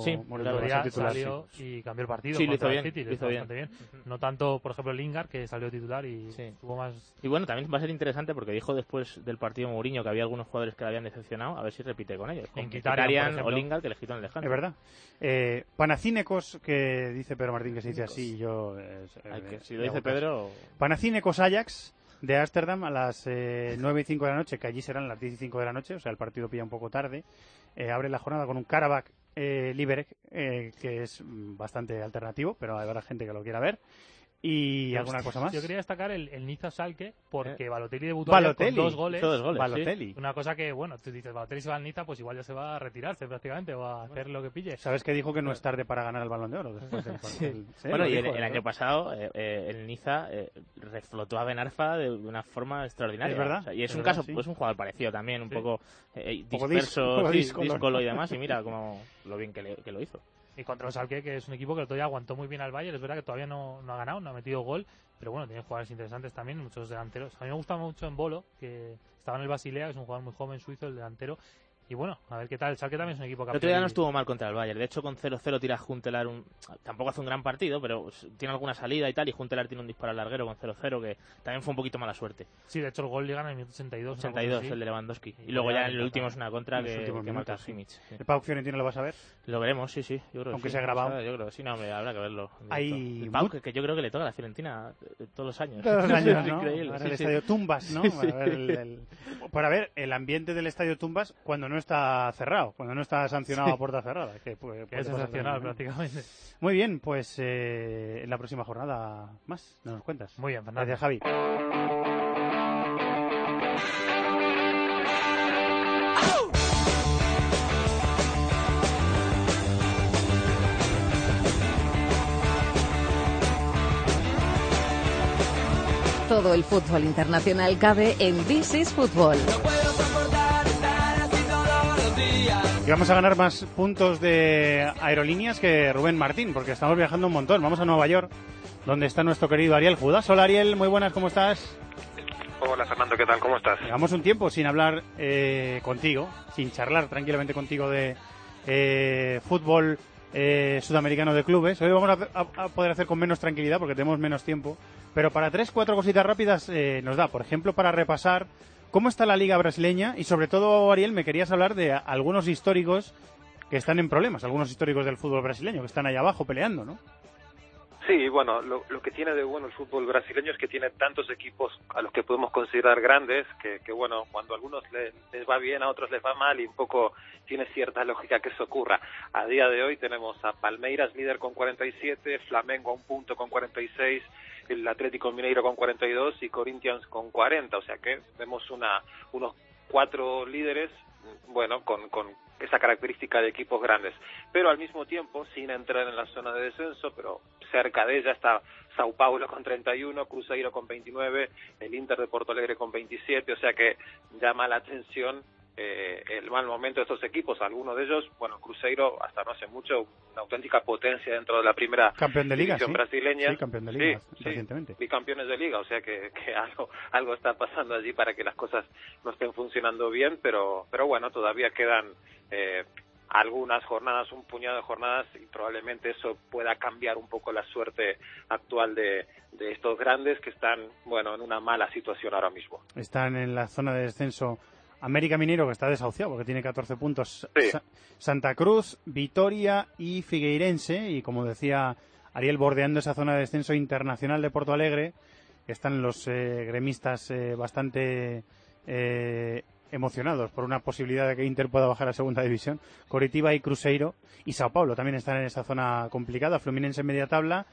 salió y cambió el partido. Sí, lo hizo bien, City, lo hizo bien. No tanto, por ejemplo, Lingard, que salió titular y tuvo más... Y bueno, también va a ser interesante porque dijo después del partido Mourinho que había algunos jugadores que le habían decepcionado, a ver si repite con ellos. Con Mkhitaryan o Lingard, que les quitan el descanso. Es verdad. Panathinaikos, que dice Pedro Martín que se dice así, yo... si lo dice Pedro... Panathinaikos Ajax de Ámsterdam a las 9:05 de la noche, que allí serán las 10:05 de la noche, o sea, el partido pilla un poco tarde. Abre la jornada con un Karabakh Liberec, que es bastante alternativo, pero habrá gente que lo quiera ver. ¿Y alguna cosa más? Yo quería destacar el Niza Schalke, porque Balotelli debutó con 2 goles. Balotelli. Una cosa que, bueno, tú dices, Balotelli se va al Niza, pues igual ya se va a retirarse prácticamente, o a hacer lo que pille. ¿Sabes que dijo que no es tarde para ganar el Balón de Oro? Después del bueno, y el año pasado el Niza reflotó a Ben Arfa de una forma extraordinaria. Es verdad. O sea, y es un caso, pues un jugador parecido también, un poco disperso, díscolo y demás, y mira como lo bien que lo hizo. Y contra el Schalke, que es un equipo que todavía aguantó muy bien al Bayern. Es verdad que todavía no ha ganado, no ha metido gol, pero bueno, tiene jugadores interesantes también, muchos delanteros. A mí me gusta mucho en Bolo, que estaba en el Basilea, que es un jugador muy joven suizo, el delantero. Y bueno, a ver qué tal. El Schalke también es un equipo que... El otro día no estuvo mal contra el Bayern. De hecho, con 0-0 tira Huntelaar tampoco hace un gran partido, pero tiene alguna salida y tal. Y Huntelaar tiene un disparo al larguero con 0-0, que también fue un poquito mala suerte. Sí, de hecho el gol llega en el minuto 82. 82, el de Lewandowski. Y luego ya en el último es una contra que marca Simic. ¿El Pau Fiorentino lo vas a ver? Lo veremos, sí. Yo creo aunque sea grabado. Yo creo, sí, no, habrá que verlo. El Pau, que yo creo que le toca a la Fiorentina todos los años. Todos los años, ¿no? Increíble. Ahora el Estadio Tumbas, ¿no? Para ver el ambiente del Estadio Tumbas cuando no está cerrado. Cuando no está sancionado a puerta cerrada. Que es sensacional prácticamente. Muy bien, pues en la próxima jornada más nos cuentas. Muy bien, Fernando. Gracias, Javi. Todo el fútbol internacional cabe en This is Fútbol. Y vamos a ganar más puntos de aerolíneas que Rubén Martín, porque estamos viajando un montón. Vamos a Nueva York, donde está nuestro querido Ariel Judas. Hola Ariel, muy buenas, ¿cómo estás? Hola Fernando, ¿qué tal? ¿Cómo estás? Llevamos un tiempo sin hablar contigo, sin charlar tranquilamente contigo de fútbol sudamericano de clubes. Hoy vamos a poder hacer con menos tranquilidad porque tenemos menos tiempo, pero para 3-4 cositas rápidas nos da. Por ejemplo, para repasar cómo está la liga brasileña y sobre todo, Ariel, me querías hablar de algunos históricos que están en problemas, algunos históricos del fútbol brasileño que están ahí abajo peleando, ¿no? Sí, bueno, lo que tiene de bueno el fútbol brasileño es que tiene tantos equipos a los que podemos considerar grandes, que bueno, cuando a algunos les va bien, a otros les va mal y un poco tiene cierta lógica que eso ocurra. A día de hoy tenemos a Palmeiras líder con 47, Flamengo a un punto con 46, el Atlético Mineiro con 42 y Corinthians con 40, o sea que vemos unos 4 líderes, bueno, con esa característica de equipos grandes, pero al mismo tiempo, sin entrar en la zona de descenso, pero cerca de ella está Sao Paulo con 31, Cruzeiro con 29, el Inter de Porto Alegre con 27, o sea que llama la atención el mal momento de estos equipos. Algunos de ellos, bueno, Cruzeiro hasta no hace mucho, una auténtica potencia dentro de la primera campeón de liga, división brasileña. Sí, campeón de liga, recientemente. Bicampeones de liga, o sea que algo está pasando allí para que las cosas no estén funcionando bien, pero bueno, todavía quedan algunas jornadas, un puñado de jornadas, y probablemente eso pueda cambiar un poco la suerte actual de estos grandes que están, bueno, en una mala situación ahora mismo. Están en la zona de descenso América Mineiro, que está desahuciado porque tiene 14 puntos, sí. Santa Cruz, Vitoria y Figueirense, y como decía Ariel, bordeando esa zona de descenso Internacional de Porto Alegre, están los gremistas bastante emocionados por una posibilidad de que Inter pueda bajar a segunda división. Coritiba y Cruzeiro y Sao Paulo también están en esa zona complicada. Fluminense en media tabla,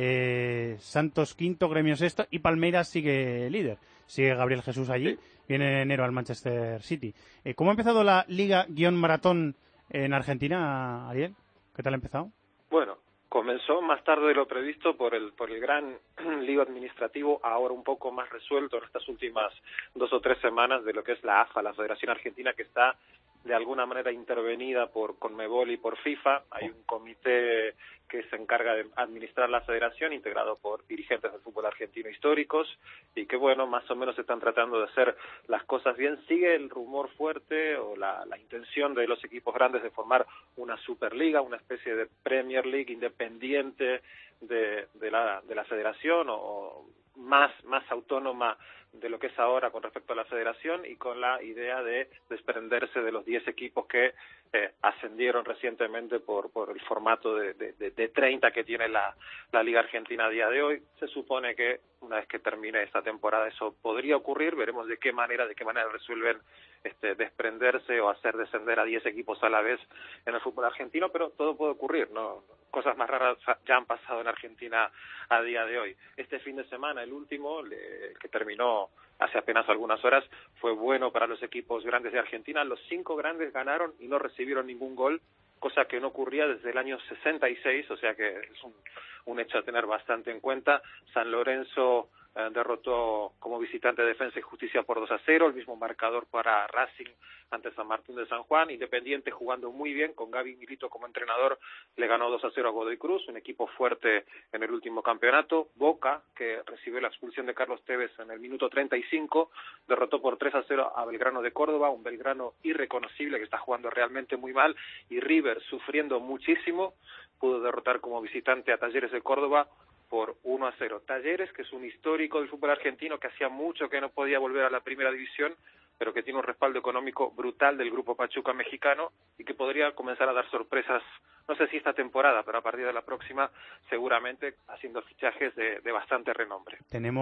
Santos quinto, Gremio sexto y Palmeiras sigue líder. Sigue Gabriel Jesús allí, viene en enero al Manchester City. ¿Cómo ha empezado la Liga-Maratón en Argentina, Ariel? ¿Qué tal ha empezado? Bueno, comenzó más tarde de lo previsto por el gran lío administrativo, ahora un poco más resuelto en estas últimas 2 o 3 semanas de lo que es la AFA, la Federación Argentina, que está de alguna manera intervenida por Conmebol y por FIFA. Hay un comité que se encarga de administrar la federación, integrado por dirigentes del fútbol argentino históricos, y que bueno, más o menos están tratando de hacer las cosas bien. Sigue el rumor fuerte o la intención de los equipos grandes de formar una Superliga, una especie de Premier League independiente de la federación, o más autónoma de lo que es ahora con respecto a la federación, y con la idea de desprenderse de los 10 equipos que ascendieron recientemente por el formato de 30 que tiene la Liga Argentina a día de hoy. Se supone que una vez que termine esta temporada eso podría ocurrir. Veremos de qué manera resuelven desprenderse o hacer descender a 10 equipos a la vez en el fútbol argentino, pero todo puede ocurrir, ¿no? Cosas más raras ya han pasado en Argentina a día de hoy. Este fin de semana, el último, que terminó hace apenas algunas horas, fue bueno para los equipos grandes de Argentina. Los 5 grandes ganaron y no recibieron ningún gol, cosa que no ocurría desde el año 66, o sea que es un hecho a tener bastante en cuenta. San Lorenzo derrotó como visitante Defensa y Justicia por 2-0, el mismo marcador para Racing ante San Martín de San Juan. Independiente, jugando muy bien con Gaby Milito como entrenador, le ganó 2-0 a Godoy Cruz, un equipo fuerte en el último campeonato. Boca, que recibió la expulsión de Carlos Tevez en el minuto 35, derrotó por 3-0 a Belgrano de Córdoba, un Belgrano irreconocible que está jugando realmente muy mal. Y River, sufriendo muchísimo, pudo derrotar como visitante a Talleres de Córdoba por 1-0. Talleres, que es un histórico del fútbol argentino, que hacía mucho que no podía volver a la primera división, pero que tiene un respaldo económico brutal del grupo Pachuca mexicano y que podría comenzar a dar sorpresas, no sé si esta temporada, pero a partir de la próxima, seguramente haciendo fichajes de bastante renombre.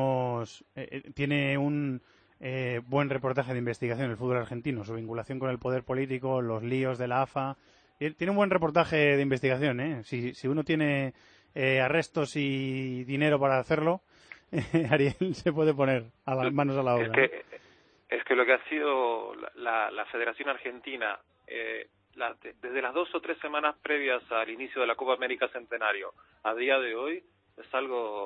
Tiene un buen reportaje de investigación el fútbol argentino, su vinculación con el poder político, los líos de la AFA. Tiene un buen reportaje de investigación, ¿eh? Si uno tiene arrestos y dinero para hacerlo, Ariel se puede poner a las manos a la obra. Es que lo que ha sido la Federación Argentina desde las 2 o 3 semanas previas al inicio de la Copa América Centenario a día de hoy es algo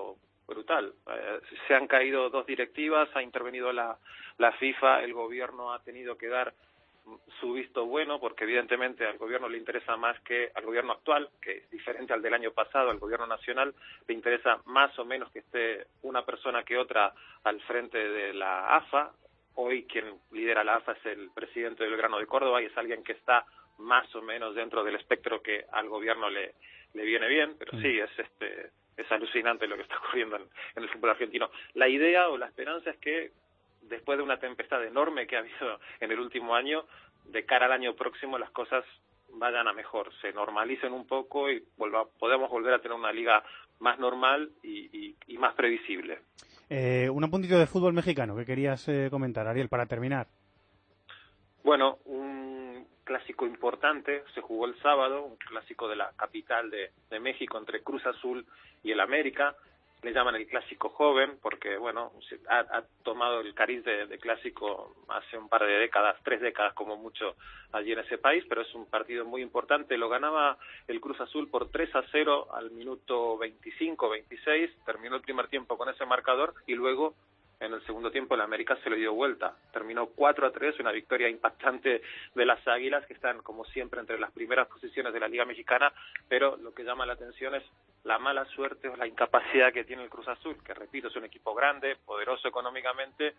brutal. Se han caído 2 directivas, ha intervenido la FIFA, el gobierno ha tenido que dar su visto bueno, porque evidentemente al gobierno le interesa más que al gobierno actual, que es diferente al del año pasado, al gobierno nacional, le interesa más o menos que esté una persona que otra al frente de la AFA. Hoy quien lidera la AFA es el presidente del Belgrano de Córdoba y es alguien que está más o menos dentro del espectro que al gobierno le viene bien, pero sí, es alucinante lo que está ocurriendo en el fútbol argentino. La idea o la esperanza es que después de una tempestad enorme que ha habido en el último año, de cara al año próximo las cosas vayan a mejor, se normalicen un poco y podamos volver a tener una liga más normal y más previsible. Un apuntito de fútbol mexicano que querías comentar, Ariel, para terminar. Bueno, un clásico importante se jugó el sábado, un clásico de la capital de México entre Cruz Azul y el América. Le llaman el clásico joven porque, bueno, ha tomado el cariz de clásico hace un par de décadas, 3 décadas como mucho allí en ese país, pero es un partido muy importante. Lo ganaba el Cruz Azul por 3-0 al minuto 25-26, terminó el primer tiempo con ese marcador y luego en el segundo tiempo el América se lo dio vuelta. Terminó 4-3, una victoria impactante de las Águilas, que están como siempre entre las primeras posiciones de la Liga Mexicana, pero lo que llama la atención es la mala suerte o la incapacidad que tiene el Cruz Azul, que repito, es un equipo grande, poderoso económicamente,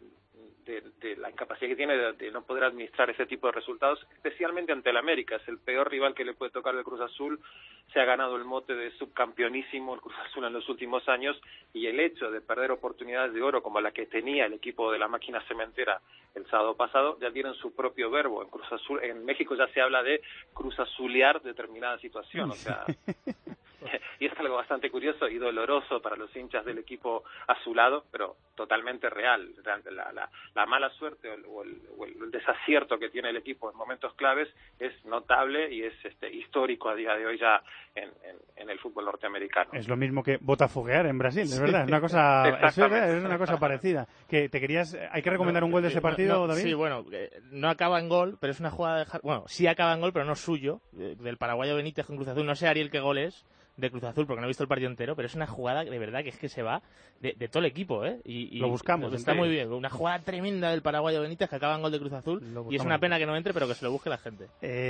de la incapacidad que tiene de no poder administrar ese tipo de resultados, especialmente ante el América. Es el peor rival que le puede tocar el Cruz Azul. Se ha ganado el mote de subcampeonísimo el Cruz Azul en los últimos años, y el hecho de perder oportunidades de oro como la que tenía el equipo de la máquina cementera el sábado pasado, ya tienen su propio verbo. En Cruz Azul, en México ya se habla de Cruz Azulear determinada situación, o sea... Y es algo bastante curioso y doloroso para los hinchas del equipo azulado, pero totalmente real. La mala suerte o el desacierto que tiene el equipo en momentos claves es notable y es histórico a día de hoy ya en el fútbol norteamericano. Es lo mismo que botafoguear en Brasil, es verdad, es una cosa, es una cosa parecida. Que te querías, ¿hay que recomendar un gol de ese partido, David? Sí, bueno, no acaba en gol, pero es una jugada bueno, sí acaba en gol, pero no suyo, del paraguayo Benítez con Cruz Azul. No sé, Ariel, qué gol es de Cruz Azul, porque no he visto el partido entero, pero es una jugada de verdad que es que se va de todo el equipo, ¿eh? Y lo buscamos. Está muy bien. Una jugada tremenda del paraguayo Benítez que acaba en gol de Cruz Azul, y es una pena que no entre, pero que se lo busque la gente.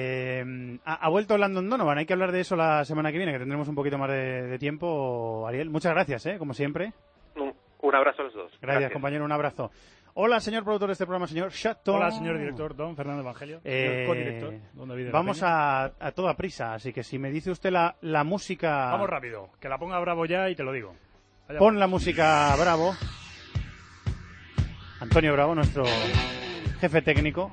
Ha vuelto Landon Donovan, hay que hablar de eso la semana que viene, que tendremos un poquito más de tiempo. Ariel, muchas gracias, como siempre. Un abrazo a los dos. Gracias, compañero, un abrazo. Hola, señor productor de este programa, señor Chateau. Hola, señor director, don Fernando Evangelio. Señor codirector, don David de la Vamos a toda prisa, así que si me dice usted la música... Vamos rápido, que la ponga Bravo ya y te lo digo. Pon la música Bravo. Antonio Bravo, nuestro jefe técnico.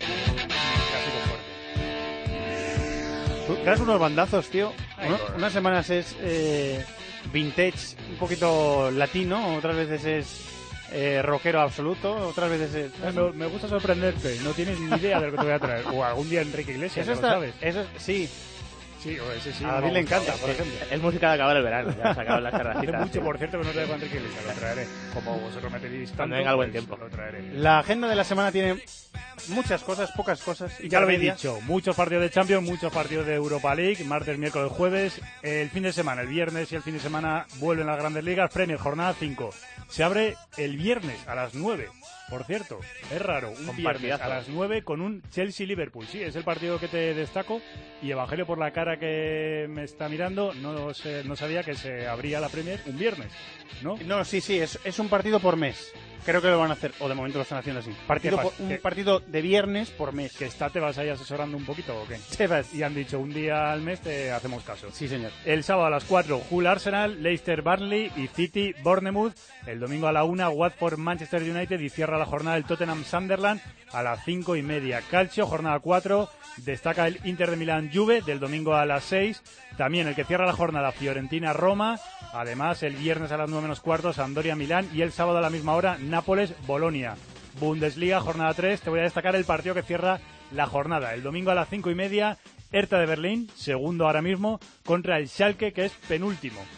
Tú das unos bandazos, tío. Unas semanas es vintage, un poquito latino, otras veces es... rockero absoluto, otras veces me gusta sorprenderte, no tienes ni idea de lo que te voy a traer. O algún día Enrique Iglesias, eso lo sabes. Eso sí. Sí, a David le encanta, por ejemplo. Es música de acabar el verano, ya se acaban las terracitas. Hace mucho, por cierto, que no traigo a Enrique Iglesias, lo traeré. Como vosotros me pedís tanto, cuando venga el buen tiempo. Lo traeré. La agenda de la semana tiene muchas cosas, pocas cosas. Y ya lo habéis dicho, muchos partidos de Champions, muchos partidos de Europa League, martes, miércoles, jueves, el fin de semana, el viernes y el fin de semana vuelven las grandes ligas, Premier, jornada 5. Se abre el viernes a las 9. Por cierto, es raro, un viernes a las 9 con un Chelsea-Liverpool. Sí, es el partido que te destaco. Y Evangelio, por la cara que me está mirando, no sabía que se abría la Premier un viernes, ¿no? No, sí, es un partido por mes. Creo que lo van a hacer, o de momento lo están haciendo así. Un partido de viernes por mes. ¿Que te vas ahí asesorando un poquito o qué? Y han dicho, un día al mes te hacemos caso. Sí, señor. El sábado a las 4, Hull Arsenal, Leicester Burnley y City Bournemouth. El domingo a la 1, Watford Manchester United, y cierra la jornada el Tottenham Sunderland a las 5:30. Calcio, jornada 4, destaca el Inter de Milán Juve, del domingo a las 6. También el que cierra la jornada, Fiorentina Roma. Además, el viernes a las 9:15, Sampdoria Milán, y el sábado a la misma hora, Nápoles Bolonia. Bundesliga, jornada 3, te voy a destacar el partido que cierra la jornada. El domingo a las 5:30, Hertha de Berlín, segundo ahora mismo, contra el Schalke, que es penúltimo.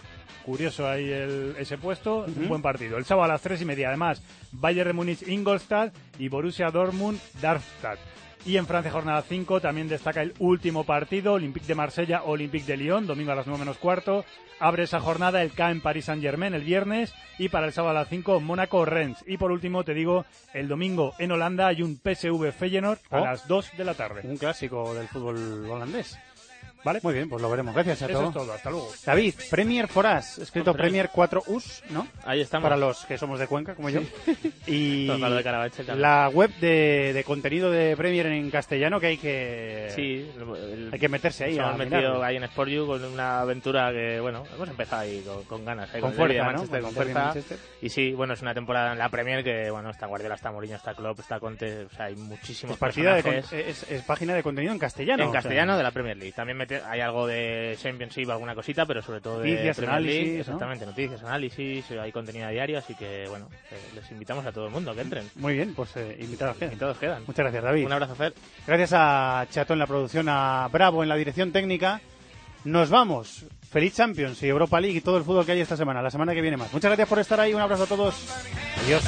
curioso ahí ese puesto, un buen partido. El sábado a las 3:30, además, Bayern de Múnich, Ingolstadt y Borussia Dortmund, Darmstadt. Y en Francia, jornada 5, también destaca el último partido, Olympique de Marsella, Olympique de Lyon, domingo a las 9:15. Abre esa jornada el Caen Paris Saint-Germain el viernes, y para el sábado a las 5, Mónaco-Rennes. Y por último, te digo, el domingo en Holanda hay un PSV Feyenoord a las 2 de la tarde. Un clásico del fútbol holandés. Vale, muy bien, pues lo veremos. Gracias a todos. Eso es todo, hasta luego. David, Premier for Us, escrito Premier 4US, ¿no? Ahí estamos. Para los que somos de Cuenca, como yo. Y de Carabanchel, la web de contenido de Premier en castellano que hay que... Sí, hay que meterse ahí. Nos hemos metido ahí en SportU con una aventura que, bueno, hemos empezado ahí con ganas. Con fuerza, Manchester, ¿no? Con fuerza. Y sí, bueno, es una temporada en la Premier que, bueno, está Guardiola, está Mourinho, está Klopp, está Conte, o sea, hay muchísimos personajes. Es página de contenido en castellano. En castellano de la Premier League. También hay algo de Championship, alguna cosita, pero sobre todo de noticias, Premier League. análisis, exactamente, ¿no? Noticias, análisis, hay contenido diario, así que, bueno, les invitamos a todo el mundo que entren. Muy bien, pues invitados quedan. Invitados quedan. Muchas gracias, David. Un abrazo, Fer. Gracias a Chato en la producción, a Bravo en la dirección técnica. Nos vamos. Feliz Champions y Europa League y todo el fútbol que hay esta semana. La semana que viene más. Muchas gracias por estar ahí. Un abrazo a todos. Adiós.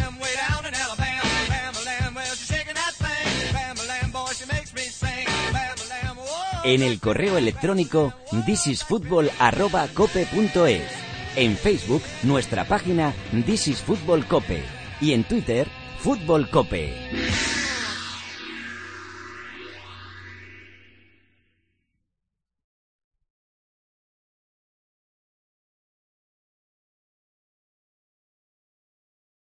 En el correo electrónico thisisfutbol@cope.es. En Facebook, nuestra página This is Fútbol Cope. Y en Twitter, Fútbol Cope.